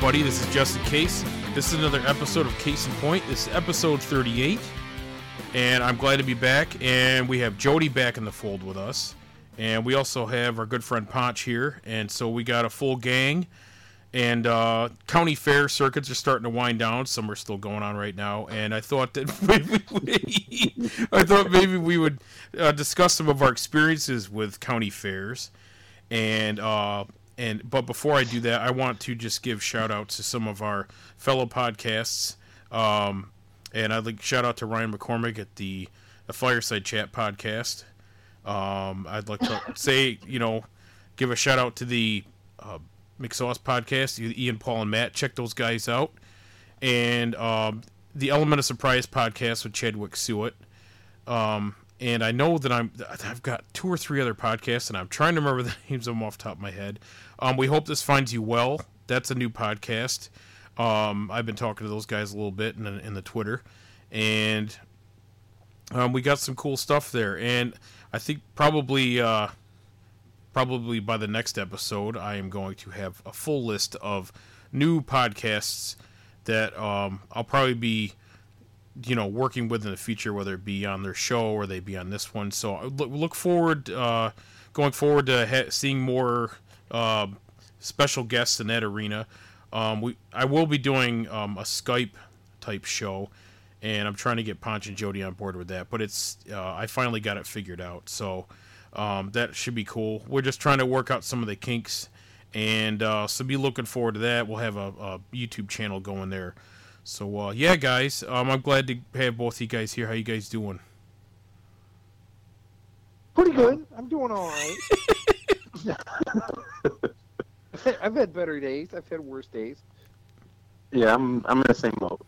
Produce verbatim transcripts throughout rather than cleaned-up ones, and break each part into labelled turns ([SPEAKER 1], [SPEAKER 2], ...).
[SPEAKER 1] everybody. This is Justin Case. This is another episode of Case in Point. This is episode thirty-eight, and I'm glad to be back. And we have Jody back in the fold with us, and we also have our good friend Ponch here. And so we got a full gang. And uh, county fair circuits are starting to wind down. Some are still going on right now. And I thought that maybe we, I thought maybe we would uh, discuss some of our experiences with county fairs. And uh, and but before I do that, I want to just give shout outs to some of our fellow podcasts. Um, and I'd like shout out to Ryan McCormick at the, the Fireside Chat podcast. Um, I'd like to say, you know, give a shout out to the uh, McSauce podcast, Ian, Paul, and Matt. Check those guys out. And um, the Element of Surprise podcast with Chadwick Sewett. Um, and I know that I'm, I've got two or three other podcasts, and I'm trying to remember the names of them off the top of my head. Um, we Hope This Finds You Well. That's a new podcast. Um, I've been talking to those guys a little bit in the, in the Twitter. And um, we got some cool stuff there. And I think probably... Uh, Probably by the next episode, I am going to have a full list of new podcasts that um, I'll probably be, you know, working with in the future, whether it be on their show or they be on this one. So I look, look forward, uh, going forward to ha- seeing more uh, special guests in that arena. Um, we I will be doing um, a Skype type show, and I'm trying to get Ponch and Jody on board with that. But it's uh, I finally got it figured out. So. Um, that should be cool. We're just trying to work out some of the kinks, and uh, so be looking forward to that. We'll have a, a YouTube channel going there. So uh, yeah, guys, um, I'm glad to have both of you guys here. How you guys doing?
[SPEAKER 2] Pretty good. I'm doing all right. I've had better days. I've had worse days.
[SPEAKER 3] Yeah, I'm I'm in the same boat.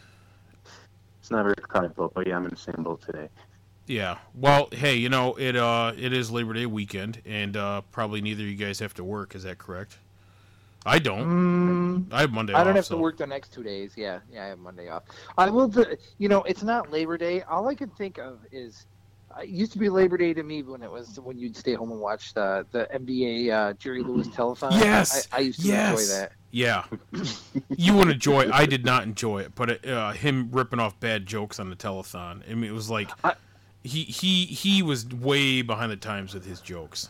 [SPEAKER 3] It's not very kind of boat, but yeah, I'm in the same boat today.
[SPEAKER 1] Yeah. Well, hey, you know, it uh, it is Labor Day weekend, and uh, probably neither of you guys have to work. Is that correct? I don't.
[SPEAKER 2] Mm,
[SPEAKER 1] I have Monday
[SPEAKER 2] I
[SPEAKER 1] off.
[SPEAKER 2] don't have
[SPEAKER 1] so.
[SPEAKER 2] to work the next two days. Yeah, yeah, I have Monday off. I will. Do, you know, it's not Labor Day. All I can think of is, uh, it used to be Labor Day to me when it was when you'd stay home and watch the the N B A uh, Jerry Lewis telethon.
[SPEAKER 1] Yes.
[SPEAKER 2] I, I used to
[SPEAKER 1] yes.
[SPEAKER 2] enjoy that.
[SPEAKER 1] Yeah. You would enjoy it. I did not enjoy it, but uh, him ripping off bad jokes on the telethon. I mean, it was like. I, He he he was way behind the times with his jokes.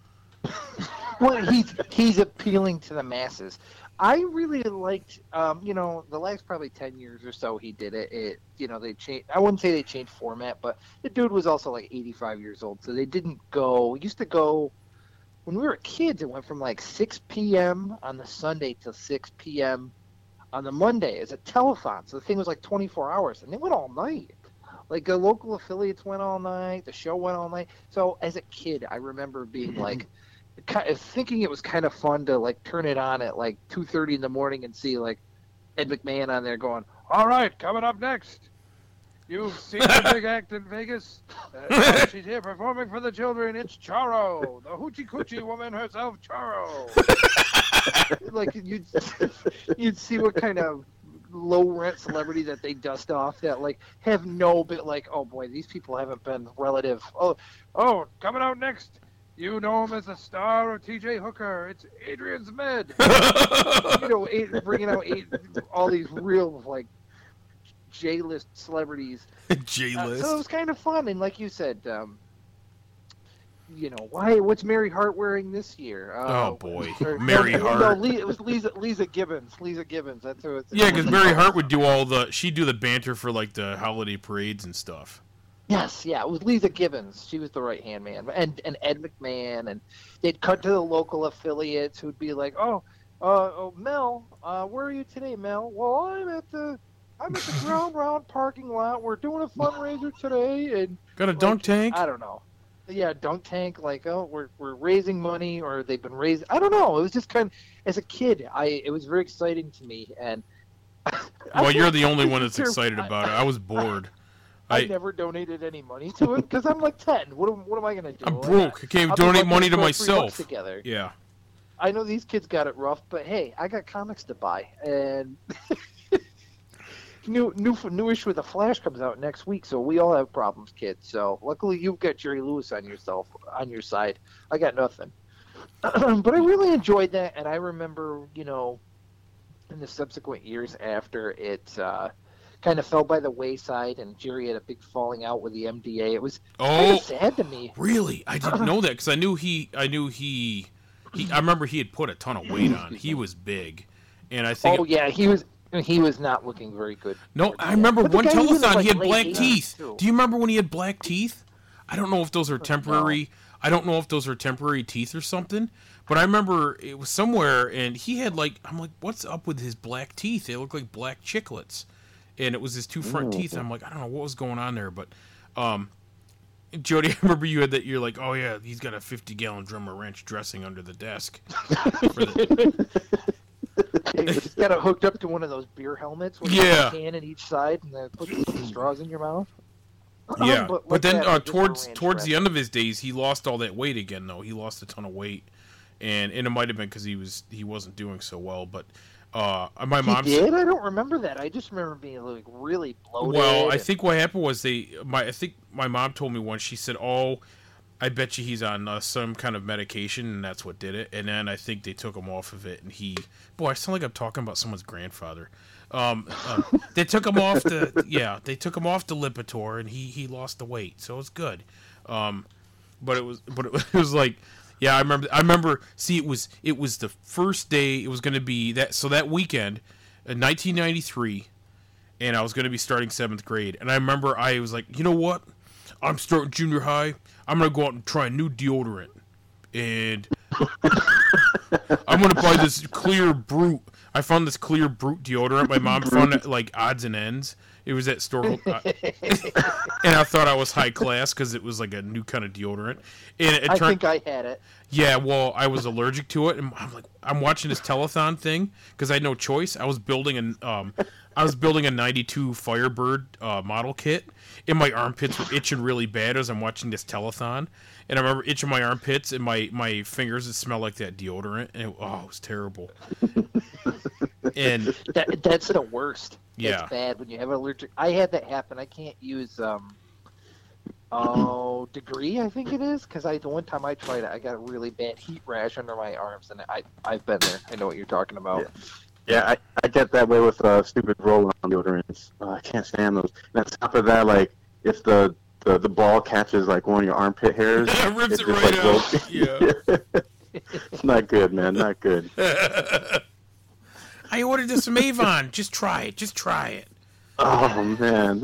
[SPEAKER 2] Well, he's he's appealing to the masses. I really liked, um, you know, the last probably ten years or so he did it. It, you know, they changed. I wouldn't say they changed format, but the dude was also like eighty-five years old, so they didn't go. It used to go when we were kids. It went from like six p.m. on the Sunday till six p.m. on the Monday as a telethon. So the thing was like twenty-four hours, and they went all night. Like, the local affiliates went all night. The show went all night. So, as a kid, I remember being, like, kind of thinking it was kind of fun to, like, turn it on at, like, two thirty in the morning and see, like, Ed McMahon on there going, all right, coming up next. You've seen the big act in Vegas. Uh, she's here performing for the children. It's Charo, the hoochie coochie woman herself, Charo. Like, you'd, you'd see what kind of low rent celebrity that they dust off that like have no bit like, oh boy, these people haven't been relative. Oh, oh, coming out next, you know him as a star of T J Hooker. It's Adrian Zmed. You know, eight, bringing out eight, all these real like J-list celebrities.
[SPEAKER 1] J-list.
[SPEAKER 2] Uh, so it was kind of fun, and like you said, um, you know, why? What's Mary Hart wearing this year? Uh,
[SPEAKER 1] oh boy,
[SPEAKER 2] or,
[SPEAKER 1] Mary
[SPEAKER 2] no,
[SPEAKER 1] Hart.
[SPEAKER 2] No, Lisa, it was Lisa Lisa Gibbons. Lisa Gibbons. That's who it's.
[SPEAKER 1] Yeah, because Mary Hart would do all the. She'd do the banter for like the holiday parades and stuff.
[SPEAKER 2] Yes, yeah, it was Lisa Gibbons. She was the right hand man, and and Ed McMahon, and they'd cut to the local affiliates who'd be like, oh, uh, oh Mel, uh, where are you today, Mel? Well, I'm at the. I'm at the Ground Round parking lot. We're doing a fundraiser today, and
[SPEAKER 1] got a
[SPEAKER 2] like,
[SPEAKER 1] dunk tank.
[SPEAKER 2] I don't know. Yeah, dunk tank. Like, oh, we're we're raising money, or they've been raising. I don't know. It was just kind of, as a kid, I it was very exciting to me. And
[SPEAKER 1] well, you're the only one that's excited about it. I was bored.
[SPEAKER 2] I,
[SPEAKER 1] I,
[SPEAKER 2] I never donated any money to it because I'm like ten. What am, what am I gonna do?
[SPEAKER 1] I'm broke. I can't
[SPEAKER 2] I'll
[SPEAKER 1] donate
[SPEAKER 2] be
[SPEAKER 1] money to
[SPEAKER 2] three
[SPEAKER 1] myself.
[SPEAKER 2] bucks Together.
[SPEAKER 1] Yeah.
[SPEAKER 2] I know these kids got it rough, but hey, I got comics to buy, and new new new issue of the Flash comes out next week, so we all have problems, kids. So luckily you've got Jerry Lewis on yourself on your side. I got nothing. But I really enjoyed that, and I remember, you know, in the subsequent years after it uh, kind of fell by the wayside, and Jerry had a big falling out with the M D A. It was kind
[SPEAKER 1] Oh,
[SPEAKER 2] of sad to me.
[SPEAKER 1] really? I didn't know that because I knew he. I knew he. He. I remember he had put a ton of weight on. He was big, and I think.
[SPEAKER 2] Oh yeah, he was. He was not looking very good.
[SPEAKER 1] No,
[SPEAKER 2] towards
[SPEAKER 1] I
[SPEAKER 2] the
[SPEAKER 1] remember
[SPEAKER 2] end. But the
[SPEAKER 1] one
[SPEAKER 2] guy was in his,
[SPEAKER 1] telethon
[SPEAKER 2] like,
[SPEAKER 1] he had
[SPEAKER 2] late
[SPEAKER 1] black
[SPEAKER 2] eighties,
[SPEAKER 1] teeth.
[SPEAKER 2] too.
[SPEAKER 1] Do you remember when he had black teeth? I don't know if those are temporary. I don't know if those are temporary teeth or something. But I remember it was somewhere, and he had like, I'm like, what's up with his black teeth? They look like black chiclets, and it was his two front
[SPEAKER 3] Ooh.
[SPEAKER 1] teeth. And I'm like, I don't know what was going on there, but, um, Jody, I remember you had that. You're like, oh yeah, he's got a fifty gallon Drummer Ranch dressing under the desk. For the,
[SPEAKER 2] He's got it hooked up to one of those beer helmets with
[SPEAKER 1] Yeah.
[SPEAKER 2] a can in each side, and then put some straws in your mouth.
[SPEAKER 1] yeah,
[SPEAKER 2] Um,
[SPEAKER 1] but,
[SPEAKER 2] like
[SPEAKER 1] then
[SPEAKER 2] that,
[SPEAKER 1] uh,
[SPEAKER 2] like, just a
[SPEAKER 1] towards
[SPEAKER 2] ranch
[SPEAKER 1] towards the
[SPEAKER 2] dressing.
[SPEAKER 1] end of his days, he lost all that weight again. Though he lost a ton of weight, and and it might have been because he was he wasn't doing so well. But uh, my
[SPEAKER 2] He
[SPEAKER 1] mom
[SPEAKER 2] did? I don't remember that. I just remember being like really bloated.
[SPEAKER 1] Well, I
[SPEAKER 2] and-
[SPEAKER 1] think what happened was they. My I think my mom told me once. She said, "Oh, I bet you he's on uh, some kind of medication, and that's what did it." And then I think they took him off of it, and he. Boy, I sound like I'm talking about someone's grandfather. Um, uh, they took him off the. Yeah, they took him off the Lipitor, and he he lost the weight, so it's good. Um, but it was but it was, it was like. Yeah, I remember. I remember. See, it was it was the first day. It was going to be that. So that weekend, in nineteen ninety-three, and I was going to be starting seventh grade. And I remember I was like, you know what? I'm starting junior high. I'm going to go out and try a new deodorant. And I'm going to buy this Clear Brute. I found this Clear Brute deodorant. My mom found it like odds and ends. It was at store. Uh, and I thought I was high class because it was like a new kind of deodorant. And it
[SPEAKER 2] I
[SPEAKER 1] turned.
[SPEAKER 2] think I had it.
[SPEAKER 1] Yeah, well, I was allergic to it, and I'm like, I'm watching this telethon thing because I had no choice. I was building an, um, I was building a ninety-two Firebird uh, model kit, and my armpits were itching really bad as I'm watching this telethon. And I remember itching my armpits and my, my fingers that smelled like that deodorant, and it, oh, it was terrible. And
[SPEAKER 2] That, that's the worst.
[SPEAKER 1] Yeah.
[SPEAKER 2] It's bad when you have an allergic. I had that happen. I can't use um. Oh, Degree, I think it is, because I the one time I tried it, I got a really bad heat rash under my arms, and I I've been there. I know what you're talking about.
[SPEAKER 3] Yeah, I, I get that way with uh, stupid roll-on deodorants. Uh, I can't stand those. And on top of that, like, if the, the, the ball catches, like, one of your armpit hairs,
[SPEAKER 1] it rips it
[SPEAKER 3] just,
[SPEAKER 1] right
[SPEAKER 3] like,
[SPEAKER 1] out.
[SPEAKER 3] rolls-
[SPEAKER 1] Yeah.
[SPEAKER 3] It's not good, man. Not good.
[SPEAKER 1] I ordered this from Avon. Just try it. Just try it.
[SPEAKER 3] Oh, man.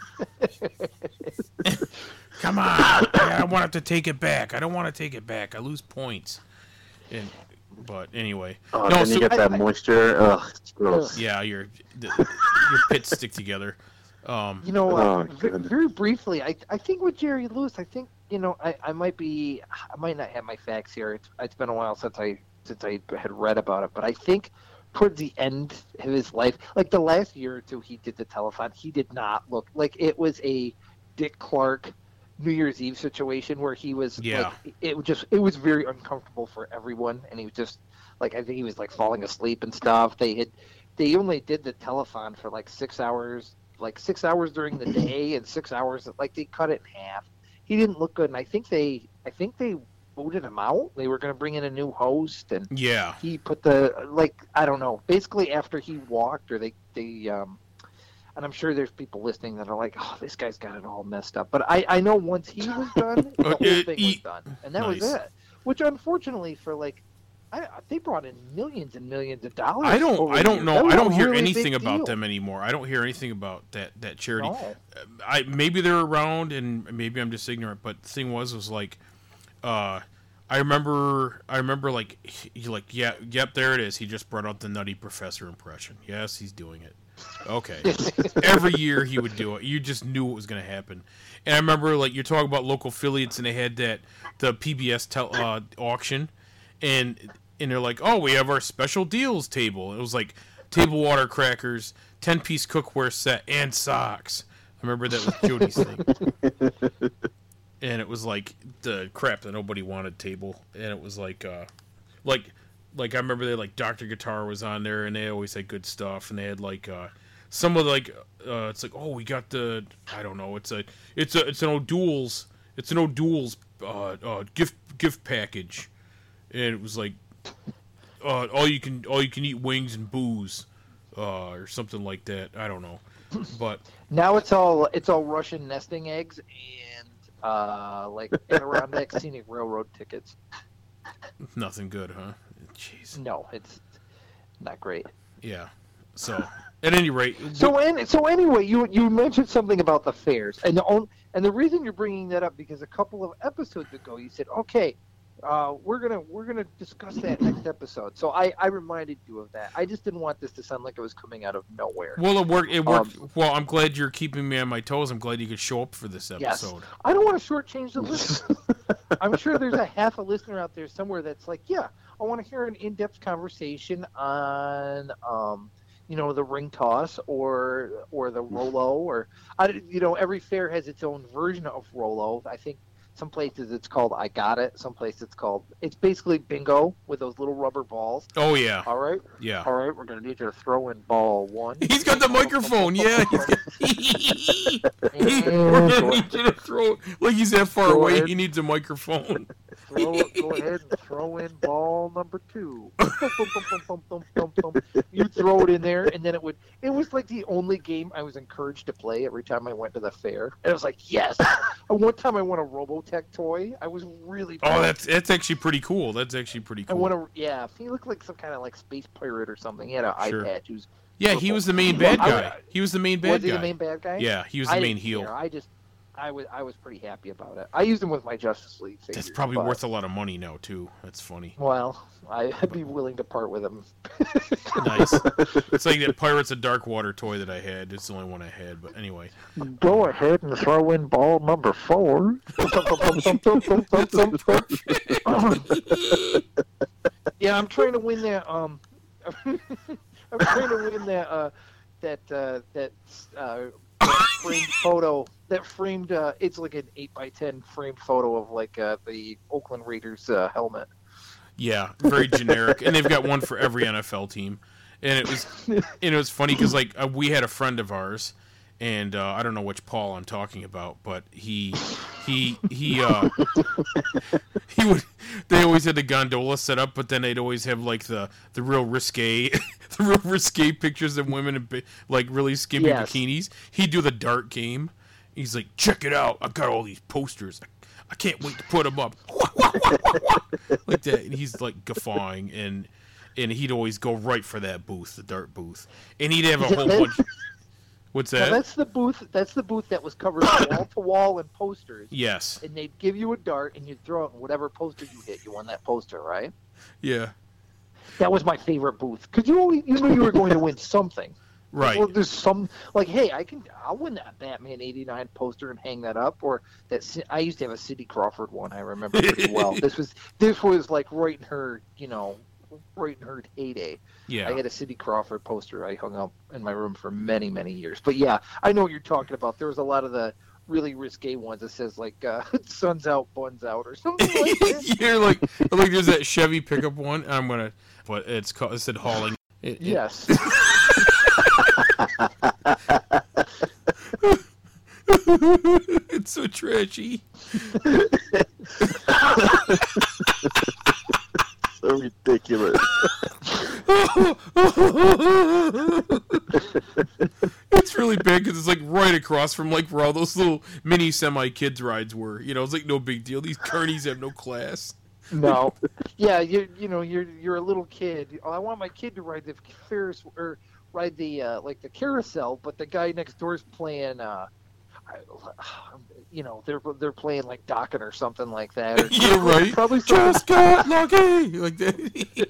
[SPEAKER 1] Come on. I, I want to take it back. I don't want to take it back. I lose points. And but anyway,
[SPEAKER 3] Oh,
[SPEAKER 1] no.
[SPEAKER 3] then
[SPEAKER 1] So
[SPEAKER 3] you get that
[SPEAKER 2] I- I-
[SPEAKER 3] moisture. Ugh, it's gross.
[SPEAKER 1] yeah, your the, your pits stick together. Um,
[SPEAKER 2] You know,
[SPEAKER 3] Oh,
[SPEAKER 2] uh, v-
[SPEAKER 3] goodness.
[SPEAKER 2] very briefly, I I think with Jerry Lewis, I think you know, I, I might be, I might not have my facts here. It's it's been a while since I since I had read about it, but I think towards the end of his life, like the last year or two, he did the telethon. He did not look like it was a Dick Clark New Year's Eve situation where he was
[SPEAKER 1] Yeah.
[SPEAKER 2] like it was just it was very uncomfortable for everyone, and he was just like I think he was like falling asleep and stuff. They had they only did the telethon for like six hours, like six hours during the day and six hours like they cut it in half. He didn't look good, and I think they I think they voted him out. They were going to bring in a new host, and
[SPEAKER 1] yeah,
[SPEAKER 2] he put the like I don't know. Basically, after he walked, or they they um, and I'm sure there's people listening that are like, oh, this guy's got it all messed up. But I I know once he was done, the
[SPEAKER 1] Uh,
[SPEAKER 2] whole
[SPEAKER 1] uh,
[SPEAKER 2] thing was
[SPEAKER 1] he-
[SPEAKER 2] done, and that was
[SPEAKER 1] Nice.
[SPEAKER 2] it. Which unfortunately for like. I, they brought in millions and millions of dollars.
[SPEAKER 1] I don't.
[SPEAKER 2] over
[SPEAKER 1] I
[SPEAKER 2] the
[SPEAKER 1] don't
[SPEAKER 2] years.
[SPEAKER 1] know.
[SPEAKER 2] That was
[SPEAKER 1] I
[SPEAKER 2] a
[SPEAKER 1] don't hear
[SPEAKER 2] really
[SPEAKER 1] anything
[SPEAKER 2] big
[SPEAKER 1] about
[SPEAKER 2] deal.
[SPEAKER 1] them anymore. I don't hear anything about that that charity.
[SPEAKER 2] No.
[SPEAKER 1] I maybe they're around, and maybe I'm just ignorant. But the thing was, was like, uh, I remember, I remember, like, he like, yeah, yep, there it is. He just brought out the Nutty Professor impression. Yes, he's doing it. Okay. Every year he would do it. You just knew it was going to happen. And I remember, like, you're talking about local affiliates, and they had that the P B S tel- uh, auction, and and they're like, oh, we have our special deals table. It was like table water crackers, ten piece cookware set, and socks. I remember that was Jody's thing. And it was like the crap that nobody wanted table. And it was like, uh, like, like I remember they like Doctor Guitar was on there, and they always had good stuff. And they had like uh, some of the, like, uh, it's like, oh, we got the, I don't know, it's a, it's a, it's an O'Doul's, it's an O'Doul's uh, uh, gift gift package, and it was like, uh, all you can all you can eat wings and booze, uh, or something like that. I don't know, but
[SPEAKER 2] Now it's all it's all Russian nesting eggs and uh, like Adirondack Scenic Railroad tickets.
[SPEAKER 1] nothing good, huh? Jeez.
[SPEAKER 2] No, it's not great.
[SPEAKER 1] Yeah. So at any rate,
[SPEAKER 2] So and so anyway, you you mentioned something about the fairs, and the on, and the reason you're bringing that up because a couple of episodes ago you said, okay, uh, we're gonna we're gonna discuss that next episode. So I, I reminded you of that. I just didn't want this to sound like it was coming out of nowhere.
[SPEAKER 1] well, it worked. It worked.
[SPEAKER 2] Um,
[SPEAKER 1] well, I'm glad you're keeping me on my toes. I'm glad you could show up for this
[SPEAKER 2] Yes,
[SPEAKER 1] episode.
[SPEAKER 2] I don't want to shortchange the listeners. I'm sure there's a half a listener out there somewhere that's like, yeah, I want to hear an in-depth conversation on, um, you know, the ring toss or or the Rolo or, I, you know, every fair has its own version of Rolo. I think some places it's called I Got It. Some places it's called, it's basically bingo with those little rubber balls.
[SPEAKER 1] Oh yeah,
[SPEAKER 2] All right,
[SPEAKER 1] yeah.
[SPEAKER 2] all right, we're gonna need you to throw in ball one.
[SPEAKER 1] He's got the microphone. Yeah. He's got... We're
[SPEAKER 2] And
[SPEAKER 1] gonna
[SPEAKER 2] go,
[SPEAKER 1] need you to throw like he's that far
[SPEAKER 2] Go
[SPEAKER 1] away.
[SPEAKER 2] ahead.
[SPEAKER 1] He needs a microphone.
[SPEAKER 2] throw, go ahead and throw in ball number two. Bum, bum, bum, bum, bum, bum, bum, bum. You throw it in there, and then it would. It was like the only game I was encouraged to play every time I went to the fair. And I was like, yes. And one time I won a Robotech toy. I was really.
[SPEAKER 1] Oh,
[SPEAKER 2] proud.
[SPEAKER 1] that's that's actually pretty cool. That's actually pretty
[SPEAKER 2] I
[SPEAKER 1] cool.
[SPEAKER 2] won a yeah. He looked like some kind of like space pirate or something. He had an eye
[SPEAKER 1] Sure.
[SPEAKER 2] patch. He was,
[SPEAKER 1] Yeah, he was the main bad
[SPEAKER 2] Well, I-
[SPEAKER 1] guy. He was the main bad
[SPEAKER 2] was he
[SPEAKER 1] guy.
[SPEAKER 2] the main bad guy?
[SPEAKER 1] Yeah, he was
[SPEAKER 2] I
[SPEAKER 1] the main
[SPEAKER 2] didn't
[SPEAKER 1] heel.
[SPEAKER 2] care. I just. I was I was pretty happy about it. I used him with my Justice League figures.
[SPEAKER 1] That's probably
[SPEAKER 2] but-
[SPEAKER 1] worth a lot of money now too. That's funny.
[SPEAKER 2] Well, I'd be willing to part with him.
[SPEAKER 1] Nice. It's like that Pirates of Darkwater toy that I had. It's the only one I had. But anyway.
[SPEAKER 2] Go ahead and throw in ball number four. Yeah, I'm trying to win that. Um, I'm trying to win that. Uh, that uh, that uh, that framed photo. That framed. Uh, it's like an eight by ten framed photo of like uh, the Oakland Raiders uh, helmet.
[SPEAKER 1] Yeah, very generic, and they've got one for every N F L team. And it was, and it was funny because like uh, we had a friend of ours, and uh, I don't know which Paul I'm talking about, but he, he, he, uh, he would. They always had the gondola set up, but then they'd always have like the the real risque, the real risque pictures of women in bi- like really skimpy
[SPEAKER 2] Yes.
[SPEAKER 1] bikinis. He'd do the dart game. He's like, check it out! I've got all these posters. I can't wait to put them up. Like that. And he's like guffawing, and and he'd always go right for that booth, the dart booth, and he'd have a whole bunch. What's
[SPEAKER 2] Now,
[SPEAKER 1] that?
[SPEAKER 2] that's the booth. That's the booth that was covered wall to wall in posters.
[SPEAKER 1] Yes.
[SPEAKER 2] And they'd give you a dart, and you'd throw it, and whatever poster you hit, you won that poster, right?
[SPEAKER 1] Yeah.
[SPEAKER 2] That was my favorite booth because you always, you knew you were going to win something.
[SPEAKER 1] Right.
[SPEAKER 2] Well, there's some like, hey, I can, I'll win that Batman eighty-nine poster and hang that up. Or that Ci- I used to have a Cindy Crawford one. I remember pretty well. This was this was like right in her, you know, right in her heyday.
[SPEAKER 1] Yeah.
[SPEAKER 2] I had a Cindy Crawford poster I hung up in my room for many, many years. But yeah, I know what you're talking about. There was a lot of the really risque ones that says like uh, "sun's out, buns out" or something like that.
[SPEAKER 1] You're like, like there's that Chevy pickup one. I'm gonna, but it's called. It said hauling. It, it-
[SPEAKER 2] Yes.
[SPEAKER 1] It's so trashy.
[SPEAKER 3] So ridiculous.
[SPEAKER 1] It's really big because it's like right across from like where all those little mini semi kids rides were. You know, it's like no big deal. These carnies have no class.
[SPEAKER 2] No. Yeah, you you know you're you're a little kid. Oh, I want my kid to ride the Ferris or ride the uh, like the carousel, but the guy next door is playing. Uh, I- you know, they're they're playing like Dokken or something like that. Or
[SPEAKER 1] Yeah, right.
[SPEAKER 2] Probably something,
[SPEAKER 1] Just got lucky, like that.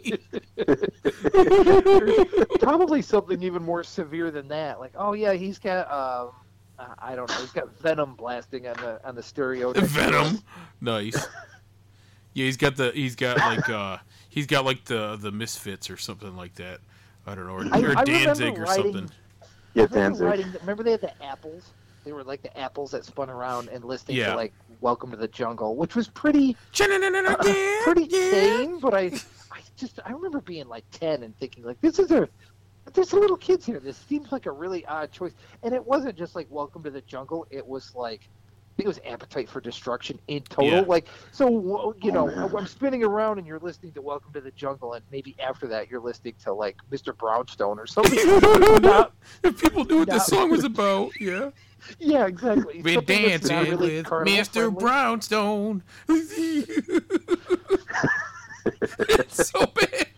[SPEAKER 2] probably something even more severe than that. Like, oh yeah, he's got um, I don't know, he's got Venom blasting on the on the stereo. next to
[SPEAKER 1] Venom,
[SPEAKER 2] us.
[SPEAKER 1] nice. Yeah, he's got the he's got like uh he's got like the the Misfits or something like that. I don't know, or,
[SPEAKER 2] I-
[SPEAKER 1] or
[SPEAKER 2] I
[SPEAKER 1] Danzig
[SPEAKER 2] remember
[SPEAKER 1] or
[SPEAKER 2] riding-
[SPEAKER 1] something.
[SPEAKER 3] Yeah,
[SPEAKER 2] Remember,
[SPEAKER 3] Danzig.
[SPEAKER 2] riding, remember they had the apples? They were like the apples that spun around and listening
[SPEAKER 1] Yeah.
[SPEAKER 2] to like "Welcome to the Jungle," which was pretty
[SPEAKER 1] Yeah,
[SPEAKER 2] pretty
[SPEAKER 1] yeah.
[SPEAKER 2] tame. But I, I just I remember being like ten and thinking like, this is a there's little kids here. This seems like a really odd choice. And it wasn't just like "Welcome to the Jungle." It was like think it was Appetite for Destruction in total.
[SPEAKER 1] Yeah.
[SPEAKER 2] Like, so, you know,
[SPEAKER 3] Oh, man.
[SPEAKER 2] I'm spinning around and you're listening to Welcome to the Jungle, and maybe after that you're listening to, like, Mister Brownstone or something. Not,
[SPEAKER 1] If people knew what
[SPEAKER 2] not-
[SPEAKER 1] this song was about, yeah.
[SPEAKER 2] yeah, exactly.
[SPEAKER 1] We're
[SPEAKER 2] Something that's not
[SPEAKER 1] dancing
[SPEAKER 2] really
[SPEAKER 1] with
[SPEAKER 2] carnival
[SPEAKER 1] Mister
[SPEAKER 2] friendly.
[SPEAKER 1] Brownstone. It's so bad.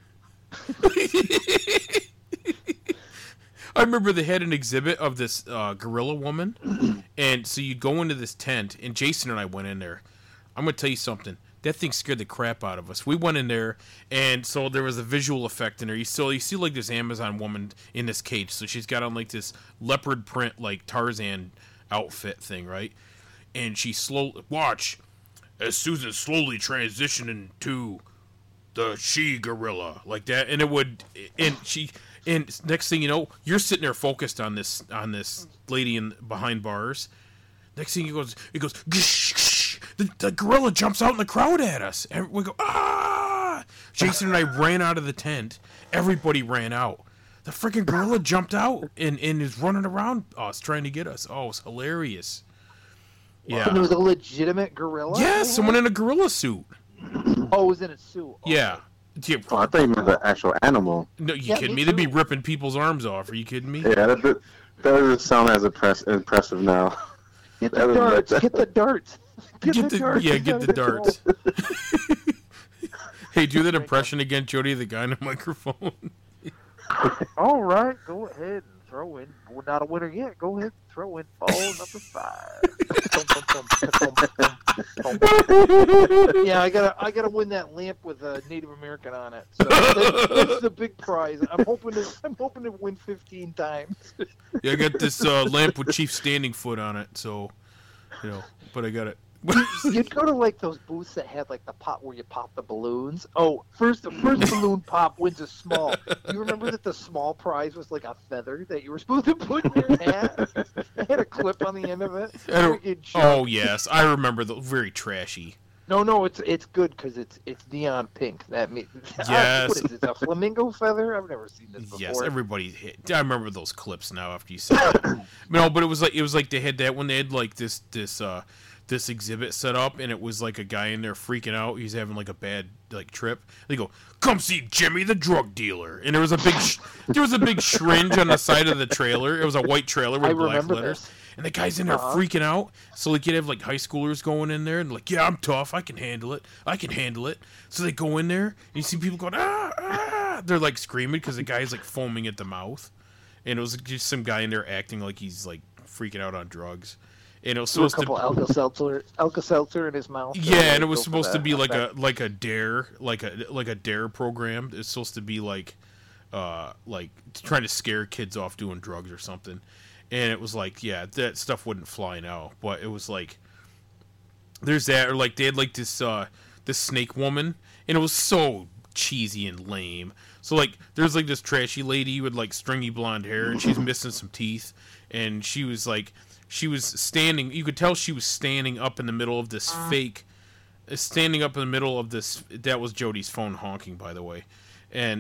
[SPEAKER 1] I remember they had an exhibit of this uh, gorilla woman, and so you'd go into this tent, and Jason and I went in there. I'm gonna tell you something. That thing scared the crap out of us. We went in there, and so there was a visual effect in there. You still you see like this Amazon woman in this cage, so she's got on like this leopard print like Tarzan outfit thing, right? And she slow watch as Susan slowly transitioned into the she gorilla like that, and it would, and she, and next thing you know, you're sitting there focused on this on this lady in behind bars. Next thing he goes, he goes, gsh, gsh. The, the gorilla jumps out in the crowd at us, and we go, ah! Jason and I ran out of the tent. Everybody ran out. The freaking gorilla jumped out and, and is running around us trying to get us. Oh, it was hilarious.
[SPEAKER 2] And
[SPEAKER 1] Yeah.
[SPEAKER 2] it was a legitimate gorilla?
[SPEAKER 1] Yeah, someone in a gorilla suit.
[SPEAKER 2] Oh, it was in a suit. Okay.
[SPEAKER 1] Yeah. Yeah.
[SPEAKER 3] Oh, I thought you meant the actual animal.
[SPEAKER 1] No, you
[SPEAKER 2] Yeah,
[SPEAKER 1] kidding
[SPEAKER 2] me
[SPEAKER 1] me? They'd be
[SPEAKER 2] too.
[SPEAKER 1] ripping people's arms off. Are you kidding me?
[SPEAKER 3] Yeah, that, that, that doesn't sound as impress, impressive now.
[SPEAKER 2] Get
[SPEAKER 3] That
[SPEAKER 2] the
[SPEAKER 3] was like
[SPEAKER 2] darts.
[SPEAKER 3] that.
[SPEAKER 2] Get the darts. Get,
[SPEAKER 1] Get
[SPEAKER 2] the,
[SPEAKER 1] the,
[SPEAKER 2] darts.
[SPEAKER 1] yeah, get the darts. Hey, do that impression again, Jody, the guy in the microphone.
[SPEAKER 2] All right, go ahead and throw in. We're not a winner yet. Go ahead and throw in ball number five. Yeah, I gotta, I gotta win that lamp with a Native American on it. So that's, that's the big prize. I'm hoping to, I'm hoping to win fifteen times.
[SPEAKER 1] Yeah, I got this uh, lamp with Chief Standing Foot on it, so, you know, but I got it.
[SPEAKER 2] You'd go to like those booths that had like the pop where you pop the balloons. Oh, first the first balloon pop wins a small. You remember that the small prize was like a feather that you were supposed to put in your hat? It had a clip on the end of it.
[SPEAKER 1] I don't-
[SPEAKER 2] Freaking joke.
[SPEAKER 1] Oh, yes, I remember the very trashy.
[SPEAKER 2] No, no, it's it's good because it's it's neon pink. That means
[SPEAKER 1] Yes.
[SPEAKER 2] what is it? A flamingo feather? I've never seen this before.
[SPEAKER 1] Yes, everybody hit. I remember those clips now after you said it. No, but it was like it was like they had that when they had like this this uh this exhibit set up, and it was like a guy in there freaking out. He's having like a bad like trip. They go, "Come see Jimmy the drug dealer," and there was a big sh- there was a big syringe on the side of the trailer. It was a white trailer with
[SPEAKER 2] I
[SPEAKER 1] black
[SPEAKER 2] remember
[SPEAKER 1] letters.
[SPEAKER 2] this.
[SPEAKER 1] And the guy's in there
[SPEAKER 2] Uh-huh.
[SPEAKER 1] freaking out. So like you'd have like high schoolers going in there and like, yeah, I'm tough. I can handle it. I can handle it. So they go in there and you see people going, ah, ah. They're like screaming because the guy's like foaming at the mouth. And it was just some guy in there acting like he's like freaking out on drugs. And it was
[SPEAKER 2] Threw a
[SPEAKER 1] supposed
[SPEAKER 2] couple
[SPEAKER 1] to,
[SPEAKER 2] Alka-Seltzer, Alka-Seltzer in his mouth.
[SPEAKER 1] yeah, and it was
[SPEAKER 2] Go for
[SPEAKER 1] supposed to
[SPEAKER 2] that
[SPEAKER 1] be like
[SPEAKER 2] effect.
[SPEAKER 1] a like a dare, like a like a dare program. It's supposed to be like, uh, like trying to scare kids off doing drugs or something. And it was like, yeah, that stuff wouldn't fly now. But it was like, there's that, or like they had like this uh this snake woman, and it was so cheesy and lame. So like, there's like this trashy lady with like stringy blonde hair, and she's missing some teeth, and she was like, she was standing. You could tell she was standing up in the middle of this fake, uh, standing up in the middle of this. That was Jody's phone honking, by the way, and.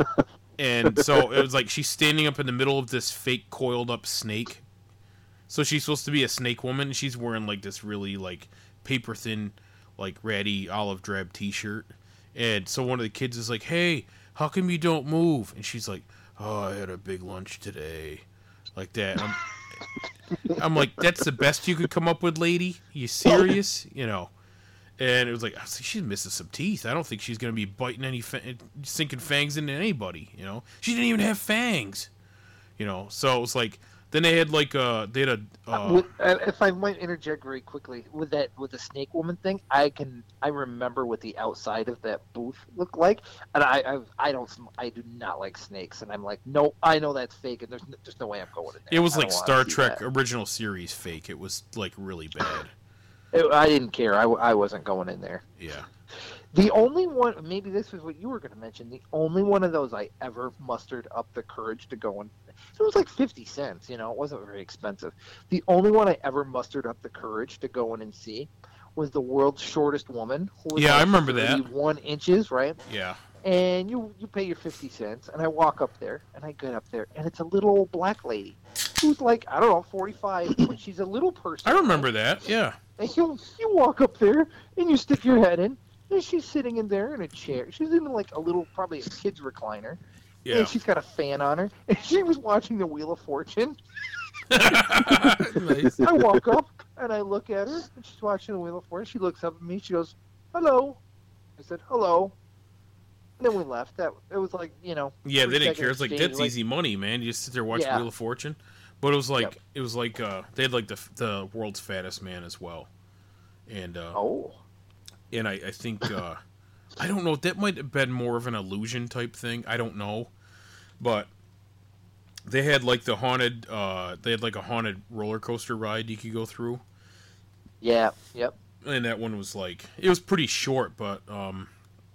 [SPEAKER 1] And so it was like she's standing up in the middle of this fake coiled up snake. So she's supposed to be a snake woman. She's wearing like this really like paper thin, like ratty olive drab t-shirt. And so one of the kids is like, "Hey, how come you don't move?" And she's like, "Oh, I had a big lunch today," like that. I'm, I'm like, "That's the best you could come up with, lady? You serious?" You know. And it was like, I was like, she's missing some teeth. I don't think she's going to be biting any, fa- sinking fangs into anybody, you know? She didn't even have fangs, you know? So it was like, then they had like, uh, they had a, uh,
[SPEAKER 2] With, uh, if I might interject very quickly with that with the snake woman thing, I can I remember what the outside of that booth looked like, and I I, I don't sm- I do not like snakes, and I'm like, no, I know that's fake, and there's n- there's no way I'm going in there.
[SPEAKER 1] it was
[SPEAKER 2] I
[SPEAKER 1] like
[SPEAKER 2] don't wanna
[SPEAKER 1] Star
[SPEAKER 2] see
[SPEAKER 1] Trek
[SPEAKER 2] that.
[SPEAKER 1] original series fake. It was like really bad.
[SPEAKER 2] It- I didn't care. I, w- I wasn't going in there.
[SPEAKER 1] Yeah.
[SPEAKER 2] The only one, maybe this was what you were going to mention. The only one of those I ever mustered up the courage to go in. It was like fifty cents, you know, it wasn't very expensive. The only one I ever mustered up the courage to go in and see was The World's Shortest Woman. Who was
[SPEAKER 1] Yeah, I
[SPEAKER 2] like
[SPEAKER 1] remember that.
[SPEAKER 2] thirty-one inches, right?
[SPEAKER 1] Yeah.
[SPEAKER 2] And you you pay your fifty cents, and I walk up there, and I get up there, and it's a little old black lady. who's like, I don't know, forty-five, but she's a little person.
[SPEAKER 1] I remember that. Yeah.
[SPEAKER 2] And you you walk up there and you stick your head in, and she's sitting in there in a chair. She's in like a little, probably a kid's recliner.
[SPEAKER 1] Yeah.
[SPEAKER 2] And she's got a fan on her, and she was watching the Wheel of Fortune.
[SPEAKER 1] Nice.
[SPEAKER 2] I walk up and I look at her, and she's watching the Wheel of Fortune. She looks up at me. She goes, "Hello." I said, "Hello." And then we left. That it was like, you know.
[SPEAKER 1] Yeah, they didn't
[SPEAKER 2] three-second
[SPEAKER 1] care. It's like
[SPEAKER 2] exchange,
[SPEAKER 1] that's
[SPEAKER 2] like-
[SPEAKER 1] easy money, man. You just sit there watch
[SPEAKER 2] Yeah.
[SPEAKER 1] Wheel of Fortune. But it was like
[SPEAKER 2] Yep.
[SPEAKER 1] it was like uh, they had like the the world's fattest man as well, and uh,
[SPEAKER 2] Oh.
[SPEAKER 1] and I I think uh, I don't know, that might have been more of an illusion type thing. I don't know, but they had like the haunted uh, they had like a haunted roller coaster ride you could go through,
[SPEAKER 2] Yeah. Yep.
[SPEAKER 1] and that one was like it was pretty short, but um,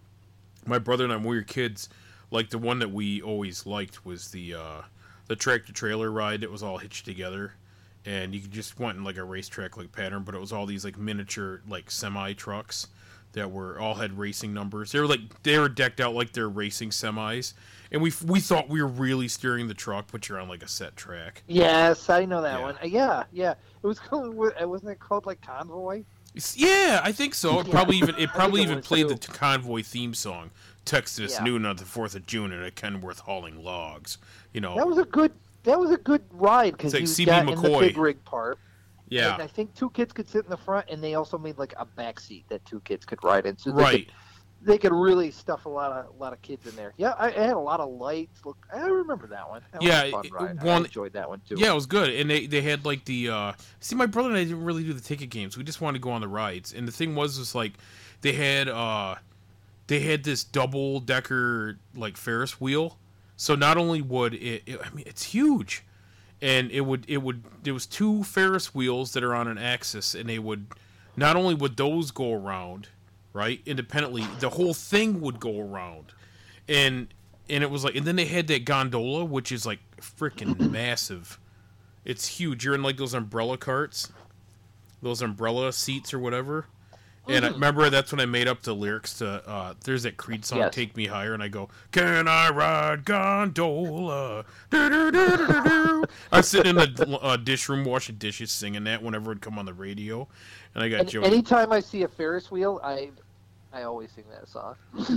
[SPEAKER 1] my brother and I when we were kids, like the one that we always liked was the uh, the tractor trailer ride that was all hitched together, and you could just went in like a racetrack like pattern, but it was all these like miniature like semi trucks that were all had racing numbers. They were like they were decked out like they're racing semis, and we we thought we were really steering the truck, but you're on like a set track.
[SPEAKER 2] Yes, I know that
[SPEAKER 1] Yeah.
[SPEAKER 2] one. Uh, Yeah, yeah. It was called. Wasn't it called like Convoy?
[SPEAKER 1] It's- yeah, I think so. It probably even it probably
[SPEAKER 2] it
[SPEAKER 1] even
[SPEAKER 2] was,
[SPEAKER 1] played
[SPEAKER 2] too.
[SPEAKER 1] the Convoy theme song. Texas
[SPEAKER 2] Yeah.
[SPEAKER 1] noon on the fourth of June at Kenworth hauling logs. You know.
[SPEAKER 2] That was a good. That was a good ride because
[SPEAKER 1] It's like
[SPEAKER 2] you
[SPEAKER 1] C B
[SPEAKER 2] got in the
[SPEAKER 1] McCoy.
[SPEAKER 2] big rig part.
[SPEAKER 1] yeah.
[SPEAKER 2] And I think two kids could sit in the front, and they also made like a back seat that two kids could ride in. So they
[SPEAKER 1] Right.
[SPEAKER 2] Could, they could really stuff a lot of a lot of kids in there. Yeah, I, I had a lot of lights. Look, I remember that one. That
[SPEAKER 1] Yeah,
[SPEAKER 2] was a fun
[SPEAKER 1] it-
[SPEAKER 2] ride.
[SPEAKER 1] one-
[SPEAKER 2] I enjoyed that one too.
[SPEAKER 1] Yeah, it was good, and they, they had like the uh, see my brother and I didn't really do the ticket games. We just wanted to go on the rides, and the thing was was like they had uh, they had this double decker like Ferris wheel. So not only would it, it, I mean, it's huge, and it would it would there was two Ferris wheels that are on an axis, and they would not only would those go around, right, independently, the whole thing would go around, and and it was like, and then they had that gondola, which is like freaking massive. It's huge. You're in like those umbrella carts, those umbrella seats or whatever. And I remember that's when I made up the lyrics to uh, there's that Creed song,
[SPEAKER 2] Yes.
[SPEAKER 1] "Take Me Higher," and I go, "Can I ride gondola?" Do-do-do-do-do-do. I was sitting in the uh, dish room washing dishes, singing that whenever it'd come on the radio, and I got
[SPEAKER 2] And
[SPEAKER 1] Joe.
[SPEAKER 2] anytime I see a Ferris wheel, I I always sing that song.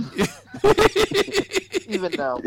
[SPEAKER 2] Even now.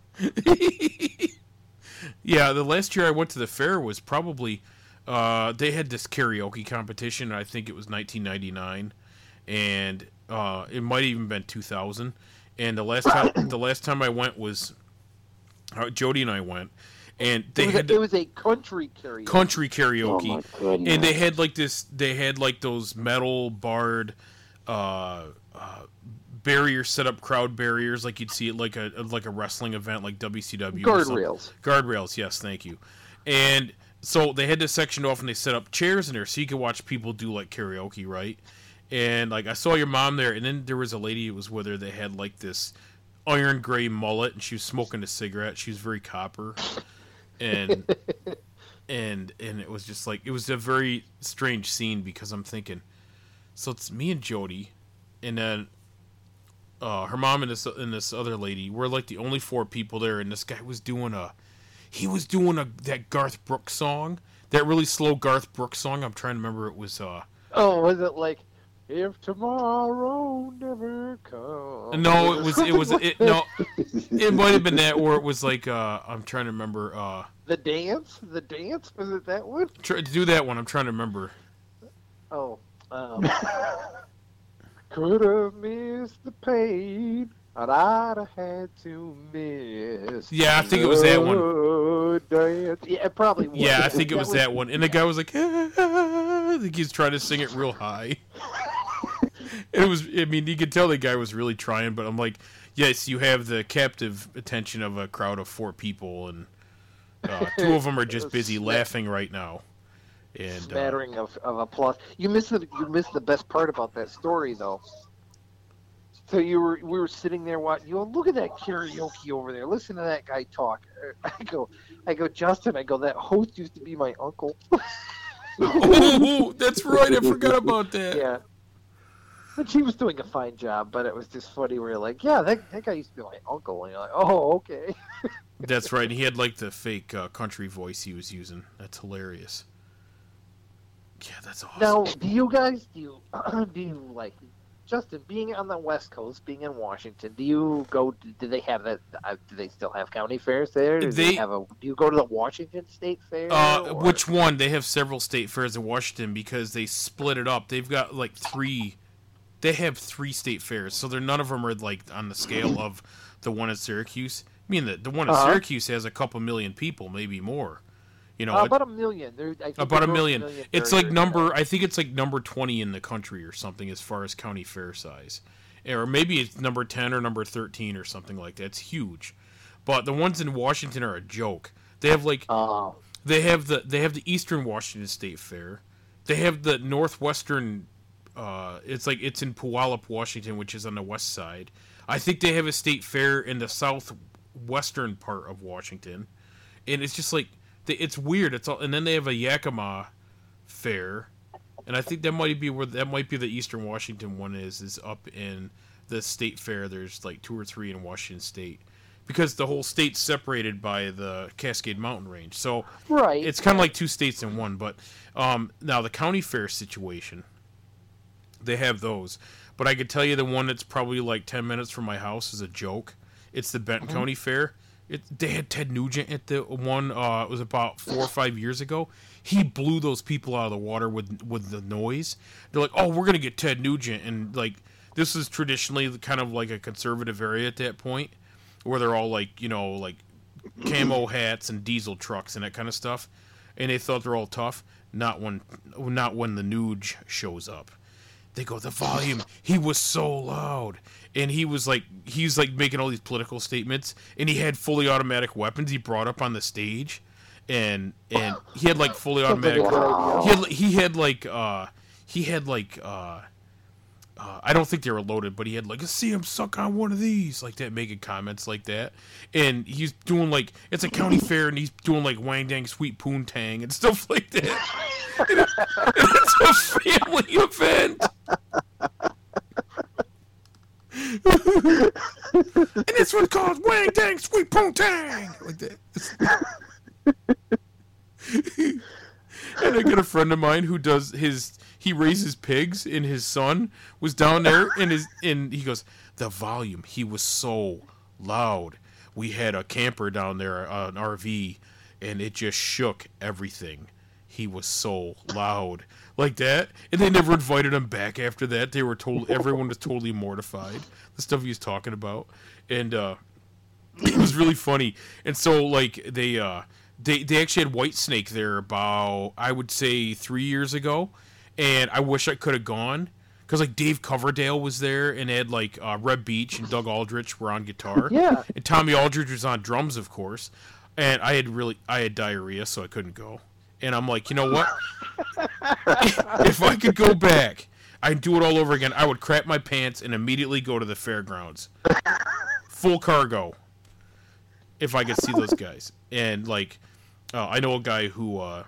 [SPEAKER 1] Yeah, the last year I went to the fair was probably uh, they had this karaoke competition. I think it was nineteen ninety-nine, and uh, it might have even been two thousand. And the last time the last time I went was uh, Jody and I went, and they
[SPEAKER 2] It was,
[SPEAKER 1] had
[SPEAKER 2] a, it was a country karaoke.
[SPEAKER 1] country
[SPEAKER 3] Oh
[SPEAKER 1] karaoke.
[SPEAKER 3] my goodness.
[SPEAKER 1] And they had like this. They had like those metal barred uh, uh, barriers set up, crowd barriers, like you'd see it like a like a wrestling event, like W C W. or something.
[SPEAKER 2] Guardrails.
[SPEAKER 1] Guardrails. Yes, thank you. And so they had this section off, and they set up chairs in there so you could watch people do like karaoke, right? And like I saw your mom there, and then there was a lady who was with her that had like this iron gray mullet, and she was smoking a cigarette. She was very copper, and. And and it was just like it was a very strange scene because I'm thinking, so it's me and Jody, and then uh, her mom and this and this other lady. We're like the only four people there, and this guy was doing a, he was doing a that Garth Brooks song, that really slow Garth Brooks song. I'm trying to remember. It was uh
[SPEAKER 2] Oh, was it like, if tomorrow never comes?
[SPEAKER 1] no, it was it was it no, it might have been that, or it was like uh I'm trying to remember uh
[SPEAKER 2] The dance? The dance? Was it that one?
[SPEAKER 1] try to do that one. I'm trying to remember.
[SPEAKER 2] Oh. Um, could have missed the pain, but I'd have had to miss.
[SPEAKER 1] Yeah, I think it was that one.
[SPEAKER 2] the dance. Yeah, it probably was.
[SPEAKER 1] Yeah, I think it was that one. And the
[SPEAKER 2] yeah.
[SPEAKER 1] guy was like, ah, I think he's trying to sing it real high. And it was, I mean, you could tell the guy was really trying, but I'm like, yes, you have the captive attention of a crowd of four people, and uh, two of them are just busy laughing right now. And uh,
[SPEAKER 2] Smattering of, of applause. You missed the you missed the best part about that story though. So you were we were sitting there watching. You go, look at that karaoke over there. Listen to that guy talk. I go, I go, Justin. I go, that host used to be my uncle.
[SPEAKER 1] oh, that's right, I forgot about that.
[SPEAKER 2] Yeah. But she was doing a fine job. But it was just funny. Where you're like, yeah, that that guy used to be my uncle. And you're like, oh, okay.
[SPEAKER 1] That's right. He had like the fake uh, country voice he was using. That's hilarious. Yeah, that's awesome.
[SPEAKER 2] Now, do you guys do you do you like Justin being on the West Coast, being in Washington? Do you go? Do they have that? Uh, do they still have county fairs there? Do
[SPEAKER 1] They-
[SPEAKER 2] they have a? Do you go to the Washington State Fair?
[SPEAKER 1] Uh,
[SPEAKER 2] or-
[SPEAKER 1] which one? They have several state fairs in Washington because they split it up. They've got like three. They have three state fairs, so they're none of them are like on the scale of the one at Syracuse. I mean, the the one at
[SPEAKER 2] Uh-huh.
[SPEAKER 1] Syracuse has a couple million people, maybe more. You know,
[SPEAKER 2] Uh,
[SPEAKER 1] it-
[SPEAKER 2] about a million. There, I think
[SPEAKER 1] about a
[SPEAKER 2] there were
[SPEAKER 1] million. It's like
[SPEAKER 2] fairs.
[SPEAKER 1] number. I think it's like number twenty in the country or something as far as county fair size, or maybe it's number ten or number thirteen or something like that. It's huge, but the ones in Washington are a joke. They have like
[SPEAKER 2] Oh,
[SPEAKER 1] they have the they have the Eastern Washington State Fair. They have the Northwestern. Uh, it's like it's in Puyallup, Washington, which is on the west side. I think they have a state fair in the southwestern part of Washington, and it's just like they, it's weird. It's all, and then they have a Yakima fair, and I think that might be where that might be the Eastern Washington one is is up in the state fair. There's like two or three in Washington State. Because the whole state's separated by the Cascade Mountain Range. So
[SPEAKER 2] right.
[SPEAKER 1] it's kind of like two states in one. But um, now the county fair situation, they have those. But I could tell you the one that's probably like ten minutes from my house is a joke. It's the Benton County Fair. It, they had Ted Nugent at the one, uh, it was about four or five years ago. He blew those people out of the water with with the noise. They're like, oh, we're going to get Ted Nugent. And like, this is traditionally kind of like a conservative area at that point, where they're all like, you know, like camo hats and diesel trucks and that kind of stuff, and they thought they're all tough. Not when, not when the Nuge shows up. They go, the volume. He was so loud, and he was like, he's like making all these political statements, and he had fully automatic weapons. He brought up on the stage, and and he had like fully automatic.
[SPEAKER 2] Wow.
[SPEAKER 1] He had he had like uh he had like uh. Uh, I don't think they were loaded, but he had like, see him suck on one of these, like that, making comments like that. And he's doing like, it's a county fair, and he's doing like Wang Dang Sweet Poontang and stuff like that. And it- and it's a family event. And this one's called Wang Dang Sweet Poontang, like that. And I got a friend of mine who does his. He raises pigs, and his son was down there, and his and he goes, the volume. He was so loud. We had a camper down there, uh, an R V, and it just shook everything. He was so loud, like that. And they never invited him back after that. They were told everyone was totally mortified. The stuff he was talking about, and uh, it was really funny. And so, like they uh, they they actually had Whitesnake there about, I would say, three years ago. And I wish I could have gone, because like Dave Coverdale was there, and had like uh, Reb Beach and Doug Aldrich were on guitar.
[SPEAKER 2] Yeah.
[SPEAKER 1] And Tommy Aldridge was on drums, of course. And I had really I had diarrhea, so I couldn't go. And I'm like, you know what? If I could go back, I'd do it all over again. I would crap my pants and immediately go to the fairgrounds, full cargo. If I could see those guys, and like, uh, I know a guy who. Uh,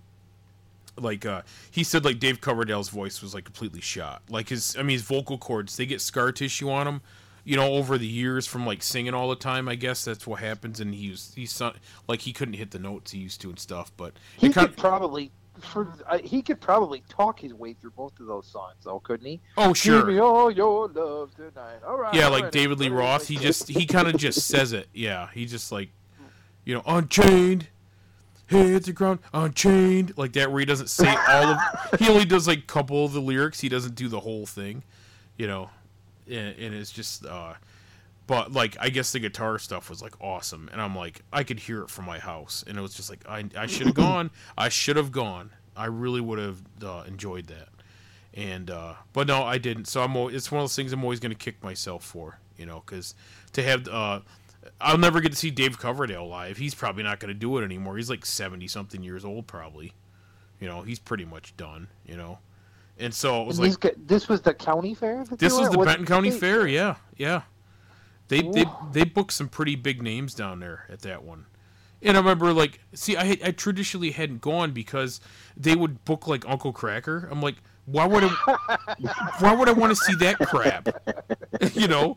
[SPEAKER 1] Like uh, he said, like Dave Coverdale's voice was like completely shot. Like his, I mean, his vocal cords, they get scar tissue on them, you know, over the years from like singing all the time. I guess that's what happens. And he was, he's not, like he couldn't hit the notes he used to and stuff. But
[SPEAKER 2] he
[SPEAKER 1] it kind
[SPEAKER 2] could probably, for, uh, he could probably talk his way through both of those songs, though, couldn't he?
[SPEAKER 1] oh
[SPEAKER 2] Give
[SPEAKER 1] sure,
[SPEAKER 2] me all your love tonight. All right.
[SPEAKER 1] yeah,
[SPEAKER 2] all
[SPEAKER 1] like
[SPEAKER 2] right,
[SPEAKER 1] David Lee
[SPEAKER 2] everybody,
[SPEAKER 1] Roth.
[SPEAKER 2] like
[SPEAKER 1] He
[SPEAKER 2] that.
[SPEAKER 1] just, he kind of just says it. Yeah, he just like, you know, Unchained. Hit the ground, unchained, like that, where he doesn't say all of. He only does like a couple of the lyrics. He doesn't do the whole thing, you know. And, and it's just, uh, but like I guess the guitar stuff was like awesome, and I'm like I could hear it from my house, and it was just like I I should have gone. I should have gone. I really would have uh, enjoyed that, and uh, but no, I didn't. So I'm. Always, it's one of those things I'm always going to kick myself for, you know, because to have. Uh, I'll never get to see Dave Coverdale live. He's probably not going to do it anymore. He's like seventy-something years old, probably. You know, he's pretty much done, you know. And so it was
[SPEAKER 2] And
[SPEAKER 1] like...
[SPEAKER 2] these gu- this was the county fair? that
[SPEAKER 1] This
[SPEAKER 2] they
[SPEAKER 1] was
[SPEAKER 2] were
[SPEAKER 1] the
[SPEAKER 2] at? What
[SPEAKER 1] Benton County
[SPEAKER 2] state?
[SPEAKER 1] Fair, yeah, yeah. They, they
[SPEAKER 2] Whoa.
[SPEAKER 1] they booked some pretty big names down there at that one. And I remember, like, see, I I traditionally hadn't gone because they would book, like, Uncle Cracker. I'm like, why would I, why would I want to see that crap? You know?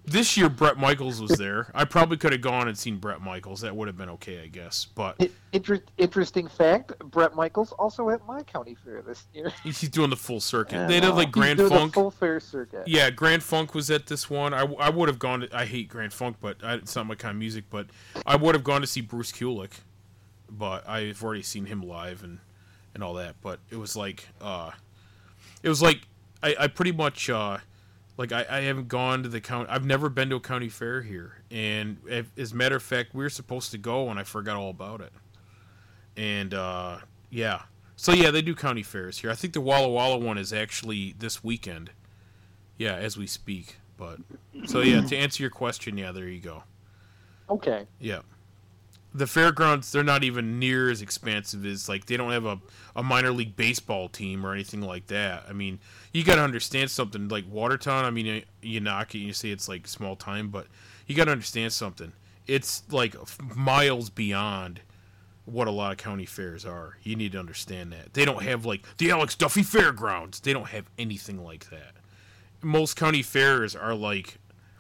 [SPEAKER 1] This year, Bret Michaels was there. I probably could have gone and seen Bret Michaels. That would have been okay, I guess. But
[SPEAKER 2] Inter- interesting fact: Bret Michaels also at my county fair this year.
[SPEAKER 1] he's doing the full circuit.
[SPEAKER 2] Yeah,
[SPEAKER 1] They did like
[SPEAKER 2] He's
[SPEAKER 1] Grand
[SPEAKER 2] doing
[SPEAKER 1] Funk.
[SPEAKER 2] the full fair circuit.
[SPEAKER 1] Yeah, Grand Funk was at this one. I, I would have gone to. I hate Grand Funk, but I, it's not my kind of music. But I would have gone to see Bruce Kulick, but I've already seen him live and, and all that. But it was like, uh, it was like I, I pretty much. Uh, Like, I, I haven't gone to the county... I've never been to a county fair here. And if, as a matter of fact, we were supposed to go, and I forgot all about it. And, uh, yeah. So, yeah, they do county fairs here. I think the Walla Walla one is actually this weekend. Yeah, as we speak. But so, yeah, to answer your question, yeah, there you go.
[SPEAKER 2] Okay.
[SPEAKER 1] Yeah. The fairgrounds, they're not even near as expansive as, like, they don't have a, a minor league baseball team or anything like that. I mean, you got to understand something. Like, Watertown, I mean, you knock it and you say it's, like, small time, but you got to understand something. It's, like, miles beyond what a lot of county fairs are. You need to understand that. They don't have, like, the Alex Duffy Fairgrounds. They don't have anything like that. Most county fairs are, like,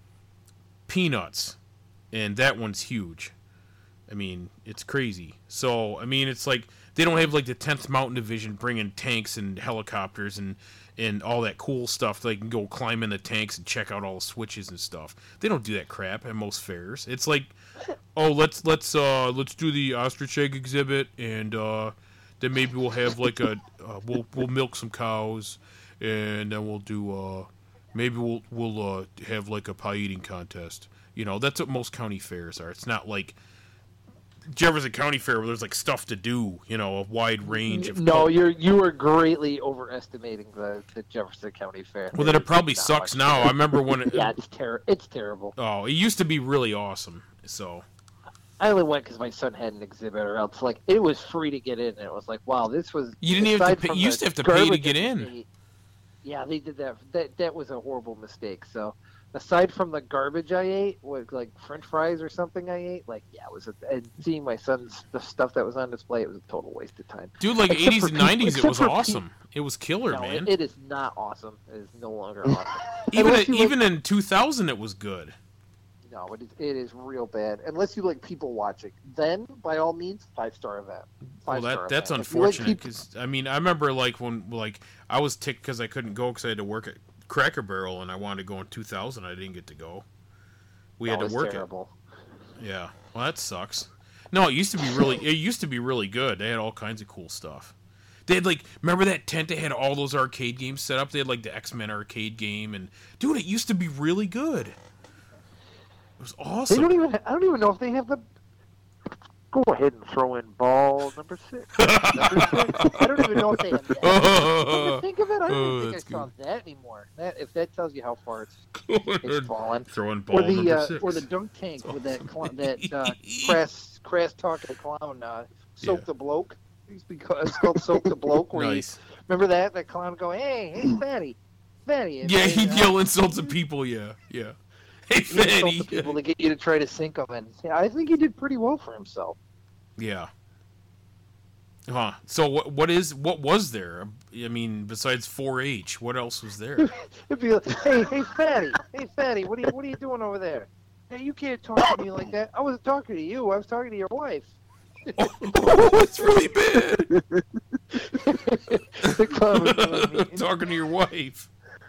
[SPEAKER 1] peanuts, and that one's huge. I mean, it's crazy. So, I mean, it's like they don't have like the tenth Mountain Division bringing tanks and helicopters and, and all that cool stuff. They can go climb in the tanks and check out all the switches and stuff. They don't do that crap at most fairs. It's like, oh, let's let's uh let's do the ostrich egg exhibit, and uh, then maybe we'll have like a uh, we'll we'll milk some cows, and then we'll do uh maybe we'll we'll uh have like a pie eating contest. You know, that's what most county fairs are. It's not like Jefferson County Fair where there's like stuff to do, you know, a wide range of.
[SPEAKER 2] No, you're you are greatly overestimating the, the Jefferson County Fair.
[SPEAKER 1] Well, then it probably sucks now. I remember when it.
[SPEAKER 2] Yeah, it's ter- It's terrible.
[SPEAKER 1] Oh, it used to be really awesome. So.
[SPEAKER 2] I only went because my son had an exhibit, or else like it was free to get in, and it was like, wow, this was.
[SPEAKER 1] You didn't even have to pay. You used to have to pay to get in.
[SPEAKER 2] Estate, yeah, they did that. That that was a horrible mistake. So. Aside from the garbage I ate, with like French fries or something I ate, like yeah, it was. A, and seeing my son's the stuff that was on display, it was a total waste of time.
[SPEAKER 1] Dude, like
[SPEAKER 2] Except
[SPEAKER 1] eighties and nineties, it was awesome.
[SPEAKER 2] People.
[SPEAKER 1] It was killer,
[SPEAKER 2] No,
[SPEAKER 1] man.
[SPEAKER 2] It, it is not awesome. It is no longer awesome.
[SPEAKER 1] even
[SPEAKER 2] Unless you,
[SPEAKER 1] even
[SPEAKER 2] like,
[SPEAKER 1] in two thousand, it was good.
[SPEAKER 2] No, it is, it is real bad. Unless you like people watching, then by all means, five star event. Five
[SPEAKER 1] Well, that that's
[SPEAKER 2] event.
[SPEAKER 1] unfortunate because like I mean I remember like when like I was ticked because I couldn't go because I had to work at Cracker Barrel and I wanted to go in two thousand. I didn't get to go. We had
[SPEAKER 2] that
[SPEAKER 1] to
[SPEAKER 2] was
[SPEAKER 1] work
[SPEAKER 2] terrible.
[SPEAKER 1] it. Yeah. Well, that sucks. No, it used to be really. It used to be really good. They had all kinds of cool stuff. They had like, remember that tent? They had all those arcade games set up. They had like the X-Men arcade game, and dude, it used to be really good. It was awesome.
[SPEAKER 2] They don't even. I don't even know if they have the. Go ahead and throw in ball number six. number six. I don't even know if they have that. Come to think of it, I don't
[SPEAKER 1] Oh,
[SPEAKER 2] even
[SPEAKER 1] that's
[SPEAKER 2] think I saw
[SPEAKER 1] good.
[SPEAKER 2] that anymore. That if that tells you how far it's, it's fallen.
[SPEAKER 1] Throwing ball
[SPEAKER 2] Or the
[SPEAKER 1] number
[SPEAKER 2] uh,
[SPEAKER 1] six.
[SPEAKER 2] or the dunk tank with that cl- that uh, crass crass talking clown uh, soak
[SPEAKER 1] Yeah.
[SPEAKER 2] the bloke. It's because it's called soak the bloke. Where
[SPEAKER 1] Nice.
[SPEAKER 2] you, remember that that clown would go, hey hey fatty, fatty. And
[SPEAKER 1] Yeah,
[SPEAKER 2] then,
[SPEAKER 1] he'd
[SPEAKER 2] uh,
[SPEAKER 1] yell insults at people. Yeah, yeah. Hey,
[SPEAKER 2] he'd insult
[SPEAKER 1] Fanny.
[SPEAKER 2] the people to get you to try to sink them, and yeah, I think he did pretty well for himself.
[SPEAKER 1] Yeah. Huh. So what? What is? What was there? I mean, besides four H, what else was there?
[SPEAKER 2] It'd be like, hey, hey, fatty, hey, fatty, what are you, what are you doing over there? Hey, you can't talk to me like that. I wasn't talking to you. I was talking to your wife.
[SPEAKER 1] oh, it's really bad.
[SPEAKER 2] The clown was really mean.
[SPEAKER 1] Talking to your wife.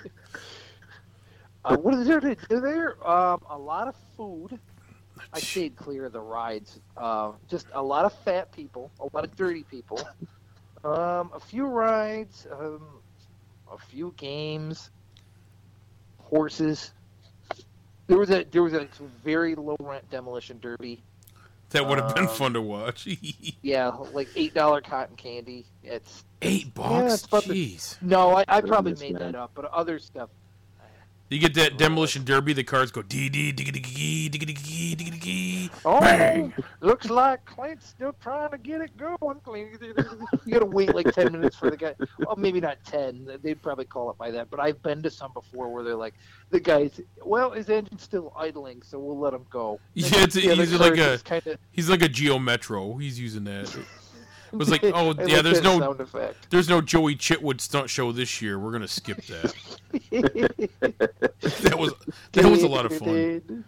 [SPEAKER 2] Uh, what is there to do there? Um, a lot of food. I stayed clear of the rides. Uh, just a lot of fat people, a lot of dirty people. Um, a few rides, um, a few games, horses. There was a there was a very low rent demolition derby.
[SPEAKER 1] That would have been
[SPEAKER 2] Um,
[SPEAKER 1] fun to watch.
[SPEAKER 2] Yeah, like eight dollar cotton candy. It's
[SPEAKER 1] Eight
[SPEAKER 2] Yeah,
[SPEAKER 1] bucks.
[SPEAKER 2] it's about the-
[SPEAKER 1] Jeez.
[SPEAKER 2] no, I, I probably
[SPEAKER 3] Goodness,
[SPEAKER 2] made
[SPEAKER 3] man.
[SPEAKER 2] that up, but other stuff.
[SPEAKER 1] You get that demolition derby. The cars go dee dee diggy diggy diggy diggy diggy diggy.
[SPEAKER 2] Oh,
[SPEAKER 1] Bang.
[SPEAKER 2] looks like Clint's still trying to get it going. You gotta wait like ten minutes for the guy. Well, maybe not ten. They'd probably call it by that. But I've been to some before where they're like, the guy's, well, his engine's still idling, so we'll let him go.
[SPEAKER 1] Yeah, it's a,
[SPEAKER 2] The other
[SPEAKER 1] he's like
[SPEAKER 2] car
[SPEAKER 1] a
[SPEAKER 2] just kinda,
[SPEAKER 1] he's like a Geo Metro. He's using that. It was like, oh
[SPEAKER 2] I
[SPEAKER 1] yeah,
[SPEAKER 2] like
[SPEAKER 1] there's
[SPEAKER 2] that
[SPEAKER 1] no
[SPEAKER 2] sound effect.
[SPEAKER 1] there's no Joey Chitwood stunt show this year. We're gonna skip that. that was that was a lot of fun.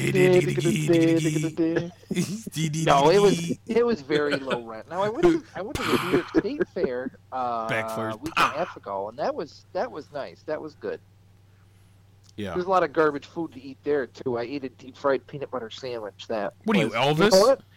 [SPEAKER 2] No, it was it was very low rent. Now I went to I went to the New York State Fair uh,
[SPEAKER 1] Backfires.
[SPEAKER 2] a week and a half ago, and that was that was nice. That was good.
[SPEAKER 1] Yeah.
[SPEAKER 2] There's a lot of garbage food to eat there too. I ate a deep fried peanut butter sandwich. That
[SPEAKER 1] What are you,
[SPEAKER 2] was-
[SPEAKER 1] Elvis?
[SPEAKER 2] know what?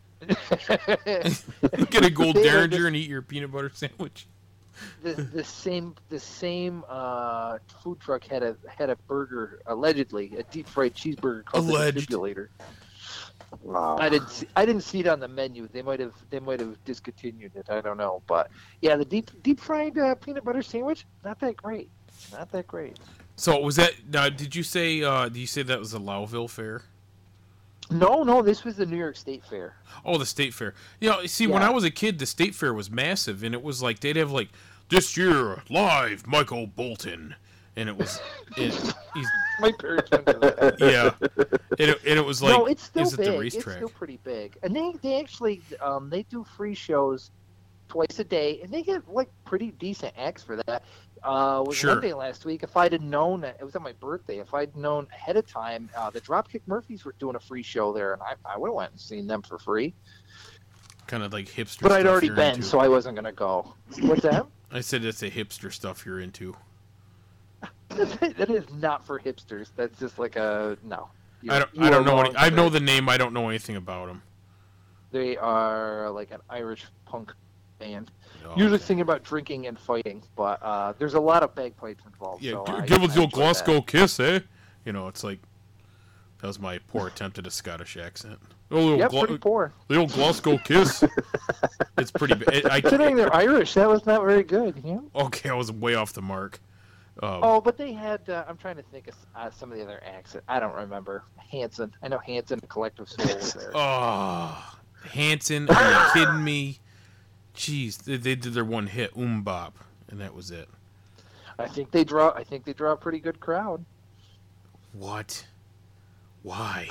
[SPEAKER 1] Get a gold
[SPEAKER 2] They were
[SPEAKER 1] derringer
[SPEAKER 2] just-
[SPEAKER 1] and eat your peanut butter sandwich.
[SPEAKER 2] the, the same the same uh, food truck had a had a burger allegedly a deep fried cheeseburger called
[SPEAKER 1] Alleged.
[SPEAKER 2] the Defibrillator.
[SPEAKER 3] Wow.
[SPEAKER 2] I didn't see, I didn't see it on the menu. They might have they might have discontinued it. I don't know, but yeah, the deep deep fried uh, peanut butter sandwich not that great, not that great.
[SPEAKER 1] So was that? Now, did you say? Uh, did you say that was the Lowville Fair?
[SPEAKER 2] No, no, this was the New York State Fair.
[SPEAKER 1] Oh, the State Fair. You know, see, when
[SPEAKER 2] Yeah.
[SPEAKER 1] I was a kid, the State Fair was massive, and it was like they'd have like this year live Michael Bolton, and it was, it, he's
[SPEAKER 2] My parents went to that.
[SPEAKER 1] yeah, and it, and it was like
[SPEAKER 2] no, it's still
[SPEAKER 1] is it
[SPEAKER 2] big.
[SPEAKER 1] the
[SPEAKER 2] It's
[SPEAKER 1] racetrack?
[SPEAKER 2] still pretty big, and they they actually um, they do free shows twice a day, and they get like pretty decent acts for that. Uh, it was
[SPEAKER 1] Sure.
[SPEAKER 2] Monday last week. If I'd have known, it was on my birthday. If I'd known ahead of time, uh, the Dropkick Murphys were doing a free show there, and I, I would have went and seen them for free.
[SPEAKER 1] Kind of like hipster.
[SPEAKER 2] But I'd
[SPEAKER 1] stuff
[SPEAKER 2] already
[SPEAKER 1] you're
[SPEAKER 2] been,
[SPEAKER 1] into.
[SPEAKER 2] so I wasn't gonna go. What's that?
[SPEAKER 1] I said that's the hipster stuff you're into.
[SPEAKER 2] That is not for hipsters. That's just like a no. You-
[SPEAKER 1] I don't.
[SPEAKER 2] you
[SPEAKER 1] I
[SPEAKER 2] are
[SPEAKER 1] don't know.
[SPEAKER 2] wrong
[SPEAKER 1] Any, I know
[SPEAKER 2] for-
[SPEAKER 1] the name. I don't know anything about them.
[SPEAKER 2] They are like an Irish punk band.
[SPEAKER 1] Oh,
[SPEAKER 2] Usually
[SPEAKER 1] okay.
[SPEAKER 2] singing about drinking and fighting, but uh, there's a lot of bagpipes involved.
[SPEAKER 1] Yeah,
[SPEAKER 2] so
[SPEAKER 1] g-
[SPEAKER 2] I,
[SPEAKER 1] give us
[SPEAKER 2] I
[SPEAKER 1] your
[SPEAKER 2] enjoyed
[SPEAKER 1] Glasgow
[SPEAKER 2] that.
[SPEAKER 1] kiss, eh? You know, it's like that was my poor attempt at a Scottish accent. Oh, little
[SPEAKER 2] Yep,
[SPEAKER 1] Gla-
[SPEAKER 2] pretty poor.
[SPEAKER 1] the old Glasgow kiss. It's pretty bad. I,
[SPEAKER 2] Considering they're Irish, that was not very good. Yeah.
[SPEAKER 1] okay, I was way off the mark. Um,
[SPEAKER 2] Oh, but they had. Uh, I'm trying to think of uh, some of the other acts. I don't remember. Hanson. I know Hanson. Collective Soul was there.
[SPEAKER 1] Oh, Hanson, are you kidding me? Jeez, they, they did their one hit, Umbop, and that was it.
[SPEAKER 2] I think they draw. I think they draw a pretty good crowd.
[SPEAKER 1] What? Why?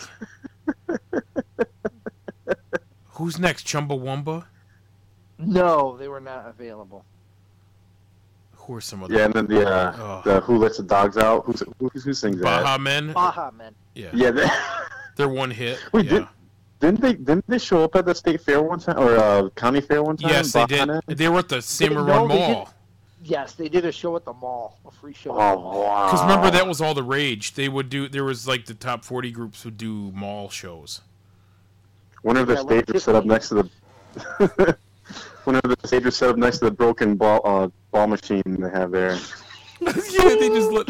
[SPEAKER 1] Who's next, Chumbawamba?
[SPEAKER 2] No, they were not available.
[SPEAKER 1] Who are some other?
[SPEAKER 3] Yeah, and then the uh,
[SPEAKER 1] Oh.
[SPEAKER 3] the Who Lets the Dogs Out? Who who, who sings that?
[SPEAKER 1] Baha Men?
[SPEAKER 2] Baja Men.
[SPEAKER 1] Yeah.
[SPEAKER 3] Yeah, they,
[SPEAKER 1] Their one hit.
[SPEAKER 3] Wait,
[SPEAKER 1] yeah.
[SPEAKER 3] did- didn't they didn't they show up at the state fair one time or uh, county fair one time?
[SPEAKER 1] Yes, they did.
[SPEAKER 3] Baha?
[SPEAKER 1] They were at the Cimarron
[SPEAKER 2] no, they
[SPEAKER 1] Mall.
[SPEAKER 2] Yes, they did a show at the mall. A free show.
[SPEAKER 3] Oh
[SPEAKER 2] at the mall.
[SPEAKER 3] wow!
[SPEAKER 1] Because remember, that was all the rage. They would do. There was like the top forty groups would do mall shows.
[SPEAKER 3] One of the
[SPEAKER 2] Yeah, like
[SPEAKER 3] stage was set up
[SPEAKER 2] Tiffany.
[SPEAKER 3] next to the. One of the stage was set up next to the broken ball uh, ball machine they have there.
[SPEAKER 1] Yeah, they just let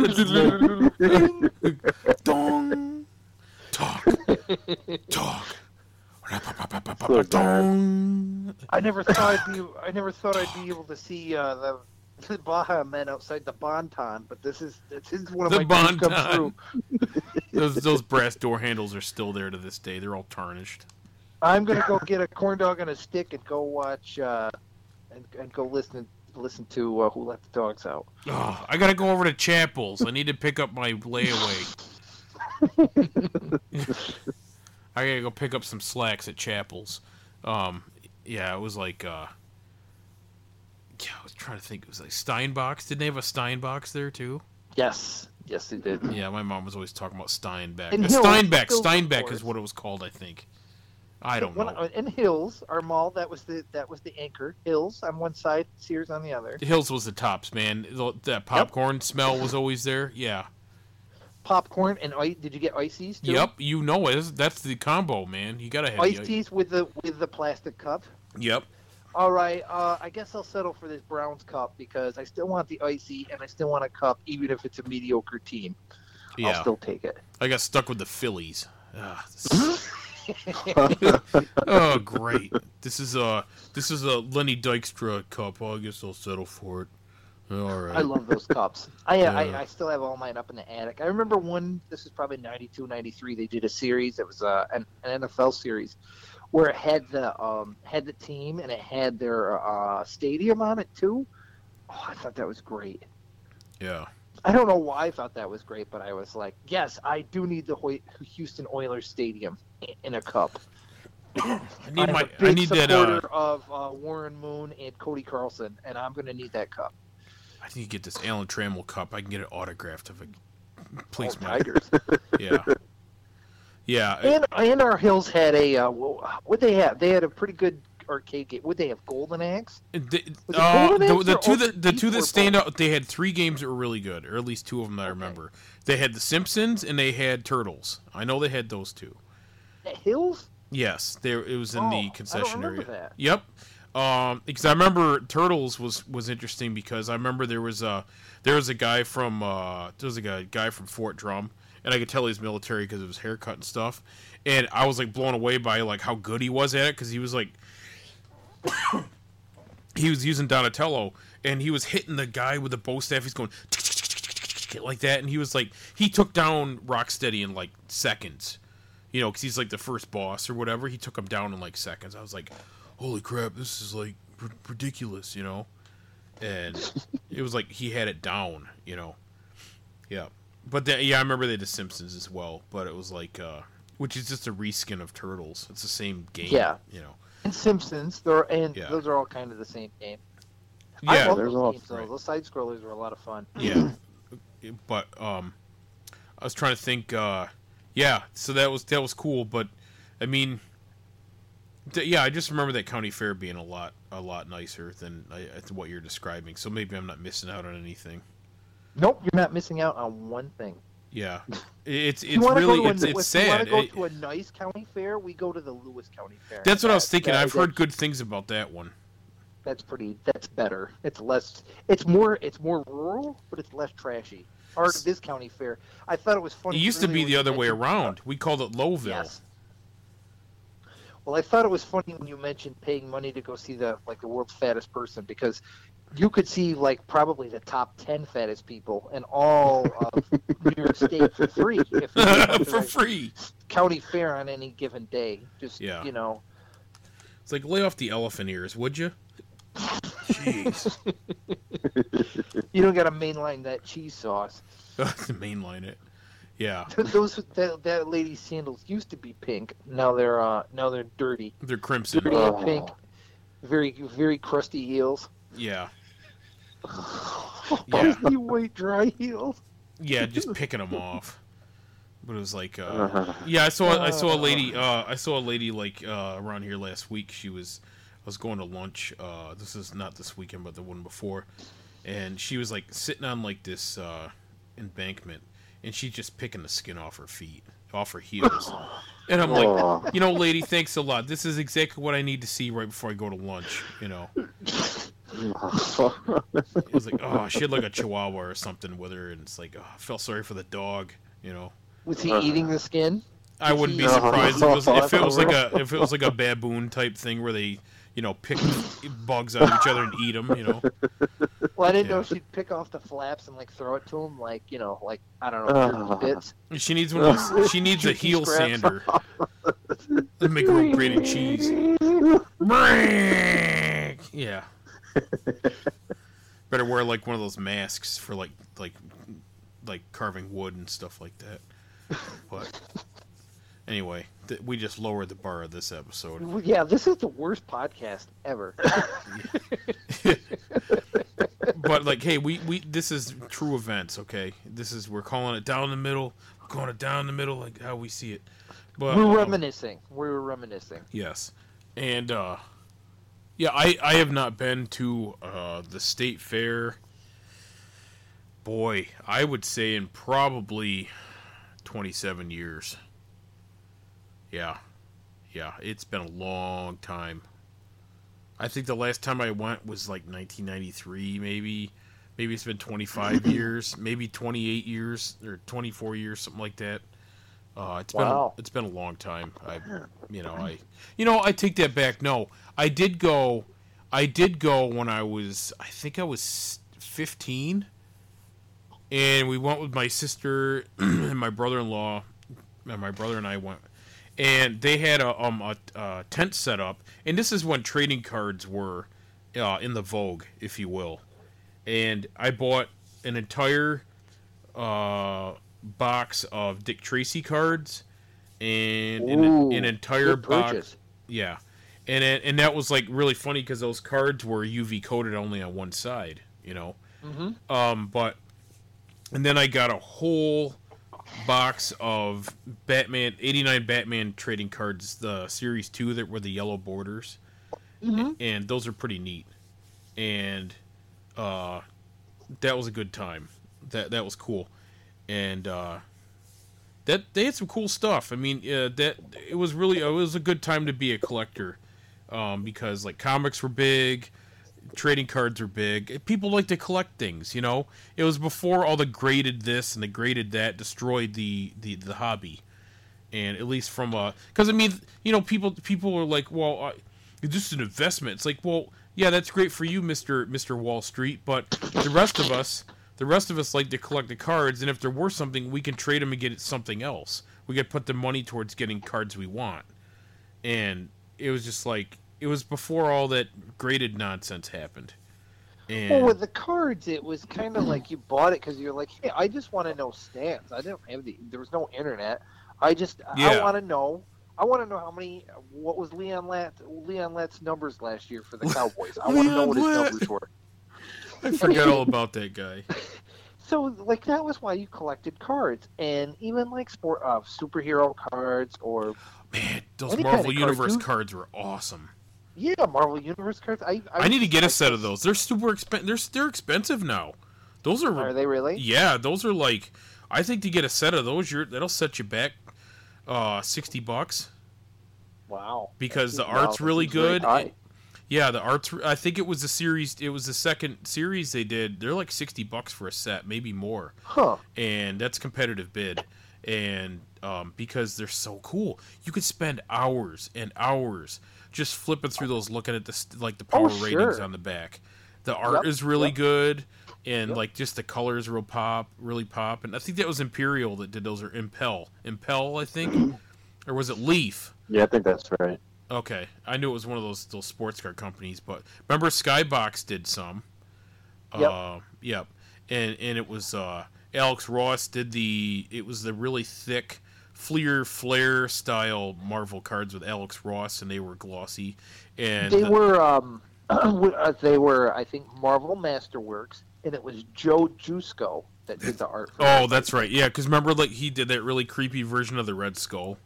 [SPEAKER 1] it dong, talk, talk.
[SPEAKER 3] So bad.
[SPEAKER 1] Dong.
[SPEAKER 2] I never thought I'd be. I never thought I'd be able to see uh, the, the Baja Men outside the Bonton, but this is this is one of
[SPEAKER 1] The
[SPEAKER 2] my dreams come
[SPEAKER 1] Bonton.
[SPEAKER 2] true.
[SPEAKER 1] Those those brass door handles are still there to this day. They're all tarnished.
[SPEAKER 2] I'm gonna go get a corn dog on a stick and go watch uh, and and go listen listen to uh, Who Let the Dogs Out.
[SPEAKER 1] Oh, I gotta go over to Chapels. I need to pick up my layaway. I gotta go pick up some slacks at Chapels. Um, yeah, it was like, uh, yeah, I was trying to think. It was like Steinbox. Didn't they have a Steinbox there too?
[SPEAKER 2] Yes, yes, they did.
[SPEAKER 1] Yeah, my mom was always talking about Steinbeck.
[SPEAKER 2] And
[SPEAKER 1] Uh,
[SPEAKER 2] Hills,
[SPEAKER 1] Steinbeck.
[SPEAKER 2] Hills, of
[SPEAKER 1] Steinbeck
[SPEAKER 2] course.
[SPEAKER 1] is what it was called, I think. I don't
[SPEAKER 2] One-
[SPEAKER 1] know.
[SPEAKER 2] In Hills, our mall, that was the that was the anchor. Hills on one side, Sears on the other.
[SPEAKER 1] Hills was the tops, man. The- That popcorn smell was always there. Yeah.
[SPEAKER 2] Popcorn and ice. Did you get ices too?
[SPEAKER 1] Yep. You know it. That's the combo, man. You gotta have
[SPEAKER 2] Iced
[SPEAKER 1] the.
[SPEAKER 2] teas with the with the plastic cup.
[SPEAKER 1] Yep.
[SPEAKER 2] All right, uh, I guess I'll settle for this Browns cup because I still want the icy and I still want a cup, even if it's a mediocre team. I'll
[SPEAKER 1] Yeah.
[SPEAKER 2] still take it.
[SPEAKER 1] I got stuck with the Phillies. Ah, this- oh, great! This is a this is a Lenny Dykstra cup. Well, I guess I'll settle for it. All right.
[SPEAKER 2] I love those cups. I,
[SPEAKER 1] Yeah.
[SPEAKER 2] I I still have all mine up in the attic. I remember one. This is probably ninety-two, ninety-three. They did a series. It was uh, an, an N F L series where it had the um had the team and it had their uh stadium on it too. Oh, I thought that was great.
[SPEAKER 1] Yeah.
[SPEAKER 2] I don't know why I thought that was great, but I was like, yes, I do need the Hoy- Houston Oilers stadium i- in a cup.
[SPEAKER 1] I need
[SPEAKER 2] I'm
[SPEAKER 1] my.
[SPEAKER 2] a big
[SPEAKER 1] I need that. Uh,
[SPEAKER 2] supporter of uh, Warren Moon and Cody Carlson, and I'm going to need that cup.
[SPEAKER 1] I need to get this Alan Trammell cup. I can get it autographed if I place
[SPEAKER 2] Oh,
[SPEAKER 1] my.
[SPEAKER 2] Tigers.
[SPEAKER 1] Yeah. Yeah.
[SPEAKER 2] And and our Hills had a uh, what they have? They had a pretty good arcade game. Would they have Golden Axe?
[SPEAKER 1] The,
[SPEAKER 2] Was it
[SPEAKER 1] uh,
[SPEAKER 2] Golden
[SPEAKER 1] the,
[SPEAKER 2] Axe
[SPEAKER 1] the
[SPEAKER 2] or
[SPEAKER 1] two that
[SPEAKER 2] Ultimate
[SPEAKER 1] the
[SPEAKER 2] Beast
[SPEAKER 1] two that
[SPEAKER 2] or
[SPEAKER 1] stand
[SPEAKER 2] both?
[SPEAKER 1] out, they had three games that were really good, or at least two of them that I
[SPEAKER 2] Okay.
[SPEAKER 1] remember. They had the Simpsons and they had Turtles. I know they had those two.
[SPEAKER 2] At Hills?
[SPEAKER 1] Yes, there it was in
[SPEAKER 2] Oh, I
[SPEAKER 1] the
[SPEAKER 2] don't
[SPEAKER 1] concession
[SPEAKER 2] remember
[SPEAKER 1] area.
[SPEAKER 2] that.
[SPEAKER 1] Yep. Um, because I remember Turtles was was interesting because I remember there was a there was a guy from uh there was a guy, guy from Fort Drum, and I could tell he's military because of his haircut and stuff, and I was like blown away by like how good he was at it because he was like he was using Donatello and he was hitting the guy with the bow staff. He's going like that, and he was like he took down Rocksteady in like seconds. You know, because he's like the first boss or whatever. He took him down in like seconds. I was like, holy crap, this is like r- ridiculous, you know? And it was like he had it down, you know? Yeah. But the, yeah, I remember they did Simpsons as well. But it was like, uh, which is just a reskin of Turtles. It's the same game,
[SPEAKER 2] Yeah.
[SPEAKER 1] you know?
[SPEAKER 2] And Simpsons, they're and
[SPEAKER 1] Yeah.
[SPEAKER 2] those are all kind of the same game. I
[SPEAKER 1] Yeah,
[SPEAKER 2] love
[SPEAKER 3] there's
[SPEAKER 2] those
[SPEAKER 3] all-
[SPEAKER 2] games, though.
[SPEAKER 1] right.
[SPEAKER 2] Those side scrollers are a lot of fun.
[SPEAKER 1] yeah. But, um, I was trying to think, uh, yeah, so that was, that was cool. But, I mean... Yeah, I just remember that county fair being a lot, a lot nicer than uh, what you're describing. So maybe I'm not missing out on anything.
[SPEAKER 2] Nope, you're not missing out on one thing.
[SPEAKER 1] Yeah, it's
[SPEAKER 2] If you
[SPEAKER 1] it's
[SPEAKER 2] wanna
[SPEAKER 1] really
[SPEAKER 2] go to
[SPEAKER 1] it's
[SPEAKER 2] a,
[SPEAKER 1] it's
[SPEAKER 2] if you want
[SPEAKER 1] sad.
[SPEAKER 2] to go
[SPEAKER 1] It-
[SPEAKER 2] to a nice county fair, we go to the Lewis County Fair.
[SPEAKER 1] that's what I was
[SPEAKER 2] That-
[SPEAKER 1] thinking.
[SPEAKER 2] that-
[SPEAKER 1] I've
[SPEAKER 2] that-
[SPEAKER 1] heard good things about that one.
[SPEAKER 2] That's pretty. That's better. It's less. It's more. It's more rural, but it's less trashy. Or this county fair. I thought it was
[SPEAKER 1] It
[SPEAKER 2] funny.
[SPEAKER 1] used to
[SPEAKER 2] earlier
[SPEAKER 1] be
[SPEAKER 2] when
[SPEAKER 1] the
[SPEAKER 2] you
[SPEAKER 1] other way
[SPEAKER 2] mentioned-
[SPEAKER 1] around. We called it Lowville.
[SPEAKER 2] Yes. Well, I thought it was funny when you mentioned paying money to go see the like the world's fattest person because you could see like probably the top ten fattest people in all of New York State for free if you went to
[SPEAKER 1] For
[SPEAKER 2] the
[SPEAKER 1] free.
[SPEAKER 2] county fair on any given day. Just
[SPEAKER 1] Yeah.
[SPEAKER 2] you know.
[SPEAKER 1] It's like lay off the elephant ears, would you? Jeez.
[SPEAKER 2] You don't got to mainline that cheese sauce.
[SPEAKER 1] To mainline it. Yeah,
[SPEAKER 2] Those that, that lady's sandals used to be pink. Now they're uh now they're dirty.
[SPEAKER 1] they're crimson.
[SPEAKER 2] Dirty
[SPEAKER 3] Oh.
[SPEAKER 2] and pink. Very very crusty heels.
[SPEAKER 1] Yeah, Yeah.
[SPEAKER 2] Crusty white dry heels.
[SPEAKER 1] yeah, just picking them off. But it was like, uh,
[SPEAKER 3] Uh,
[SPEAKER 1] yeah, I saw I saw a lady. Uh, I saw a lady like uh, around here last week. She was, I was going to lunch. Uh, this is not this weekend, but the one before, and she was like sitting on like this uh, embankment, and she's just picking the skin off her feet, off her heels. And I'm like,
[SPEAKER 3] Oh.
[SPEAKER 1] you know, lady, thanks a lot. This is exactly what I need to see right before I go to lunch. You know, it was like, oh, she had like a chihuahua or something with her, and it's like, oh, I felt sorry for the dog. You know.
[SPEAKER 2] Was he
[SPEAKER 3] Uh.
[SPEAKER 2] eating the skin?
[SPEAKER 1] I wouldn't be
[SPEAKER 3] No.
[SPEAKER 1] surprised if it was, if it was like a if it was like a baboon type thing where they, you know, pick bugs out of each other and eat them. You know,
[SPEAKER 2] Well, I didn't know
[SPEAKER 1] Yeah.
[SPEAKER 2] if she'd pick off the flaps and like throw it to him, like you know, like I don't know,
[SPEAKER 3] Uh.
[SPEAKER 2] turkey bits.
[SPEAKER 1] she needs one of those. She needs a
[SPEAKER 2] Juicy
[SPEAKER 1] heel
[SPEAKER 2] scraps.
[SPEAKER 1] sander to make her grated cheese. Yeah. Better wear like one of those masks for like like like carving wood and stuff like that. But anyway, th- we just lowered the bar of this episode.
[SPEAKER 2] Well, yeah, this is the worst podcast ever.
[SPEAKER 1] But like, hey, we, we this is true events, okay? This is we're calling it down the middle. We're calling it down the middle, like how we see it. But
[SPEAKER 2] We're
[SPEAKER 1] um,
[SPEAKER 2] reminiscing. We're reminiscing.
[SPEAKER 1] yes, and uh, yeah, I I have not been to uh, the state fair. Boy, I would say in probably twenty-seven years. Yeah, yeah, it's been a long time. I think the last time I went was like nineteen ninety-three, maybe. Maybe it's been twenty-five years, maybe twenty-eight years or twenty-four years, something like that. Uh, it's
[SPEAKER 2] Wow.
[SPEAKER 1] been it's been a long time. I, you know, I, you know, I take that back. No, I did go, I did go when I was, I think I was fifteen, and we went with my sister and my brother-in-law, and my brother and I went. And they had a um a, a tent set up, and this is when trading cards were uh, in the vogue, if you will. And I bought an entire uh, box of Dick Tracy cards, and an,
[SPEAKER 2] Ooh,
[SPEAKER 1] an entire
[SPEAKER 2] good
[SPEAKER 1] box.
[SPEAKER 2] purchase.
[SPEAKER 1] Yeah, and it, and that was like really funny because those cards were U V coated only on one side, you know.
[SPEAKER 2] Mm-hmm.
[SPEAKER 1] Um, but and then I got a whole box of Batman eighty-nine Batman trading cards, the series two that were the yellow borders,
[SPEAKER 2] Mm-hmm.
[SPEAKER 1] and those are pretty neat. And uh, that was a good time. That that was cool, and uh, that they had some cool stuff. I mean, uh, that it was really it was a good time to be a collector, um, because like comics were big, trading cards are big. People like to collect things, you know. It was before all the graded this and the graded that destroyed the the, the hobby, and at least from a because I mean, you know, people people are like, well, uh, it's just an investment. It's like, well, yeah, that's great for you, Mister Mister Wall Street, but the rest of us. The rest of us like to collect the cards, and if they're worth something, we can trade them and get something else. We could put the money towards getting cards we want. And it was just like, it was before all that graded nonsense happened. And
[SPEAKER 2] Well, with the cards, it was kind of like you bought it because you're like, hey, I just want to know stats. I didn't have the, there was no internet. I just, I
[SPEAKER 1] Yeah.
[SPEAKER 2] want to know. I want to know how many. What was Leon Lat Leon Lat's numbers last year for the Cowboys? I want to know
[SPEAKER 1] Leon
[SPEAKER 2] what his
[SPEAKER 1] Latt.
[SPEAKER 2] numbers were.
[SPEAKER 1] I forgot all about that guy.
[SPEAKER 2] So, like, that was why you collected cards, and even like sport, uh, superhero cards, or
[SPEAKER 1] Man, those
[SPEAKER 2] Any
[SPEAKER 1] Marvel
[SPEAKER 2] kind of card,
[SPEAKER 1] Universe
[SPEAKER 2] dude.
[SPEAKER 1] cards were awesome.
[SPEAKER 2] yeah, Marvel Universe cards. I I,
[SPEAKER 1] I need to
[SPEAKER 2] just
[SPEAKER 1] get a
[SPEAKER 2] like
[SPEAKER 1] set of
[SPEAKER 2] those.
[SPEAKER 1] those. They're super expensive. They're they're expensive now. Those are,
[SPEAKER 2] Are they really?
[SPEAKER 1] yeah. Those are like, I think to get a set of those, you're that'll set you back, uh, sixty bucks
[SPEAKER 2] Wow.
[SPEAKER 1] because the
[SPEAKER 2] Wow,
[SPEAKER 1] art's
[SPEAKER 2] that
[SPEAKER 1] really
[SPEAKER 2] seems very
[SPEAKER 1] good.
[SPEAKER 2] high.
[SPEAKER 1] Yeah, the art's. I think it was the series. It was the second series they did. They're like sixty bucks for a set, maybe more,
[SPEAKER 2] Huh.
[SPEAKER 1] and that's competitive bid. And um, because they're so cool, you could spend hours and hours just flipping through those, looking at the st- like the power
[SPEAKER 2] Oh,
[SPEAKER 1] ratings
[SPEAKER 2] sure.
[SPEAKER 1] on the back. The art
[SPEAKER 2] Yep,
[SPEAKER 1] is really
[SPEAKER 2] yep.
[SPEAKER 1] good, and
[SPEAKER 2] Yep.
[SPEAKER 1] like just the colors real pop, really pop. And I think that was Imperial that did those, or Impel, Impel, I think, or was it Leaf?
[SPEAKER 3] Yeah, I think that's right.
[SPEAKER 1] Okay, I knew it was one of those those sports card companies, but remember Skybox did some.
[SPEAKER 2] Yep.
[SPEAKER 1] Uh, yep. And and it was uh, Alex Ross did the. It was the really thick Fleer Flare style Marvel cards with Alex Ross, and they were glossy. And
[SPEAKER 2] They
[SPEAKER 1] the-
[SPEAKER 2] were um, uh, they were I think Marvel Masterworks, and it was Joe Jusko that did the art. For
[SPEAKER 1] oh,
[SPEAKER 2] that.
[SPEAKER 1] that's right. Yeah, because remember, like he did that really creepy version of the Red Skull.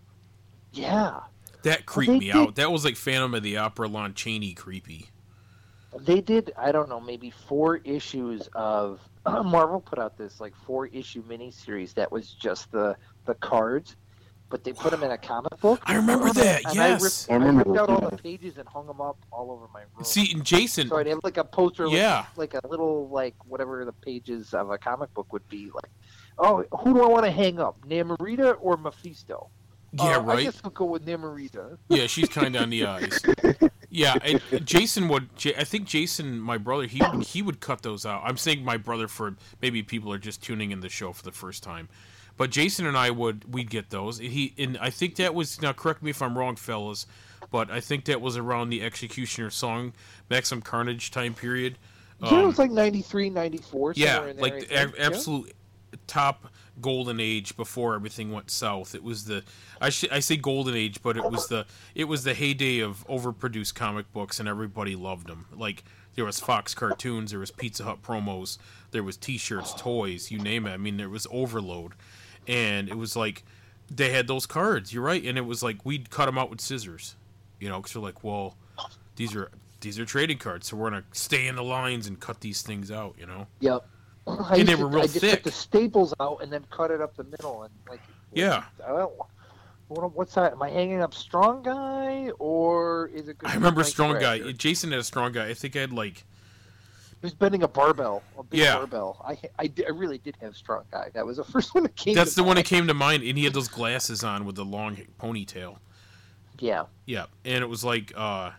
[SPEAKER 2] Yeah,
[SPEAKER 1] That creeped
[SPEAKER 2] they
[SPEAKER 1] me
[SPEAKER 2] did-
[SPEAKER 1] out. That was like Phantom of the Opera Lon Chaney creepy.
[SPEAKER 2] they did. I don't know, maybe four issues of Marvel put out this like four issue miniseries that was just the the cards, but they put them in a comic book.
[SPEAKER 1] I remember that.
[SPEAKER 2] And
[SPEAKER 1] Yes.
[SPEAKER 2] I
[SPEAKER 3] I
[SPEAKER 2] ripped, I
[SPEAKER 3] remember
[SPEAKER 2] ripped out
[SPEAKER 3] those,
[SPEAKER 2] all
[SPEAKER 3] yeah.
[SPEAKER 2] the pages and hung them up all over my room.
[SPEAKER 1] See, and Jason.
[SPEAKER 2] So I'd have like a poster, like,
[SPEAKER 1] Yeah.
[SPEAKER 2] like a little, like whatever the pages of a comic book would be. Like, oh, who do I want to hang up, Namorita or Mephisto?
[SPEAKER 1] Yeah,
[SPEAKER 2] Uh, I
[SPEAKER 1] right.
[SPEAKER 2] guess I'll go with Namorita.
[SPEAKER 1] Yeah, she's kind of on the eyes. Yeah, and Jason would. J- I think Jason, my brother, he he would cut those out. I'm saying my brother for maybe people are just tuning in the show for the first time, but Jason and I would we'd get those. He and I think that was, now correct me if I'm wrong, fellas, but I think that was around the Executioner song, Maximum Carnage time period.
[SPEAKER 2] yeah, it
[SPEAKER 1] Um,
[SPEAKER 2] was like ninety-three, ninety-four.
[SPEAKER 1] yeah,
[SPEAKER 2] somewhere in there,
[SPEAKER 1] like
[SPEAKER 2] I
[SPEAKER 1] the
[SPEAKER 2] think.
[SPEAKER 1] a- absolute top golden age before everything went south. It was the I sh- I say golden age, but it was the it was the heyday of overproduced comic books, and everybody loved them. Like there was Fox cartoons, there was Pizza Hut promos, there was T-shirts, toys, you name it. I mean, there was overload, and it was like they had those cards. You're right, and it was like we'd cut them out with scissors, you know, because they're like, well, these are these are trading cards, so we're gonna stay in the lines and cut these things out, you know.
[SPEAKER 2] Yep. I
[SPEAKER 1] And
[SPEAKER 2] used
[SPEAKER 1] they
[SPEAKER 2] to-
[SPEAKER 1] were real
[SPEAKER 2] I just
[SPEAKER 1] thick.
[SPEAKER 2] took the staples out and then cut it up the middle and like.
[SPEAKER 1] Yeah.
[SPEAKER 2] I don't. what- What's that? Am I hanging up Strong Guy or is it?
[SPEAKER 1] I remember
[SPEAKER 2] Night
[SPEAKER 1] Strong Guy.
[SPEAKER 2] Thrasher?
[SPEAKER 1] Jason had a Strong Guy. I think I had like
[SPEAKER 2] He was bending a barbell, a big
[SPEAKER 1] Yeah.
[SPEAKER 2] barbell. I, I, di- I really did have Strong Guy. That was the first one that came.
[SPEAKER 1] that's
[SPEAKER 2] to
[SPEAKER 1] the one that
[SPEAKER 2] mind.
[SPEAKER 1] came to mind, and he had those glasses on with the long ponytail.
[SPEAKER 2] Yeah.
[SPEAKER 1] Yeah, and it was like, uh,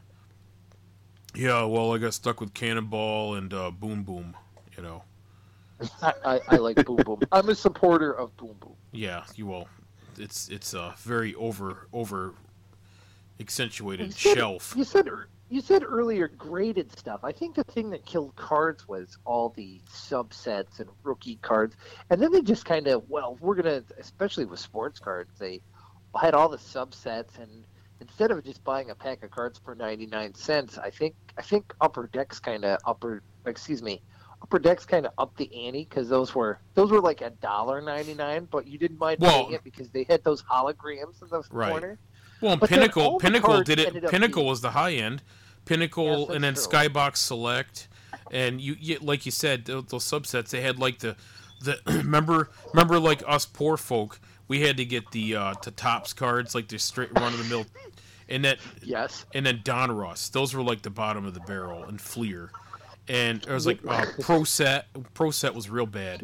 [SPEAKER 1] yeah, well, I got stuck with Cannonball and uh, Boom Boom, you know.
[SPEAKER 2] I, I, I like Boom Boom. I'm a supporter of Boom Boom.
[SPEAKER 1] Yeah, you will. It's it's a very over over accentuated
[SPEAKER 2] You said-
[SPEAKER 1] shelf.
[SPEAKER 2] You said you said earlier graded stuff. I think the thing that killed cards was all the subsets and rookie cards, and then they just kind of well, we're gonna, especially with sports cards, they had all the subsets and instead of just buying a pack of cards for ninety-nine cents, I think I think Upper Decks kind of upper excuse me, Upper Decks kind of upped the ante because those were those were like a dollar ninety-nine, but you didn't mind
[SPEAKER 1] well,
[SPEAKER 2] paying it because they had those holograms in the
[SPEAKER 1] right.
[SPEAKER 2] corner.
[SPEAKER 1] Well, and
[SPEAKER 2] but
[SPEAKER 1] Pinnacle Pinnacle did it. Pinnacle
[SPEAKER 2] being...
[SPEAKER 1] was the high end. Pinnacle
[SPEAKER 2] yes,
[SPEAKER 1] and then
[SPEAKER 2] true.
[SPEAKER 1] Skybox Select, and you, you like you said those, those subsets. They had like the the remember remember like us poor folk. We had to get the uh, the Topps cards, like the straight run of the mill, and that
[SPEAKER 2] yes,
[SPEAKER 1] and then Donruss. Those were like the bottom of the barrel, and Fleer, and it was like uh, Pro Set. Pro Set was real bad.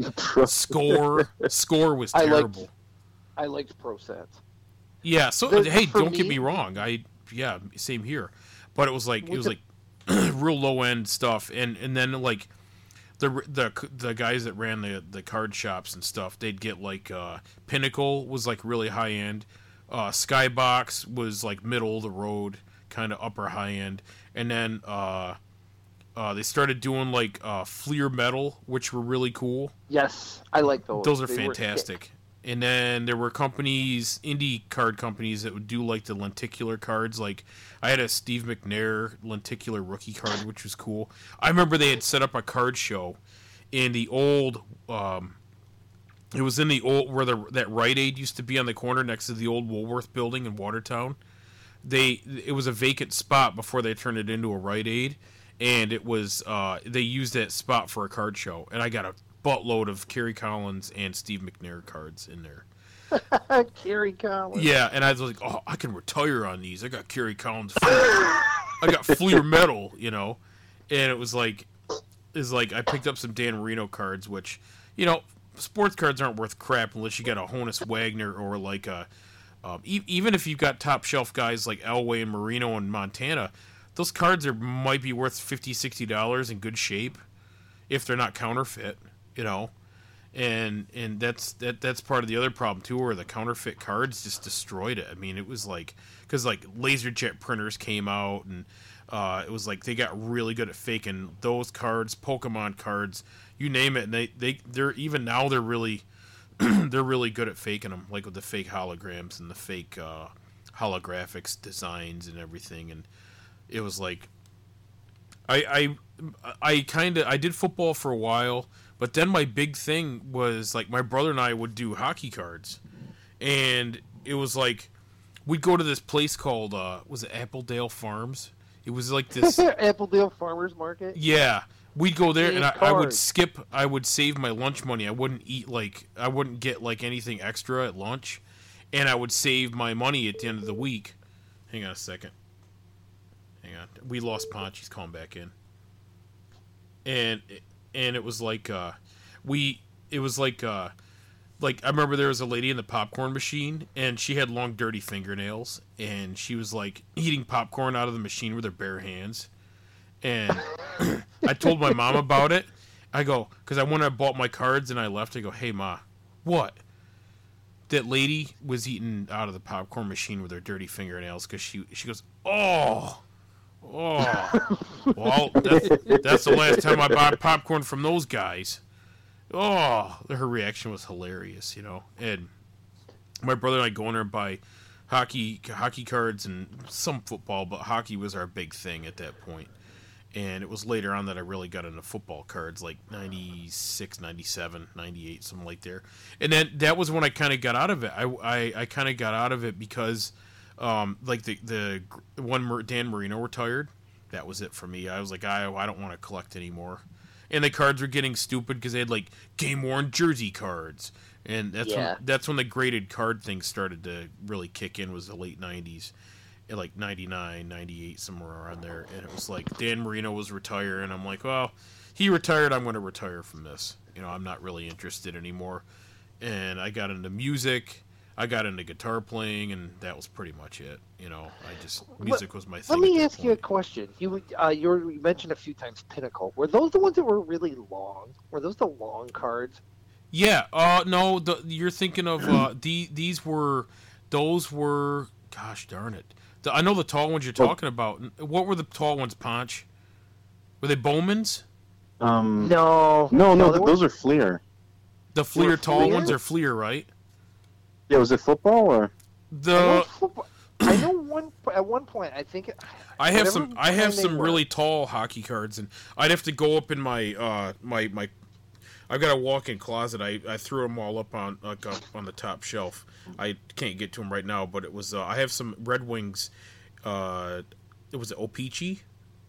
[SPEAKER 1] Score Score was terrible.
[SPEAKER 2] I liked, I liked Pro Sets.
[SPEAKER 1] Yeah. So
[SPEAKER 2] the,
[SPEAKER 1] hey, don't
[SPEAKER 2] me,
[SPEAKER 1] get me wrong. I yeah, same here. But it was like it was like real low end stuff, and and then like. The, the the guys that ran the the card shops and stuff, they'd get like uh, Pinnacle was like really high end, uh, Skybox was like middle of the road, kind of upper high end, and then uh, uh, they started doing like uh, Fleer Metal, which were really cool.
[SPEAKER 2] Yes, I like those.
[SPEAKER 1] Those are
[SPEAKER 2] they
[SPEAKER 1] fantastic. And then there were companies, indie card companies, that would do like the lenticular cards. Like I had a Steve McNair lenticular rookie card, which was cool. I remember they had set up a card show in the old. Um, it was in the old where the that Rite Aid used to be on the corner next to the old Woolworth building in Watertown. They it was a vacant spot before they turned it into a Rite Aid, and it was uh, they used that spot for a card show, and I got a buttload of Kerry Collins and Steve McNair cards in there.
[SPEAKER 2] Kerry Collins.
[SPEAKER 1] Yeah, and I was like, oh, I can retire on these. I got Kerry Collins. I got Fleer Metal, you know, and it was like, is like I picked up some Dan Marino cards, which, you know, sports cards aren't worth crap unless you got a Honus Wagner or like a, um, e- even if you've got top shelf guys like Elway and Marino and Montana, those cards are might be worth fifty dollars, sixty dollars in good shape if they're not counterfeit. You know, and and that's that that's part of the other problem too, where the counterfeit cards just destroyed it. I mean, it was like because like LaserJet printers came out, and uh, it was like they got really good at faking those cards, Pokemon cards, you name it. And they they they're even now they're really they're really good at faking them, like with the fake holograms and the fake uh, holographics designs and everything. And it was like I I I kind of I did football for a while. But then my big thing was, like, my brother and I would do hockey cards. And it was like, we'd go to this place called, uh, was it Appledale Farms? It was like this...
[SPEAKER 2] Appledale Farmers Market?
[SPEAKER 1] Yeah. We'd go there,
[SPEAKER 2] Game
[SPEAKER 1] and I, I would
[SPEAKER 2] cards.
[SPEAKER 1] skip, I would save my lunch money. I wouldn't eat, like, I wouldn't get, like, anything extra at lunch. And I would save my money at the end of the week. Hang on a second. Hang on. We lost Ponch. He's calling back in. And... And it was like, uh, we, it was like, uh, like, I remember there was a lady in the popcorn machine, and she had long, dirty fingernails, and she was, like, eating popcorn out of the machine with her bare hands. And I told my mom about it. I go, because I went and bought my cards, and I left. I go, hey, Ma, what? That lady was eating out of the popcorn machine with her dirty fingernails, because she, she goes, oh, oh, well, that's, that's the last time I bought popcorn from those guys. Oh, her reaction was hilarious, you know. And my brother and I go in there and buy hockey hockey cards and some football, but hockey was our big thing at that point. And it was later on that I really got into football cards, like ninety-six, ninety-seven, ninety-eight, something like there. And then that was when I kind of got out of it. I, I, I kind of got out of it because... Um, like the the when Dan Marino retired, that was it for me. I was like, I I don't want to collect anymore. And the cards were getting stupid because they had like game worn jersey cards, and that's
[SPEAKER 2] Yeah.
[SPEAKER 1] when that's when the graded card thing started to really kick in. Was the late nineties, like ninety-nine, ninety-eight, somewhere around there. And it was like Dan Marino was retiring. I'm like, well, he retired. I'm going to retire from this. You know, I'm not really interested anymore. And I got into music. I got into guitar playing, and that was pretty much it. You know, I just music was my thing.
[SPEAKER 2] Let me
[SPEAKER 1] at
[SPEAKER 2] ask
[SPEAKER 1] that
[SPEAKER 2] you a
[SPEAKER 1] point.
[SPEAKER 2] question. You uh, you, were, you mentioned a few times Pinnacle. Were those the ones that were really long? Were those the long cards?
[SPEAKER 1] Yeah. Uh, no, the, you're thinking of uh, the these were those were. Gosh darn it! The, I know the tall ones you're talking about. What were the tall ones, Ponch? Were they Bowman's?
[SPEAKER 3] Um,
[SPEAKER 2] No,
[SPEAKER 3] no, no,
[SPEAKER 2] they
[SPEAKER 3] th- those are Fleer.
[SPEAKER 1] The Fleer
[SPEAKER 2] Were
[SPEAKER 1] tall
[SPEAKER 2] Fleer?
[SPEAKER 1] ones are Fleer, right?
[SPEAKER 3] Yeah, was it football or?
[SPEAKER 2] I know,
[SPEAKER 1] The
[SPEAKER 2] football- I know one at one point, I think
[SPEAKER 1] I have
[SPEAKER 2] whatever
[SPEAKER 1] some. I have
[SPEAKER 2] brand they
[SPEAKER 1] some
[SPEAKER 2] were-
[SPEAKER 1] really tall hockey cards, and I'd have to go up in my uh my my. I've got a walk-in closet. I, I threw them all up on like up on the top shelf. I can't get to them right now, but it was. Uh, I have some Red Wings. Uh, it was O-Pee-Chee.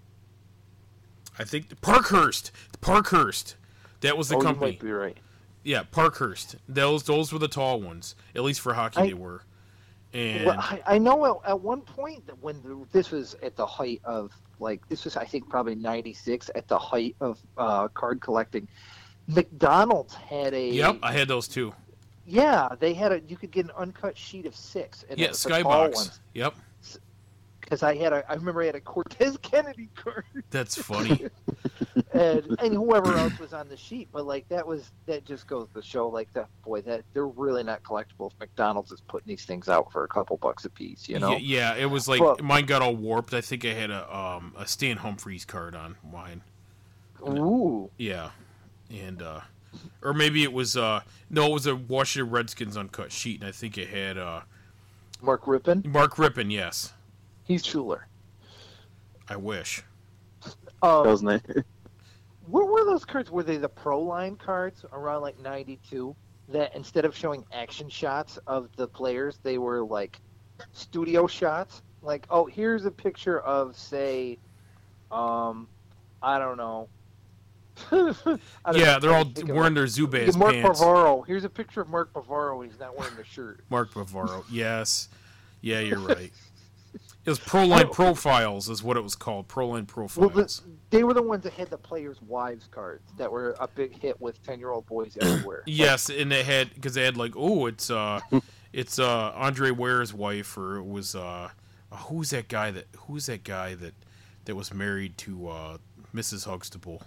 [SPEAKER 1] I think Parkhurst. Parkhurst. That was the
[SPEAKER 2] Oh, you
[SPEAKER 1] company.
[SPEAKER 2] might be right.
[SPEAKER 1] Yeah, Parkhurst. Those those were the tall ones. At least for hockey,
[SPEAKER 2] I-
[SPEAKER 1] they were. And
[SPEAKER 2] Well, I, I know at, at one point that when the, this was at the height of like this was I think probably ninety-six at the height of uh, card collecting. McDonald's had a
[SPEAKER 1] yep, I had those too.
[SPEAKER 2] yeah they had a you could get an uncut sheet of six and
[SPEAKER 1] Yeah,
[SPEAKER 2] it was the tall
[SPEAKER 1] Skybox.
[SPEAKER 2] ones
[SPEAKER 1] Yep,
[SPEAKER 2] because I had a I remember I had a Cortez Kennedy card
[SPEAKER 1] that's funny.
[SPEAKER 2] and, and whoever else was on the sheet but like that was that just goes to show like that boy that they're really not collectible if McDonald's is putting these things out for a couple bucks a piece you know
[SPEAKER 1] Yeah, yeah, it was like
[SPEAKER 2] Well-
[SPEAKER 1] mine got all warped. I think I had a um a Stan Humphries card on mine.
[SPEAKER 2] ooh
[SPEAKER 1] Yeah, and uh, or maybe it was uh no, it was a Washington Redskins uncut sheet, and I think it had uh
[SPEAKER 2] Mark Rippon
[SPEAKER 1] Mark Rippon. Yes,
[SPEAKER 2] he's Schuler.
[SPEAKER 1] I wish.
[SPEAKER 2] Um,
[SPEAKER 3] That was nice.
[SPEAKER 2] What were those cards? Were they the Pro Line cards around like ninety-two? That instead of showing action shots of the players, they were like studio shots. Like, oh, here's a picture of, say, um, I don't know. I don't
[SPEAKER 1] Yeah,
[SPEAKER 2] know.
[SPEAKER 1] they're all
[SPEAKER 2] Think of
[SPEAKER 1] wearing
[SPEAKER 2] it.
[SPEAKER 1] their Zubaz
[SPEAKER 2] Mark
[SPEAKER 1] pants.
[SPEAKER 2] Bavaro. Here's a picture of Mark Bavaro when he's not wearing the shirt.
[SPEAKER 1] Mark Bavaro. Yes, yeah, you're right. It was Proline Profiles, is what it was called. Proline
[SPEAKER 2] Well,
[SPEAKER 1] Profiles.
[SPEAKER 2] the, they were the ones that had the players' wives cards that were a big hit with ten-year-old boys everywhere.
[SPEAKER 1] Yes, and they had because they had like, oh, it's uh, it's uh, Andre Ware's wife, or it was uh, who's that guy that who's that guy that that was married to uh, Missus Huxtable?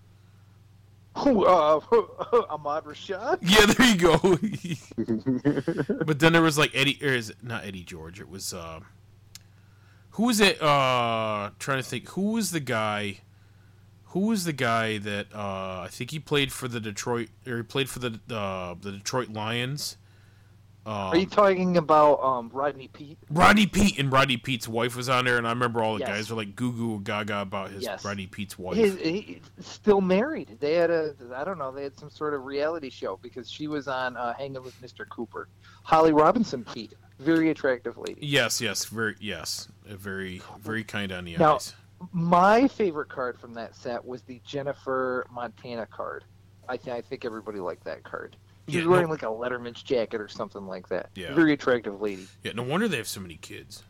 [SPEAKER 2] Who, uh, Ahmad Rashad?
[SPEAKER 1] Yeah, there you go. But then there was like Eddie, or is it not Eddie George? It was uh, who was it? Uh, trying to think, who was the guy? Who was the guy that uh, I think he played for the Detroit, or he played for the uh, the Detroit Lions? Um,
[SPEAKER 2] Are you talking about um, Rodney Pete?
[SPEAKER 1] Rodney Pete, and Rodney Pete's wife was on there, and I remember all the
[SPEAKER 2] Yes.
[SPEAKER 1] guys were like goo goo gaga about his
[SPEAKER 2] Yes.
[SPEAKER 1] Rodney Pete's wife.
[SPEAKER 2] His, he, still married. They had a, I don't know, they had some sort of reality show because she was on uh, Hanging with Mister Cooper. Holly Robinson Pete, very attractive lady.
[SPEAKER 1] Yes, yes, very yes, a very very kind on the
[SPEAKER 2] Now-
[SPEAKER 1] eyes.
[SPEAKER 2] My favorite card from that set was the Jennifer Montana card. I, th- I think everybody liked that card. She was
[SPEAKER 1] Yeah,
[SPEAKER 2] wearing
[SPEAKER 1] no-
[SPEAKER 2] like a Letterman's jacket or something like that.
[SPEAKER 1] Yeah.
[SPEAKER 2] Very attractive lady.
[SPEAKER 1] Yeah, no wonder they have so many kids.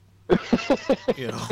[SPEAKER 1] You know,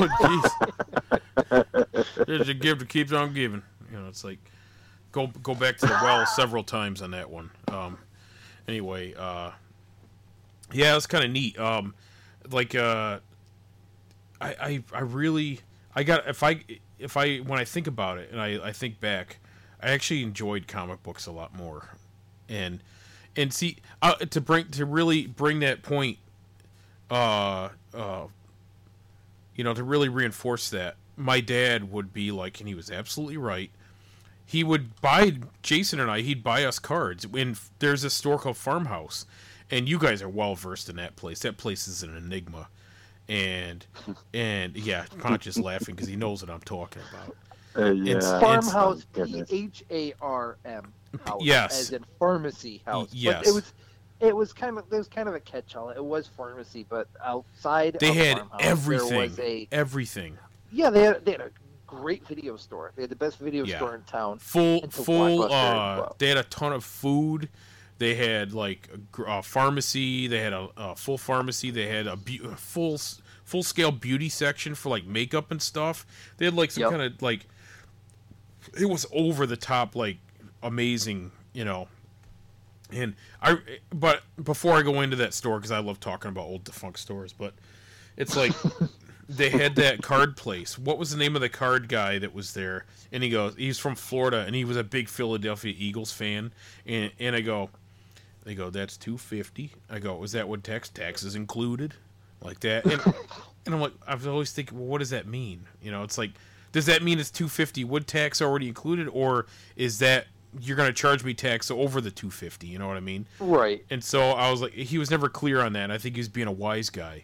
[SPEAKER 1] jeez. There's a gift that keeps on giving. You know, it's like go go back to the well several times on that one. Um, anyway, uh, yeah, it's kind of neat. Um, like, uh, I, I I really I got if I if I when I think about it and I, I think back, I actually enjoyed comic books a lot more, and and see uh, to bring to really bring that point. Uh, uh, you know, to really reinforce that, my dad would be like, and he was absolutely right. He would buy Jason and I. He'd buy us cards. And there's a store called Farmhouse, and you guys are well versed in that place. That place is an enigma, and and yeah, Ponch is laughing because he knows what I'm talking about.
[SPEAKER 3] Uh, yeah.
[SPEAKER 1] It's-
[SPEAKER 2] Farmhouse,
[SPEAKER 3] Oh,
[SPEAKER 2] P
[SPEAKER 3] goodness.
[SPEAKER 2] H A R M house,
[SPEAKER 1] Yes.
[SPEAKER 2] as in pharmacy house.
[SPEAKER 1] yes.
[SPEAKER 2] But it was, it was kind of, it was kind of a catch-all. It was pharmacy, but outside
[SPEAKER 1] They
[SPEAKER 2] of
[SPEAKER 1] had
[SPEAKER 2] Farmhouse,
[SPEAKER 1] everything.
[SPEAKER 2] There was a,
[SPEAKER 1] Everything.
[SPEAKER 2] yeah, they had, they had a great video store. They had the best video
[SPEAKER 1] Yeah.
[SPEAKER 2] store in town.
[SPEAKER 1] Full,
[SPEAKER 2] Into
[SPEAKER 1] full.
[SPEAKER 2] Blockbuster as
[SPEAKER 1] Uh,
[SPEAKER 2] well.
[SPEAKER 1] they had a ton of food. They had like a gr- a pharmacy. They had a, a full pharmacy. They had a, bu- a full full scale beauty section for like makeup and stuff. They had like some
[SPEAKER 2] Yep.
[SPEAKER 1] kind of like it was over the top like amazing, you know. And I but before I go into that store because I love talking about old defunct stores, but it's like they had that card place. What was the name of the card guy that was there? And he goes, he's from Florida, and he was a big Philadelphia Eagles fan. And and I go, they go, that's two fifty. I go, is that what tax taxes included, like that? And and I'm like, I was always thinking, well, what does that mean? You know, it's like, does that mean it's two fifty with tax already included, or is that you're gonna charge me tax over the two fifty? You know what I mean?
[SPEAKER 2] Right.
[SPEAKER 1] And so I was like, he was never clear on that. And I think he was being a wise guy.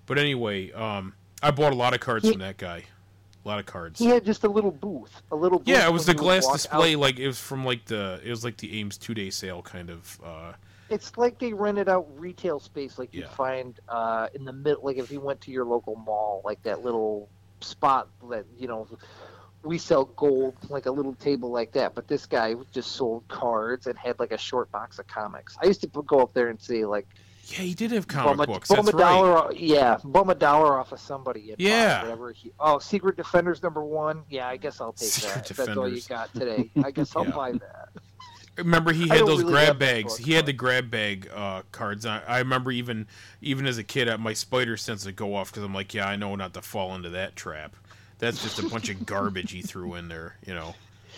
[SPEAKER 1] But anyway, um, I bought a lot of cards
[SPEAKER 2] He-
[SPEAKER 1] from that guy. A lot of cards.
[SPEAKER 2] He had just a little booth, a little booth.
[SPEAKER 1] Yeah, it was the
[SPEAKER 2] when you would
[SPEAKER 1] glass
[SPEAKER 2] walk
[SPEAKER 1] display.
[SPEAKER 2] out.
[SPEAKER 1] Like it was from like the it was like the Ames two day sale kind of. Uh,
[SPEAKER 2] It's like they rented out retail space, like
[SPEAKER 1] Yeah.
[SPEAKER 2] you'd find uh, in the mid. Like if you went to your local mall, like that little spot that you know we sell gold, like a little table like that. But this guy just sold cards and had like a short box of comics. I used to go up there and say like,
[SPEAKER 1] yeah, he did have comic
[SPEAKER 2] bum a,
[SPEAKER 1] books.
[SPEAKER 2] bum
[SPEAKER 1] That's
[SPEAKER 2] a
[SPEAKER 1] right.
[SPEAKER 2] dollar, o- yeah, bum a dollar off of somebody. And buy
[SPEAKER 1] Yeah.
[SPEAKER 2] whatever. He, oh, Secret Defenders number one. Yeah, I guess I'll take
[SPEAKER 1] Secret
[SPEAKER 2] that. If that's all you
[SPEAKER 1] Defenders.
[SPEAKER 2] got today. I guess I'll
[SPEAKER 1] Yeah.
[SPEAKER 2] buy that.
[SPEAKER 1] Remember, he
[SPEAKER 2] I
[SPEAKER 1] had
[SPEAKER 2] don't
[SPEAKER 1] those
[SPEAKER 2] really
[SPEAKER 1] grab
[SPEAKER 2] have that
[SPEAKER 1] bags.
[SPEAKER 2] book,
[SPEAKER 1] He had
[SPEAKER 2] but-
[SPEAKER 1] the grab bag uh, cards. I, I remember even even as a kid, uh, my spider sense would go off because I'm like, yeah, I know not to fall into that trap. That's just a bunch of garbage he threw in there, you know.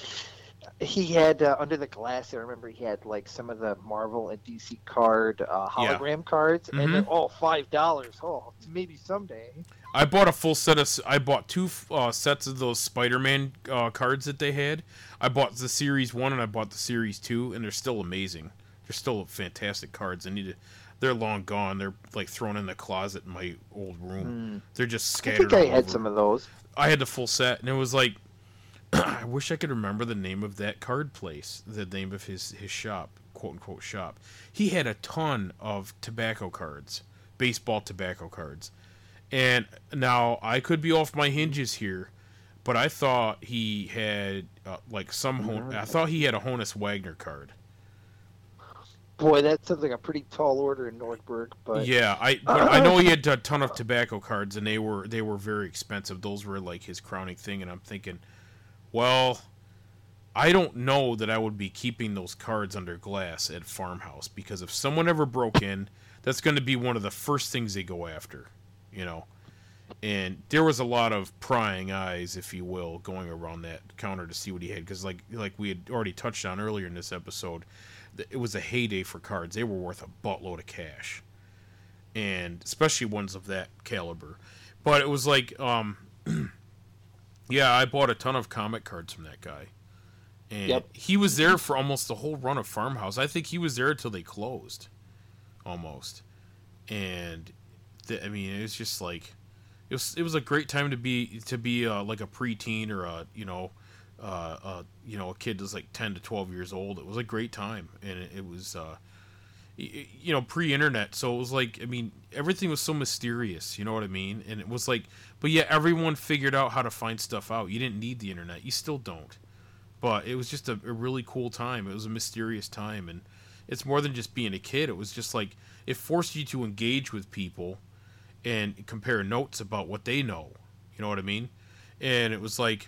[SPEAKER 2] He had uh, under the glass. I remember he had like some of the Marvel and D C card uh,
[SPEAKER 1] Yeah.
[SPEAKER 2] hologram cards,
[SPEAKER 1] Mhm.
[SPEAKER 2] and then oh, five dollars. Oh, maybe someday.
[SPEAKER 1] I bought a full set of. s- I bought two uh, sets of those Spider-Man uh, cards that they had. I bought the Series One and I bought the Series Two, and they're still amazing. They're still fantastic cards. I need to. They're long gone. They're like thrown in the closet in my old room. They're just
[SPEAKER 2] I
[SPEAKER 1] scattered.
[SPEAKER 2] think I
[SPEAKER 1] all
[SPEAKER 2] had
[SPEAKER 1] over.
[SPEAKER 2] some of those.
[SPEAKER 1] I had the full set, and it was like, I wish I could remember the name of that card place, the name of his his shop, quote unquote shop. He had a ton of tobacco cards, baseball tobacco cards, and now I could be off my hinges here, but I thought he had uh, like some. Hon- I thought he had a Honus Wagner card.
[SPEAKER 2] Boy, that sounds like a pretty tall order in Nordberg. But
[SPEAKER 1] Yeah, I but I know he had a ton of tobacco cards, and they were they were very expensive. Those were like his crowning thing, and I'm thinking, well, I don't know that I would be keeping those cards under glass at Farmhouse, because if someone ever broke in, that's going to be one of the first things they go after, you know. And there was a lot of prying eyes, if you will, going around that counter to see what he had, because like like we had already touched on earlier in this episode, th- it was a heyday for cards. They were worth a buttload of cash, and especially ones of that caliber. But it was like, um, yeah, I bought a ton of comic cards from that guy, and
[SPEAKER 2] Yep.
[SPEAKER 1] he was there for almost the whole run of Farmhouse. I think he was there until they closed, almost. And th- I mean, it was just like, it was it was a great time to be to be uh, like a preteen or a you know, uh, uh, you know, a kid that's like ten to twelve years old. It was a great time, and it, it was. Uh, y- you know, pre-internet, so it was like, I mean, everything was so mysterious, you know what I mean? And it was like, but yeah, everyone figured out how to find stuff out. You didn't need the internet. You still don't. But it was just a, a really cool time. It was a mysterious time, and it's more than just being a kid. It was just like, it forced you to engage with people and compare notes about what they know. You know what I mean? And it was like,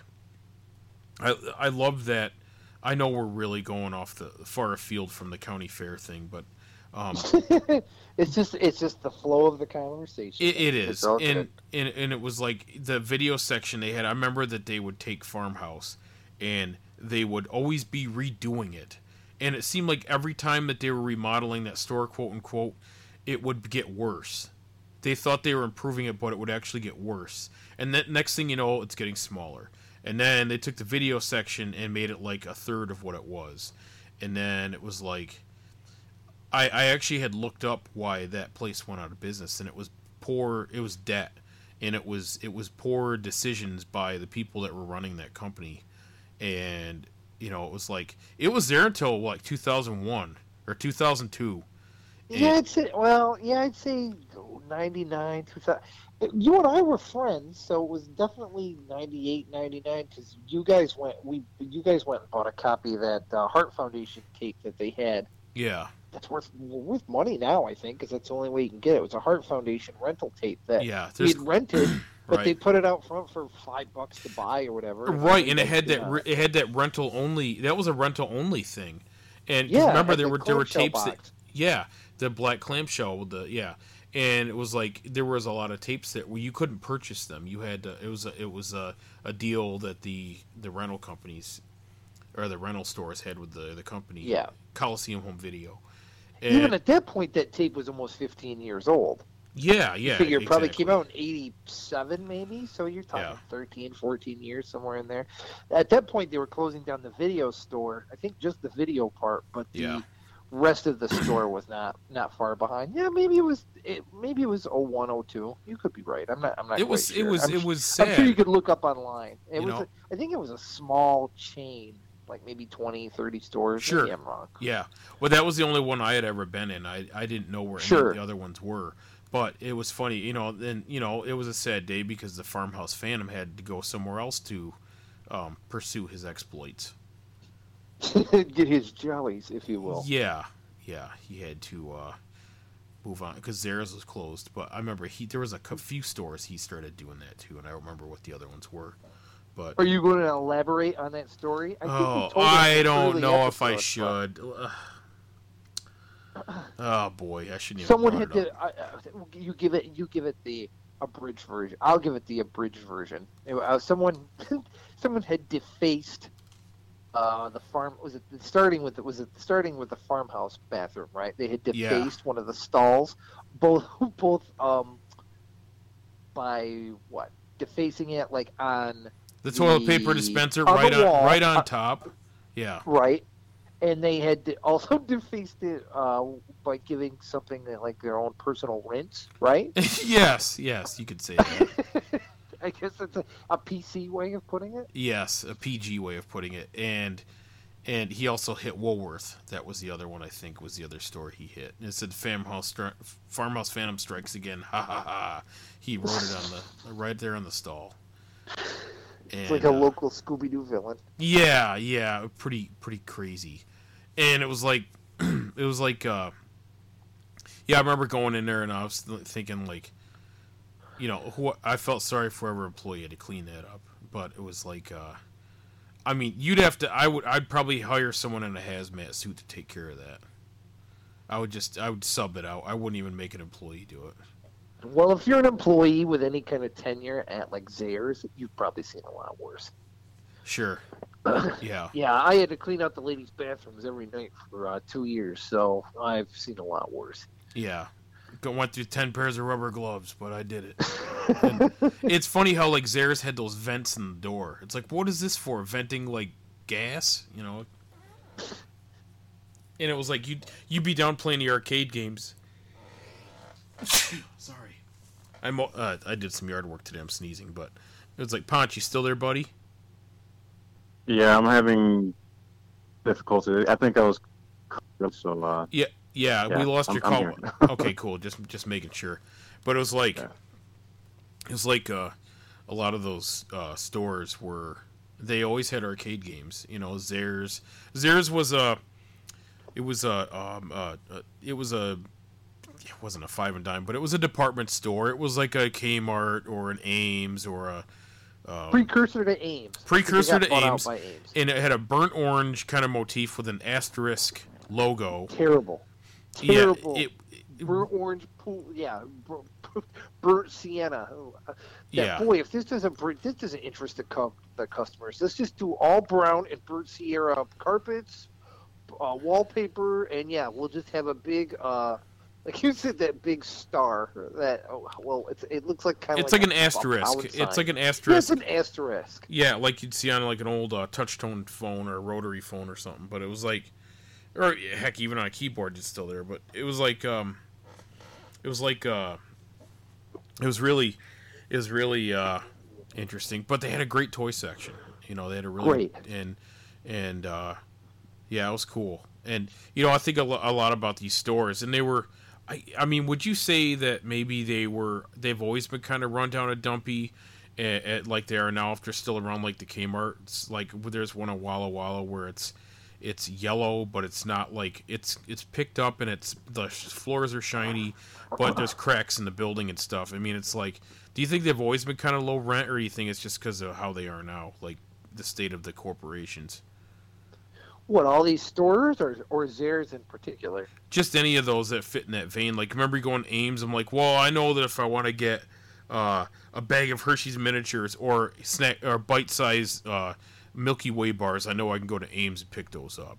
[SPEAKER 1] I I love that. I know we're really going off the far afield from the county fair thing, but um,
[SPEAKER 2] it's just it's just the flow of the conversation.
[SPEAKER 1] It, it
[SPEAKER 2] It's
[SPEAKER 1] is,
[SPEAKER 2] all
[SPEAKER 1] and,
[SPEAKER 2] good.
[SPEAKER 1] and and it was like the video section they had. I remember that they would take Farmhouse, and they would always be redoing it, and it seemed like every time that they were remodeling that store, quote unquote, it would get worse. They thought they were improving it, but it would actually get worse. And then next thing you know, it's getting smaller. And then they took the video section and made it like a third of what it was, and then it was like. I, I actually had looked up why that place went out of business, and it was poor. It was debt, and it was it was poor decisions by the people that were running that company, and you know it was like it was there until like two thousand one or two thousand two.
[SPEAKER 2] Yeah, I'd say. Well, yeah, I'd say ninety-nine, two thousand. You and I were friends, so it was definitely ninety-eight, ninety-nine. Because you guys went, we, you guys went and bought a copy of that uh, Heart Foundation tape that they had.
[SPEAKER 1] Yeah,
[SPEAKER 2] That's worth worth money now, I think, because that's the only way you can get it. It was a Heart Foundation rental tape that
[SPEAKER 1] yeah.
[SPEAKER 2] we
[SPEAKER 1] There's
[SPEAKER 2] had rented, but
[SPEAKER 1] right.
[SPEAKER 2] they put it out front for five bucks to buy or whatever.
[SPEAKER 1] Right, and it had
[SPEAKER 2] Yeah.
[SPEAKER 1] that re- it had that rental only. That was a rental only thing, and 'cause
[SPEAKER 2] Yeah,
[SPEAKER 1] remember
[SPEAKER 2] had
[SPEAKER 1] there
[SPEAKER 2] the
[SPEAKER 1] were there were
[SPEAKER 2] clamshell
[SPEAKER 1] tapes that
[SPEAKER 2] box.
[SPEAKER 1] yeah, the black clamshell with the yeah, and it was like there was a lot of tapes that where you couldn't purchase them. You had to, it was a, it was a, a deal that the the rental companies or the rental stores had with the the company.
[SPEAKER 2] Yeah.
[SPEAKER 1] Coliseum Home Video.
[SPEAKER 2] Even
[SPEAKER 1] And-
[SPEAKER 2] at that point, that tape was almost fifteen years old.
[SPEAKER 1] yeah, yeah.
[SPEAKER 2] I figure it probably came
[SPEAKER 1] exactly.
[SPEAKER 2] out in eighty-seven, maybe. So you're talking
[SPEAKER 1] Yeah.
[SPEAKER 2] thirteen, fourteen years, somewhere in there. At that point, they were closing down the video store. I think just the video part, but the
[SPEAKER 1] Yeah.
[SPEAKER 2] rest of the store was not not far behind. Yeah, maybe it was it, maybe it was oh one, oh two. You could be right. I'm not I'm not
[SPEAKER 1] It
[SPEAKER 2] quite
[SPEAKER 1] was
[SPEAKER 2] sure.
[SPEAKER 1] it was
[SPEAKER 2] I'm,
[SPEAKER 1] it was sad.
[SPEAKER 2] I'm sure you could look up online. It
[SPEAKER 1] You
[SPEAKER 2] was
[SPEAKER 1] know?
[SPEAKER 2] a, I think it was a small chain, like maybe twenty, thirty stores.
[SPEAKER 1] Sure.
[SPEAKER 2] Maybe I'm wrong.
[SPEAKER 1] Yeah. Well, that was the only one I had ever been in. I I didn't know where any
[SPEAKER 2] Sure.
[SPEAKER 1] of the other ones were. But it was funny, you know, then you know, it was a sad day because the Farmhouse Phantom had to go somewhere else to um, pursue his exploits.
[SPEAKER 2] Get his jollies, if you will.
[SPEAKER 1] Yeah. Yeah, he had to uh, move on because Zara's was closed. But I remember he there was a cou- few stores he started doing that too, and I don't remember what the other ones were. But
[SPEAKER 2] Are you going to elaborate on that story? I think we
[SPEAKER 1] oh,
[SPEAKER 2] told it in
[SPEAKER 1] I
[SPEAKER 2] an
[SPEAKER 1] don't
[SPEAKER 2] early
[SPEAKER 1] know if I
[SPEAKER 2] episode,
[SPEAKER 1] should. Oh boy, I shouldn't even.
[SPEAKER 2] but Someone
[SPEAKER 1] brought
[SPEAKER 2] had
[SPEAKER 1] it up.
[SPEAKER 2] to. Uh, uh, you give it. You give it the abridged version. I'll give it the abridged version. It, uh, someone, someone had defaced uh, the farm. Was it starting with? Was it starting with the farmhouse bathroom? Right. They had
[SPEAKER 1] Yeah.
[SPEAKER 2] defaced one of the stalls. Both. Both. Um. By what? Defacing it like on.
[SPEAKER 1] The toilet
[SPEAKER 2] the-
[SPEAKER 1] paper dispenser
[SPEAKER 2] on
[SPEAKER 1] right
[SPEAKER 2] the
[SPEAKER 1] on
[SPEAKER 2] wall,
[SPEAKER 1] right on
[SPEAKER 2] uh,
[SPEAKER 1] top. Yeah.
[SPEAKER 2] Right. And they had de- also defaced it uh, by giving something that, like their own personal rinse, right?
[SPEAKER 1] Yes, yes, you could say that.
[SPEAKER 2] I guess that's a, a P C way of putting it.
[SPEAKER 1] Yes, a P G way of putting it. And and he also hit Woolworth. That was the other one I think was the other store he hit. And it said Farmhouse Stri- Farmhouse Phantom strikes again. Ha ha ha. He wrote it on the right there on the stall. And,
[SPEAKER 2] It's like a
[SPEAKER 1] uh,
[SPEAKER 2] local Scooby Doo villain.
[SPEAKER 1] Yeah, yeah, pretty pretty crazy. And it was like it was like uh yeah, I remember going in there and I was thinking like you know, who I felt sorry for every employee had to clean that up, but it was like uh I mean, you'd have to I would I'd probably hire someone in a hazmat suit to take care of that. I would just I would sub it out. I wouldn't even make an employee do it.
[SPEAKER 2] Well, if you're an employee with any kind of tenure at like Zayre's, you've probably seen a lot worse.
[SPEAKER 1] Sure. Yeah.
[SPEAKER 2] Yeah, I had to clean out the ladies' bathrooms every night for uh, two years, so I've seen a lot worse.
[SPEAKER 1] Yeah. Go- Went through ten pairs of rubber gloves, but I did it. And it's funny how like Zara's had those vents in the door. It's like, what is this for? Venting like gas, you know? And it was like you you'd be down playing the arcade games. Sorry. I'm uh, I did some yard work today. I'm sneezing, but it was like, Ponch, you still there, buddy?
[SPEAKER 3] Yeah, I'm having difficulty. I think I was so. Uh,
[SPEAKER 1] Yeah, yeah.
[SPEAKER 3] Yeah,
[SPEAKER 1] we lost
[SPEAKER 3] I'm-
[SPEAKER 1] your
[SPEAKER 3] I'm
[SPEAKER 1] call.
[SPEAKER 3] here.
[SPEAKER 1] Okay, cool. Just just making sure. But it was like
[SPEAKER 3] Yeah.
[SPEAKER 1] it was like uh, a lot of those uh, stores were they always had arcade games. You know, Zares. Zares was a it was a um uh, uh, it was a it wasn't a five and dime, but it was a department store. It was like a Kmart or an Ames or a um,
[SPEAKER 2] Precursor to Ames.
[SPEAKER 1] Precursor
[SPEAKER 2] They got
[SPEAKER 1] to
[SPEAKER 2] bought out
[SPEAKER 1] Ames.
[SPEAKER 2] by Ames.
[SPEAKER 1] and it had a burnt orange kind of motif with an asterisk logo.
[SPEAKER 2] Terrible. Terrible.
[SPEAKER 1] Yeah, it, it,
[SPEAKER 2] burnt orange pool, yeah, bur- burnt sienna. Oh, uh, yeah,
[SPEAKER 1] Yeah.
[SPEAKER 2] boy, if this doesn't br- this doesn't interest the co- the customers, let's just do all brown and burnt Sierra carpets, uh, wallpaper, and yeah, we'll just have a big, uh, like you said, that big star. That oh, well, it's it looks like kind of
[SPEAKER 1] It's like,
[SPEAKER 2] like
[SPEAKER 1] an
[SPEAKER 2] a- a
[SPEAKER 1] asterisk.
[SPEAKER 2] pound
[SPEAKER 1] It's
[SPEAKER 2] sign.
[SPEAKER 1] like an
[SPEAKER 2] Yeah, it's
[SPEAKER 1] asterisk.
[SPEAKER 2] an asterisk.
[SPEAKER 1] Yeah, like you'd see on like an old uh, touch-tone phone or a rotary phone or something. But it was like, or heck, even on a keyboard, it's still there. But it was like, um, it was like, uh, it was really, it was really uh, interesting. But they had a great toy section. You know, they had a really
[SPEAKER 2] Great.
[SPEAKER 1] and and uh, yeah, it was cool. And you know, I think a, lo- a lot about these stores, and they were. I, I mean, would you say that maybe they were they've always been kind of run down and dumpy, at, at, like they are now if they're still around like the Kmart's? Like there's one in Walla Walla where it's it's yellow, but it's not like it's it's picked up and it's the floors are shiny, but there's cracks in the building and stuff. I mean, it's like, do you think they've always been kind of low rent, or do you think it's just because of how they are now, like the state of the corporations?
[SPEAKER 2] What, all these stores or or Zayre's in particular?
[SPEAKER 1] Just any of those that fit in that vein. Like, remember going to Ames? I'm like, well, I know that if I want to get uh, a bag of Hershey's miniatures or snack or bite-sized uh, Milky Way bars, I know I can go to Ames and pick those up.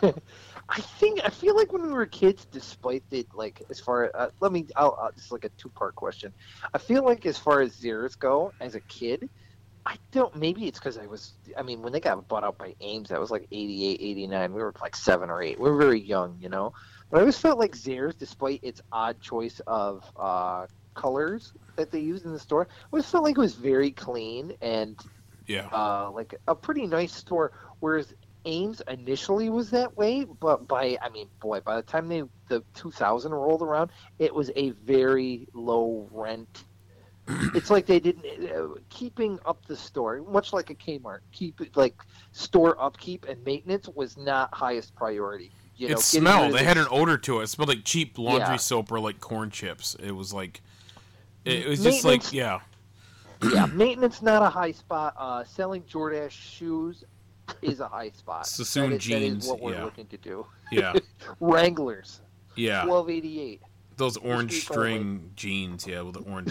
[SPEAKER 2] I think I feel like when we were kids, despite the like, as far uh, let me, I'll, uh, this is like a two part question. I feel like as far as Zayre's go, as a kid, I don't. Maybe it's because I was. I mean, when they got bought out by Ames, that was like eighty-eight, eighty-nine. We were like seven or eight. We were very young, you know. But I always felt like Zehrs, despite its odd choice of uh, colors that they used in the store, I always felt like it was very clean and
[SPEAKER 1] Yeah.
[SPEAKER 2] uh, like a pretty nice store. Whereas Ames initially was that way, but by I mean, boy, by the time they the two thousand rolled around, it was a very low rent. It's like they didn't uh, keeping up the store, much like a Kmart. Keep it like store upkeep and maintenance was not highest priority. You know,
[SPEAKER 1] It
[SPEAKER 2] getting
[SPEAKER 1] smelled.
[SPEAKER 2] rid of
[SPEAKER 1] They
[SPEAKER 2] the-
[SPEAKER 1] had an odor to it. It smelled like cheap laundry
[SPEAKER 2] Yeah.
[SPEAKER 1] soap or like corn chips. It was like, it, it was just like,
[SPEAKER 2] Maintenance-
[SPEAKER 1] yeah,
[SPEAKER 2] yeah, maintenance not a high spot. Uh, selling Jordache shoes is a high spot.
[SPEAKER 1] Sassoon
[SPEAKER 2] that is,
[SPEAKER 1] jeans,
[SPEAKER 2] That is what we're
[SPEAKER 1] yeah.
[SPEAKER 2] looking to do.
[SPEAKER 1] yeah,
[SPEAKER 2] Wranglers,
[SPEAKER 1] yeah.
[SPEAKER 2] twelve eighty-eight.
[SPEAKER 1] Those orange
[SPEAKER 2] Whiskey
[SPEAKER 1] string jeans, yeah, with the orange,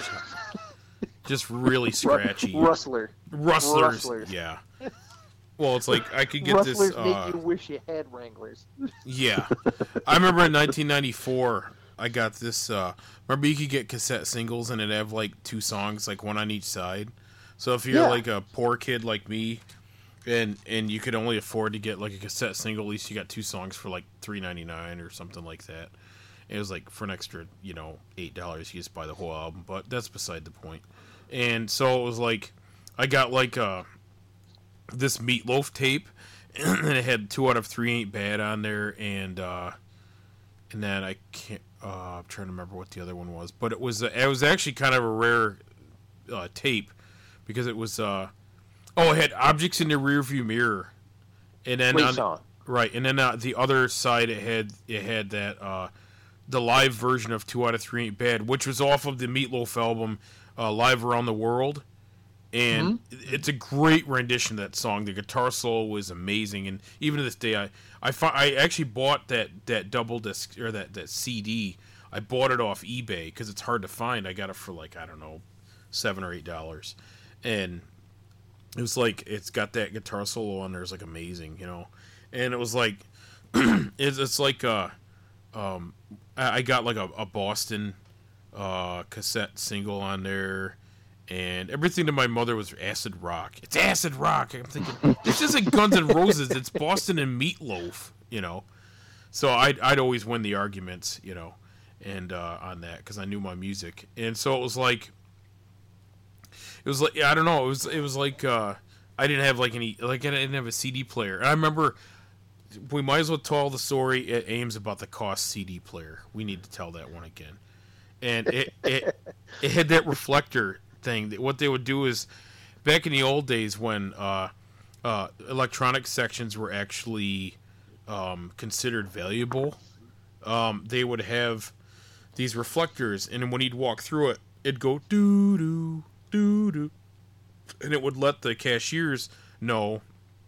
[SPEAKER 1] just really scratchy.
[SPEAKER 2] Rustler.
[SPEAKER 1] Rustlers,
[SPEAKER 2] Rustlers.
[SPEAKER 1] yeah. Well, it's like I could get
[SPEAKER 2] Rustlers
[SPEAKER 1] this.
[SPEAKER 2] make
[SPEAKER 1] Uh,
[SPEAKER 2] you wish you had Wranglers.
[SPEAKER 1] yeah, I remember in nineteen ninety-four, I got this. Uh, remember, you could get cassette singles and it'd have like two songs, like one on each side. So if you're
[SPEAKER 2] Yeah.
[SPEAKER 1] like a poor kid like me, and and you could only afford to get like a cassette single, at least you got two songs for like three ninety-nine or something like that. It was like for an extra, you know, eight dollars, you just buy the whole album. But that's beside the point. And so it was like, I got like uh this Meatloaf tape, and it had two out of three ain't bad on there, and uh, and then I can't. Uh, I'm trying to remember what the other one was, but it was uh, it was actually kind of a rare uh, tape because it was uh, oh, it had Objects in the Rearview Mirror, and then
[SPEAKER 2] Great
[SPEAKER 1] on,
[SPEAKER 2] song.
[SPEAKER 1] right, and then uh, the other side it had it had that uh, the live version of Two Out of Three Ain't Bad, which was off of the Meatloaf album uh, Live Around the World. And it's a great rendition of that song. The guitar solo was amazing, and even to this day, I I, fi- I actually bought that, that double disc or that, that C D. I bought it off eBay because it's hard to find. I got it for like I don't know, seven or eight dollars, and it was like it's got that guitar solo on there. It's like amazing, you know. And it was like it's it's like uh um I I got like a, a Boston uh cassette single on there. And everything to my mother was acid rock. It's acid rock. I'm thinking, this isn't Guns N' Roses. It's Boston and Meatloaf, you know. So I'd, I'd always win the arguments, you know, and uh, on that because I knew my music. And so it was like, it was like I don't know. It was it was like uh, I didn't have like any like I didn't have a C D player. And I remember we might as well tell the story at Ames about the Cost C D player. We need to tell that one again. And it it it had that reflector thing. What they would do is back in the old days when uh, uh, electronic sections were actually um, considered valuable, um, they would have these reflectors, and when he'd walk through it, it'd go doo doo doo doo, and it would let the cashiers know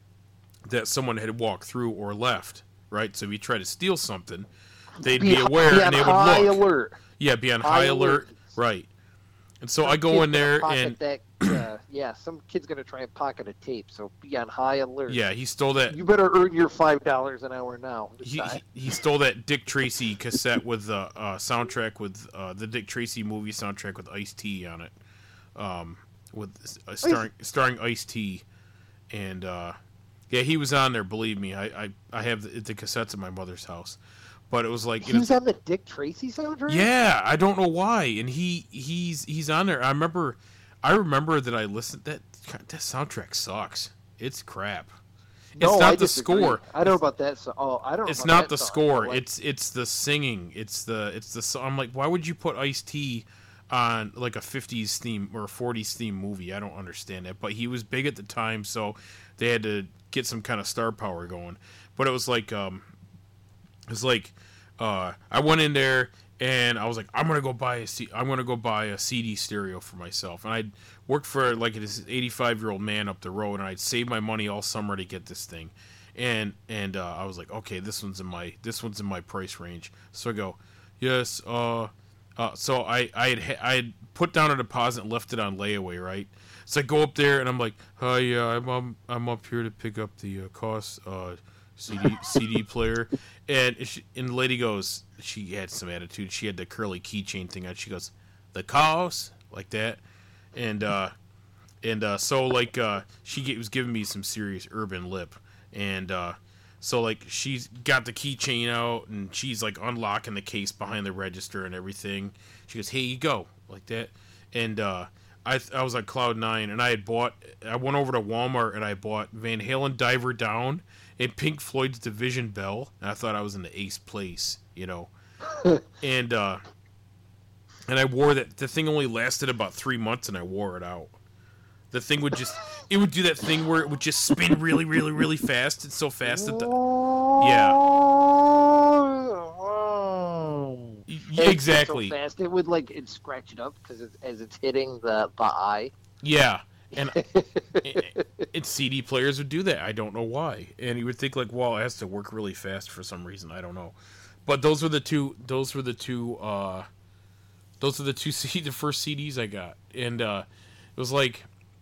[SPEAKER 1] that someone had walked through or left. Right, so if you try to steal something, they'd be,
[SPEAKER 2] Be-
[SPEAKER 1] aware
[SPEAKER 2] be
[SPEAKER 1] and they
[SPEAKER 2] on
[SPEAKER 1] would
[SPEAKER 2] high
[SPEAKER 1] look.
[SPEAKER 2] alert.
[SPEAKER 1] Yeah, be on high,
[SPEAKER 2] High
[SPEAKER 1] alert.
[SPEAKER 2] alert.
[SPEAKER 1] Right. And so I go
[SPEAKER 2] Kid's
[SPEAKER 1] in
[SPEAKER 2] gonna
[SPEAKER 1] there
[SPEAKER 2] pocket
[SPEAKER 1] and
[SPEAKER 2] that, uh, yeah, some kid's gonna try and pocket a tape, so be on high alert.
[SPEAKER 1] yeah, he stole that.
[SPEAKER 2] You better earn your five dollars an hour now.
[SPEAKER 1] He, he he stole that Dick Tracy cassette with the uh, soundtrack with uh, the Dick Tracy movie soundtrack with Ice-T on it, um, with uh, starring starring Ice-T, and uh, yeah, he was on there. Believe me, I I, I have the, the cassettes in my mother's house, but it was like
[SPEAKER 2] He
[SPEAKER 1] you know,
[SPEAKER 2] was on the Dick Tracy soundtrack.
[SPEAKER 1] yeah, I don't know why, and he he's he's on there. I remember, I remember that I listened. That that soundtrack sucks. It's crap. It's
[SPEAKER 2] No,
[SPEAKER 1] not
[SPEAKER 2] I
[SPEAKER 1] the
[SPEAKER 2] disagree.
[SPEAKER 1] score.
[SPEAKER 2] I don't know about that. So, oh, I don't. know
[SPEAKER 1] It's
[SPEAKER 2] about
[SPEAKER 1] not
[SPEAKER 2] that
[SPEAKER 1] the
[SPEAKER 2] song.
[SPEAKER 1] score.
[SPEAKER 2] I like-
[SPEAKER 1] It's it's the singing. It's the it's the. so- I'm like, why would you put Ice-T on like a fifties theme or a forties theme movie? I don't understand that. But he was big at the time, so they had to get some kind of star power going. But it was like um, it was like uh, I went in there and I was like, I'm gonna go buy a C- I'm gonna go buy a C D stereo for myself. And I'd worked for like this eighty-five year old man up the road, and I'd saved my money all summer to get this thing. And and uh, I was like, okay, this one's in my this one's in my price range. So I go, yes. Uh, uh, so I I had I had put down a deposit and left it on layaway, right? So I go up there and I'm like, hi, yeah, I'm um, I'm up here to pick up the uh, cost uh, C D C D player, and she, and the lady goes, she had some attitude. She had the curly keychain thing on. She goes, the cost like that, and uh, And uh, so like uh, she g- was giving me some serious urban lip, and uh, so like she's got the keychain out and she's like unlocking the case behind the register and everything. She goes, "Here you go," like that, and uh, I I was on cloud nine, and I had bought. I went over to Walmart and I bought Van Halen Diver Down and Pink Floyd's Division Bell, and I thought I was in the ace place, you know, and uh, and I wore that. The thing only lasted about three months, and I wore it out. The thing would just, it would do that thing where it would just spin really, really, really fast. It's so fast that the, yeah. Y- exactly.
[SPEAKER 2] So fast, it would like, it'd scratch it up because it's, as it's hitting the, the eye.
[SPEAKER 1] Yeah. And, and, and C D players would do that. I don't know why. And you would think like, well, it has to work really fast for some reason. I don't know. But those were the two, those were the two, uh, those were the two, C- the first C Ds I got. And, uh, it was like,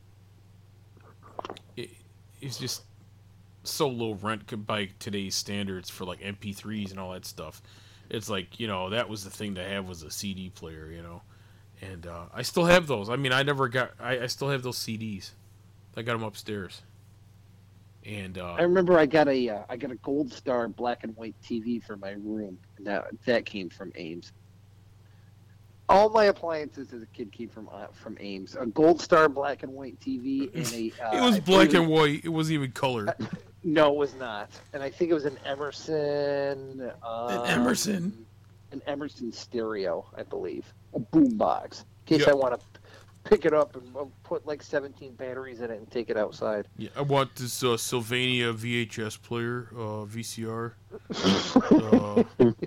[SPEAKER 1] It, it's just so low rent by today's standards for like M P threes and all that stuff. It's like, you know, that was the thing to have was a C D player, you know. And uh, I still have those. I mean, I never got. I, I still have those C Ds. I got them upstairs. And uh,
[SPEAKER 2] I remember I got a uh, I got a Gold Star black and white T V for my room. And that that came from Ames. All my appliances as a kid came from uh, from Ames. A Gold Star black and white T V and a. Uh,
[SPEAKER 1] it was black and white. It wasn't even color.
[SPEAKER 2] No, it was not. And I think it was an Emerson. Um,
[SPEAKER 1] An Emerson.
[SPEAKER 2] An Emerson stereo, I believe. A boombox. In case
[SPEAKER 1] Yep.
[SPEAKER 2] I want to pick it up and uh, put like seventeen batteries in it and take it outside.
[SPEAKER 1] Yeah, I want this uh, Sylvania V H S player, uh, V C R. uh,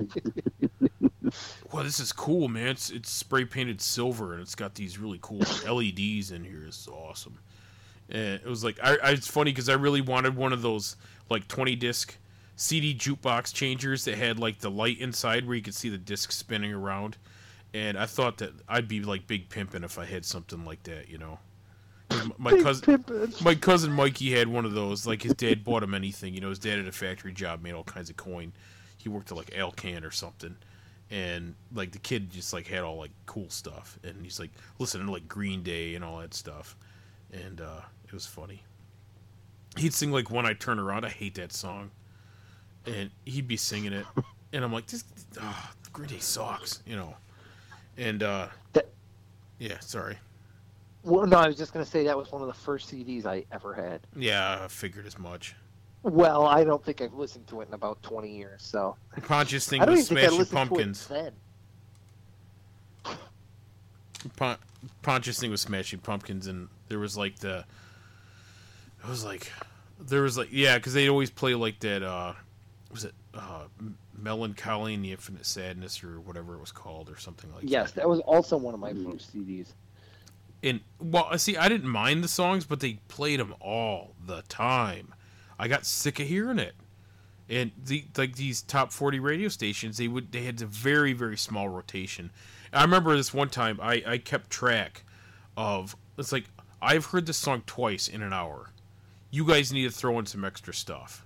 [SPEAKER 1] Wow, this is cool, man. It's it's spray painted silver and it's got these really cool L E Ds in here. It's awesome. And it was like, I, I it's funny because I really wanted one of those like twenty disc C D jukebox changers that had like the light inside where you could see the disc spinning around. And I thought that I'd be like big pimping if I had something like that, you know. 'Cause My
[SPEAKER 2] Big
[SPEAKER 1] cousin,
[SPEAKER 2] pimpin'.
[SPEAKER 1] my cousin Mikey had one of those. Like his dad bought him anything. You know, his dad had a factory job, made all kinds of coin. He worked at like Alcan or something. And like the kid just like had all like cool stuff, and he's like listening to like Green Day and all that stuff, and uh, it was funny. He'd sing like "When I Turn Around." I hate that song, and he'd be singing it, and I'm like, "This oh, Green Day sucks," you know. And uh,
[SPEAKER 2] That-
[SPEAKER 1] yeah, sorry.
[SPEAKER 2] Well, no, I was just going to say that was one of the first C Ds I ever had.
[SPEAKER 1] Yeah, I figured as much.
[SPEAKER 2] Well, I don't think I've listened to it in about twenty years, so.
[SPEAKER 1] Pontius thing
[SPEAKER 2] I don't
[SPEAKER 1] was
[SPEAKER 2] even think I
[SPEAKER 1] Smashing
[SPEAKER 2] listened
[SPEAKER 1] Pumpkins.
[SPEAKER 2] to it then.
[SPEAKER 1] Pon- Pontius thing was Smashing Pumpkins, and there was like the, it was like, there was like yeah, because they'd always play like that. Uh, was it uh, Melancholy and the Infinite Sadness or whatever it was called or something like
[SPEAKER 2] Yes,
[SPEAKER 1] that.
[SPEAKER 2] that was also one of my first C Ds.
[SPEAKER 1] And well, I see, I didn't mind the songs, but they played them all the time. I got sick of hearing it. And the like these top forty radio stations, they would they had a very very small rotation. I remember this one time I, I kept track of it's like I've heard this song twice in an hour. You guys need to throw in some extra stuff.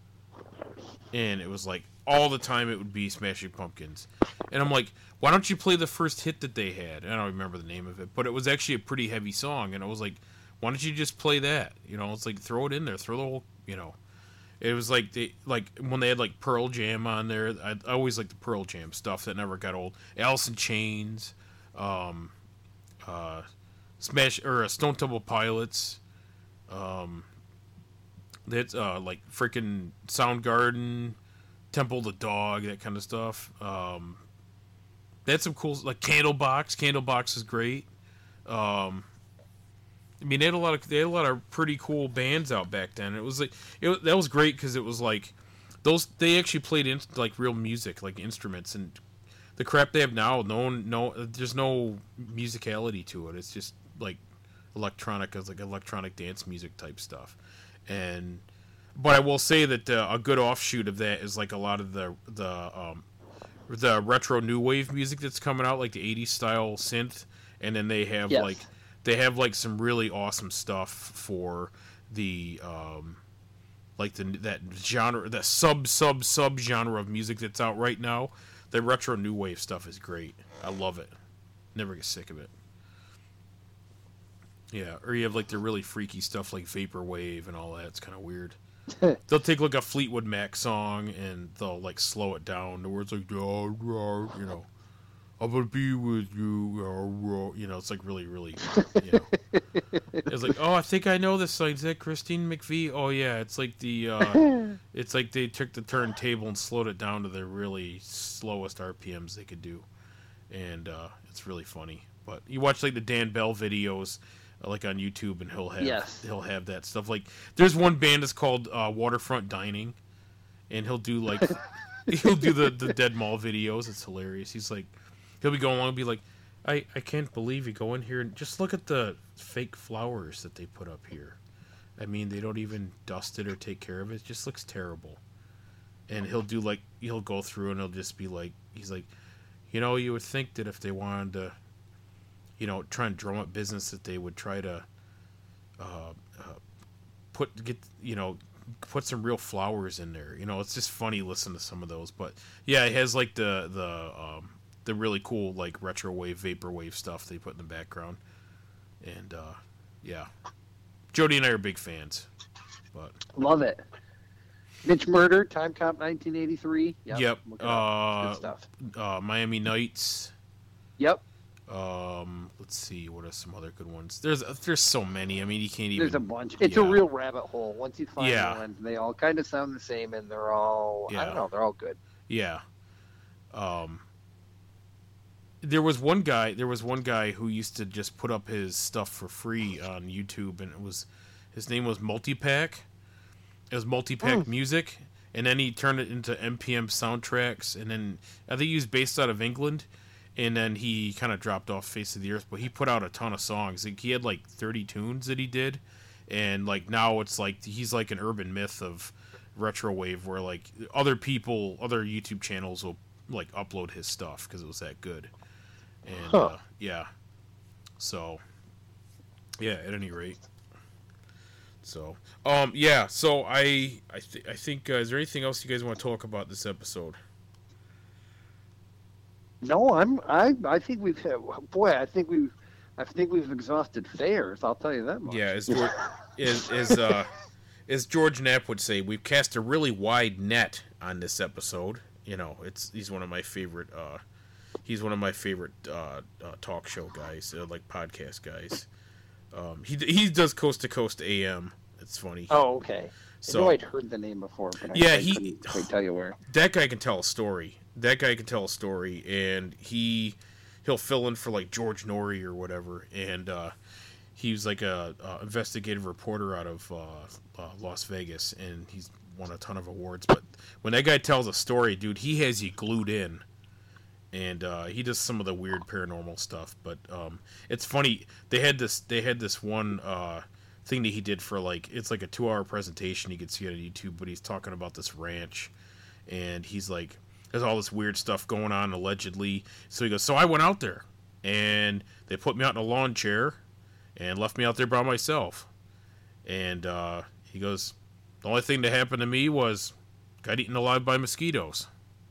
[SPEAKER 1] And it was like all the time it would be Smashing Pumpkins. And I'm like, why don't you play the first hit that they had? I don't remember the name of it, but it was actually a pretty heavy song, and I was like, why don't you just play that? You know, it's like throw it in there, throw the whole, you know. It was like they like when they had like Pearl Jam on there. I, I always liked the Pearl Jam stuff that never got old. Alice in Chains, um, uh, Smash or uh, Stone Temple Pilots. Um, that's uh, like freaking Soundgarden, Temple the Dog, that kind of stuff. Um, they had some cool like Candlebox. Candlebox is great. Um, I mean, they had a lot of they had a lot of pretty cool bands out back then. It was like it, that was great because it was like those they actually played in, like real music, like instruments, and the crap they have now, no one, no, there's no musicality to it. It's just like electronic, it's like electronic dance music type stuff. And but I will say that uh, a good offshoot of that is like a lot of the the um, the retro new wave music that's coming out, like the eighties style synth, and then they have
[SPEAKER 2] Yes.
[SPEAKER 1] like. They have like some really awesome stuff for the um, like the that genre, that sub sub sub genre of music that's out right now. The retro new wave stuff is great. I love it. Never get sick of it. Yeah, or you have like the really freaky stuff like Vaporwave and all that. It's kind of weird. They'll take like a Fleetwood Mac song and they'll like slow it down. The words like, oh, oh, you know, I'm gonna be with you. Oh, oh, you know, it's like really, really, you know. It's like, oh, I think I know this song. Is that Christine McVie? Oh yeah, it's like the, uh, it's like they took the turntable and slowed it down to the really slowest R P Ms they could do, and uh, it's really funny. But you watch like the Dan Bell videos, uh, like on YouTube, and he'll have
[SPEAKER 2] Yes.
[SPEAKER 1] he'll have that stuff. Like there's one band that's called uh, Waterfront Dining, and he'll do like he'll do the the Dead Mall videos. It's hilarious. He's like, he'll be going along and be like, I I can't believe you go in here and just look at the fake flowers that they put up here. I mean, they don't even dust it or take care of it. It just looks terrible. And he'll do like he'll go through and he'll just be like, he's like, you know, you would think that if they wanted to, you know, try and drum up business, that they would try to uh, uh, put get you know put some real flowers in there. You know, it's just funny listening to some of those. But yeah, it has like the the um, the really cool like retro wave, vaporwave stuff they put in the background. And uh, yeah, Jody and I are big fans. But
[SPEAKER 4] love it. Mitch Murder, Time Cop nineteen eighty-three. Yep.
[SPEAKER 1] Yep.
[SPEAKER 4] Look it up.
[SPEAKER 1] Uh,
[SPEAKER 4] Good stuff.
[SPEAKER 1] uh, Miami Nights.
[SPEAKER 4] Yep.
[SPEAKER 1] Um, let's see, what are some other good ones? There's there's so many. I mean, you can't even.
[SPEAKER 4] There's a bunch. It's
[SPEAKER 1] yeah.
[SPEAKER 4] a real rabbit hole. Once you find
[SPEAKER 1] Yeah.
[SPEAKER 4] one, they all kind of sound the same, and they're all,
[SPEAKER 1] Yeah.
[SPEAKER 4] I don't know, they're all good.
[SPEAKER 1] Yeah. Um. There was one guy. There was one guy who used to just put up his stuff for free on YouTube, and it was his name was Multipack. It was Multipack
[SPEAKER 2] Mm.
[SPEAKER 1] Music, and then he turned it into M P M soundtracks, and then I think he was based out of England, and then he kind of dropped off face of the earth. But he put out a ton of songs. Like, he had like thirty tunes that he did, and like now it's like he's like an urban myth of retro wave, where like other people, other YouTube channels will like upload his stuff because it was that good. And
[SPEAKER 2] Huh.
[SPEAKER 1] uh, yeah, so yeah. At any rate, so um yeah. So I I th- I think uh, is there anything else you guys want to talk about this episode?
[SPEAKER 4] No, I'm, I, I think we've, had, boy, I think we've, I think we've exhausted fairs. I'll tell you that much.
[SPEAKER 1] Yeah, as George, as as uh as George Knapp would say, we've cast a really wide net on this episode. You know, it's he's one of my favorite. Uh, he's one of my favorite uh, uh, talk show guys, uh, like podcast guys. Um, he he does Coast to Coast A M. It's funny.
[SPEAKER 4] Oh, okay.
[SPEAKER 1] So
[SPEAKER 4] I know I'd heard the name before, but I,
[SPEAKER 1] Yeah,
[SPEAKER 4] I
[SPEAKER 1] he-
[SPEAKER 4] couldn't quite tell you where.
[SPEAKER 1] that guy can tell a story. That guy can tell a story, and he he'll fill in for like George Norrie or whatever. And uh, he was like a, a investigative reporter out of uh, uh, Las Vegas, and he's won a ton of awards. But when that guy tells a story, dude, he has you glued in. And uh, he does some of the weird paranormal stuff, but um, it's funny. They had this. They had this one uh, thing that he did for like it's like a two-hour presentation. You could see it on YouTube, but he's talking about this ranch, and he's like, "There's all this weird stuff going on allegedly." So he goes, "So I went out there, and they put me out in a lawn chair, and left me out there by myself." And uh, he goes, "The only thing that happened to me was got eaten alive by mosquitoes."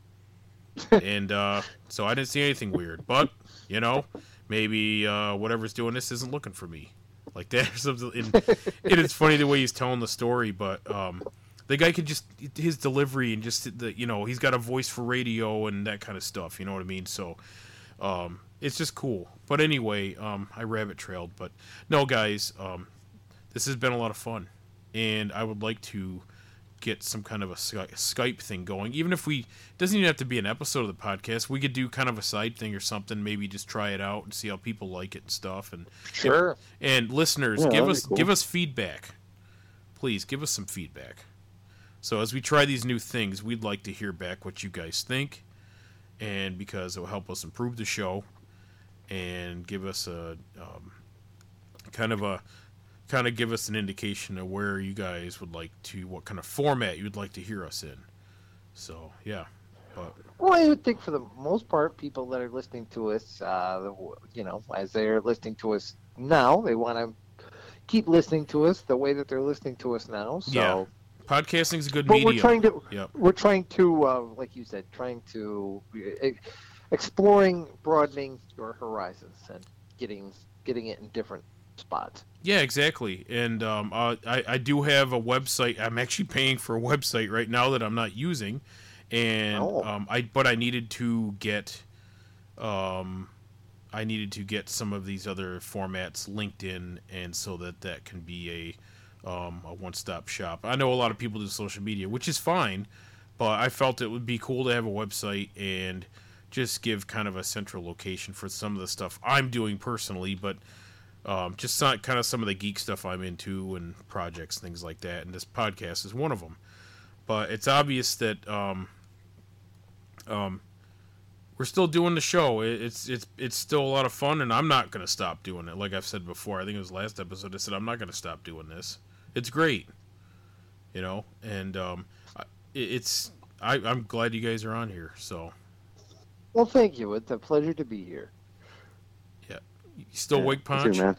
[SPEAKER 1] and uh, so I didn't see anything weird, but you know, maybe uh, whatever's doing this isn't looking for me, like that or something. And, and it's funny the way he's telling the story, but um, the guy could just his delivery and just the you know he's got a voice for radio and that kind of stuff. You know what I mean? So um, it's just cool. But anyway, um, I rabbit trailed, but no, guys, um, this has been a lot of fun, and I would like to get some kind of a Sky- Skype thing going. Even if we, it doesn't even have to be an episode of the podcast. We could do kind of a side thing or something. Maybe just try it out and see how people like it and stuff. And
[SPEAKER 2] Sure.
[SPEAKER 1] and listeners,
[SPEAKER 3] Yeah,
[SPEAKER 1] give
[SPEAKER 3] that'd
[SPEAKER 1] us
[SPEAKER 3] be cool.
[SPEAKER 1] give us feedback. Please give us some feedback. So as we try these new things, we'd like to hear back what you guys think, and because it will help us improve the show and give us a um, kind of a kind of give us an indication of where you guys would like to, what kind of format you would like to hear us in. So yeah, but
[SPEAKER 2] Well, I would think for the most part, people that are listening to us, uh, you know, as they're listening to us now, they want to keep listening to us the way that they're listening to us now. So,
[SPEAKER 1] Yeah. podcasting's a good
[SPEAKER 2] but
[SPEAKER 1] medium.
[SPEAKER 2] we're trying to,
[SPEAKER 1] Yep.
[SPEAKER 2] we're trying to, uh, like you said, trying to uh, exploring, broadening your horizons and getting getting it in different spots.
[SPEAKER 1] Yeah, exactly. And um, uh, I, I do have a website. I'm actually paying for a website right now that I'm not using, and
[SPEAKER 2] Oh.
[SPEAKER 1] um, I but I needed to get, um, I needed to get some of these other formats linked in, and so that that can be a, um, a one-stop shop. I know a lot of people do social media, which is fine, but I felt it would be cool to have a website and just give kind of a central location for some of the stuff I'm doing personally, but. Um, just not kind of some of the geek stuff I'm into and projects, things like that. And this podcast is one of them. But it's obvious that um, um, we're still doing the show. It, it's it's it's still a lot of fun, and I'm not going to stop doing it. Like I've said before, I think it was last episode, I said I'm not going to stop doing this. It's great, you know. And um, it, it's I, I'm glad you guys are on here. So,
[SPEAKER 2] Well, thank you. It's a pleasure to be here.
[SPEAKER 1] you still
[SPEAKER 3] Yeah,
[SPEAKER 1] wake
[SPEAKER 3] me
[SPEAKER 1] punch?
[SPEAKER 3] too, man.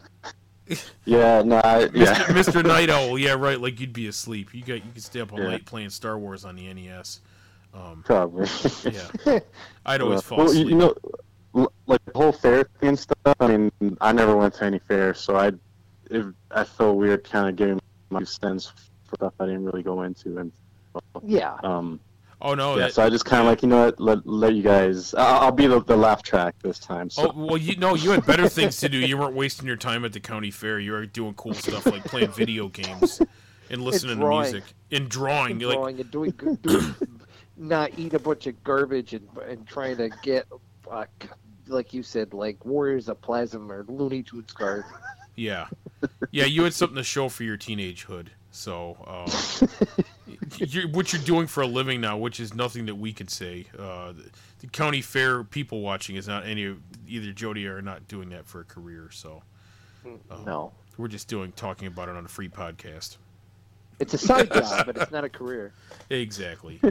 [SPEAKER 3] Yeah, no, I, yeah.
[SPEAKER 1] Mister Mister Night Owl, yeah, right. Like you'd be asleep. You got you could stay up all
[SPEAKER 3] Yeah.
[SPEAKER 1] night playing Star Wars on the N E S. Um,
[SPEAKER 3] Probably.
[SPEAKER 1] yeah, I'd always
[SPEAKER 3] Uh,
[SPEAKER 1] fall
[SPEAKER 3] well, you-
[SPEAKER 1] asleep.
[SPEAKER 3] You know, l- like the whole fair thing and stuff. I mean, I never went to any fairs, so I, it, I felt weird kind of giving my two cents for stuff I didn't really go into, and
[SPEAKER 2] Yeah.
[SPEAKER 3] um,
[SPEAKER 1] oh no,
[SPEAKER 3] yeah.
[SPEAKER 1] that,
[SPEAKER 3] So I just kind of like, you know what, let let you guys. I'll, I'll be the, the laugh track this time. So.
[SPEAKER 1] oh well, you know, you had better things to do. You weren't wasting your time at the county fair. You were doing cool stuff like playing video games and listening to
[SPEAKER 2] drawing.
[SPEAKER 1] music and drawing.
[SPEAKER 2] And
[SPEAKER 1] You're like,
[SPEAKER 2] drawing and doing, doing not eat a bunch of garbage and and trying to get, uh, like you said, like Warriors of Plasm or Looney Tunes cards.
[SPEAKER 1] yeah, yeah. You had something to show for your teenagehood. So, um, you're, what you're doing for a living now, which is nothing that we could say. Uh, the, the county fair people watching is not any of either Jody or not doing that for a career. So, um,
[SPEAKER 2] No,
[SPEAKER 1] we're just doing talking about it on a free podcast.
[SPEAKER 2] it's a side job, but it's not a career.
[SPEAKER 1] Exactly.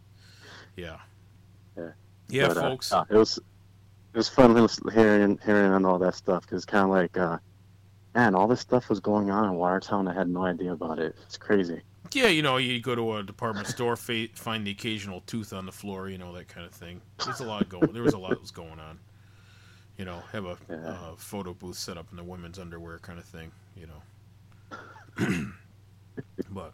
[SPEAKER 1] Yeah.
[SPEAKER 3] Yeah.
[SPEAKER 1] Yeah,
[SPEAKER 3] But, uh,
[SPEAKER 1] folks.
[SPEAKER 3] uh, it was it was fun lis- hearing hearing on all that stuff because kind of like, uh, man, all this stuff was going on in Watertown. I had no idea about it. It's crazy.
[SPEAKER 1] Yeah, you know, you go to a department store, fa- find the occasional tooth on the floor, you know, that kind of thing. There's a lot going. There was a lot that was going on. You know, have a
[SPEAKER 3] Yeah.
[SPEAKER 1] uh, photo booth set up in the women's underwear kind of thing. You know. But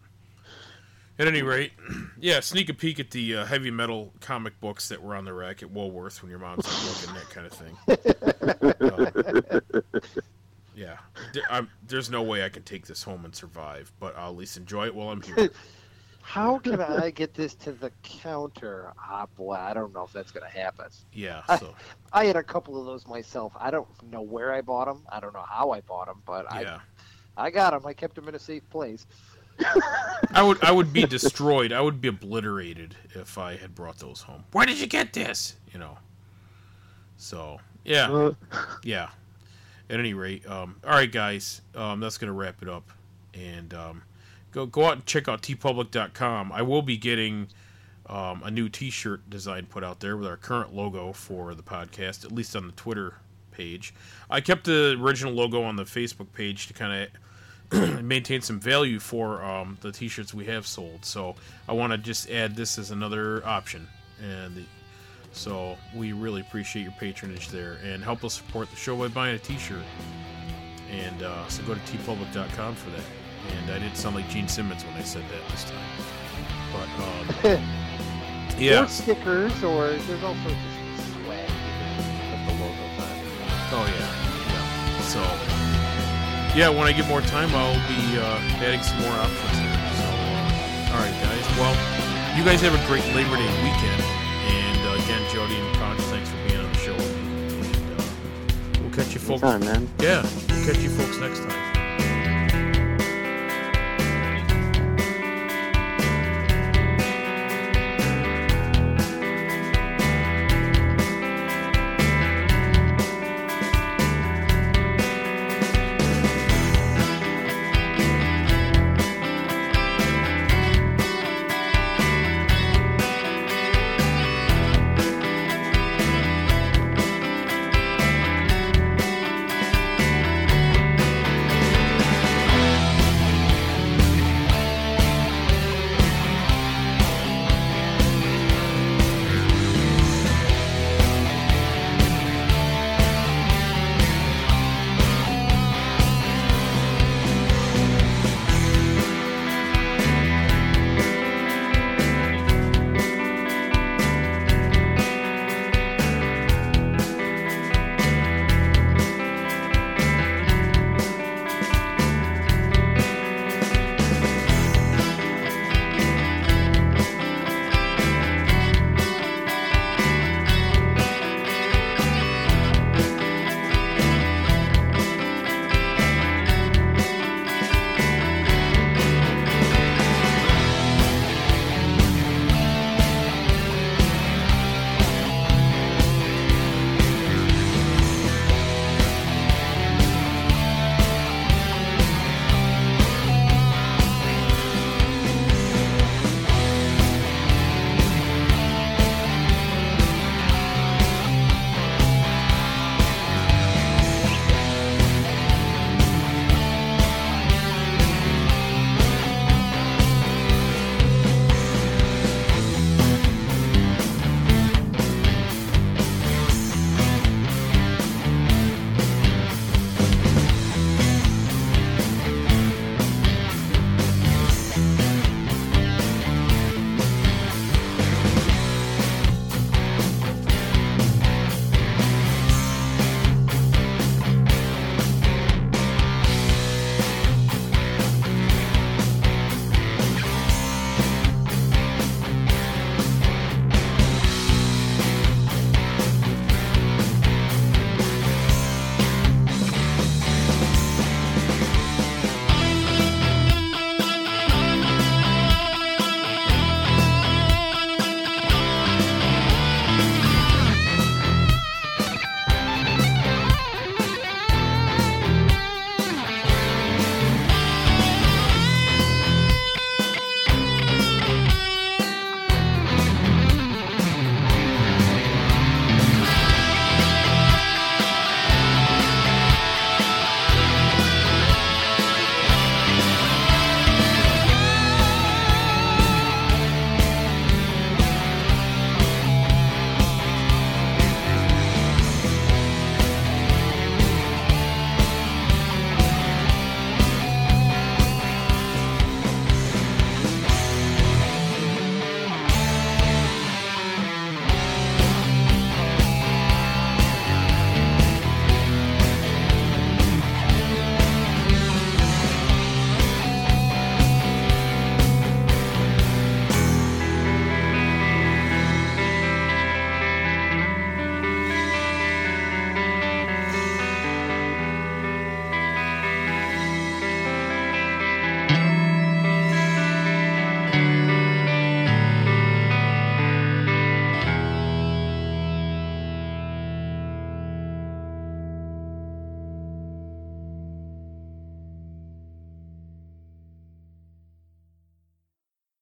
[SPEAKER 1] at any rate, yeah, sneak a peek at the uh, heavy metal comic books that were on the rack at Woolworth when your mom's not looking, that kind of thing. Um, yeah, There- I'm, there's no way I can take this home and survive, but I'll at least enjoy it while I'm here.
[SPEAKER 2] How can I get this to the counter? Ah, boy, I don't know if that's going to happen.
[SPEAKER 1] Yeah, so
[SPEAKER 2] I had a couple of those myself. I don't know where I bought them. I don't know how I bought them, but
[SPEAKER 1] yeah.
[SPEAKER 2] I I got them. I kept them in a safe place.
[SPEAKER 1] I would I would be destroyed. I would be obliterated if I had brought those home. Where did you get this? You know. So yeah,
[SPEAKER 3] Uh,
[SPEAKER 1] yeah. At any rate, um, all right, guys, um, that's gonna wrap it up, and um, go go out and check out t public dot com. I will be getting um, a new T-shirt design put out there with our current logo for the podcast, at least on the Twitter page. I kept the original logo on the Facebook page to kind of maintain some value for um, the T-shirts we have sold. So I want to just add this as another option, and the, so we really appreciate your patronage there, and help us support the show by buying a T-shirt. And uh, so go to t public dot com for that. And I didn't sound like Gene Simmons when I said that this time, but um, yeah.
[SPEAKER 2] Or stickers, or there's all sorts of swag with the logos on it.
[SPEAKER 1] Oh yeah, yeah. So. Yeah, when I get more time, I'll be uh, adding some more options here. So, uh, all right, guys. Well, you guys have a great Labor Day weekend. And uh, again, Jody and Conch, thanks for being on the show with me. And uh, we'll catch you folks.
[SPEAKER 3] Anytime, man.
[SPEAKER 1] Yeah, we'll catch you folks next time.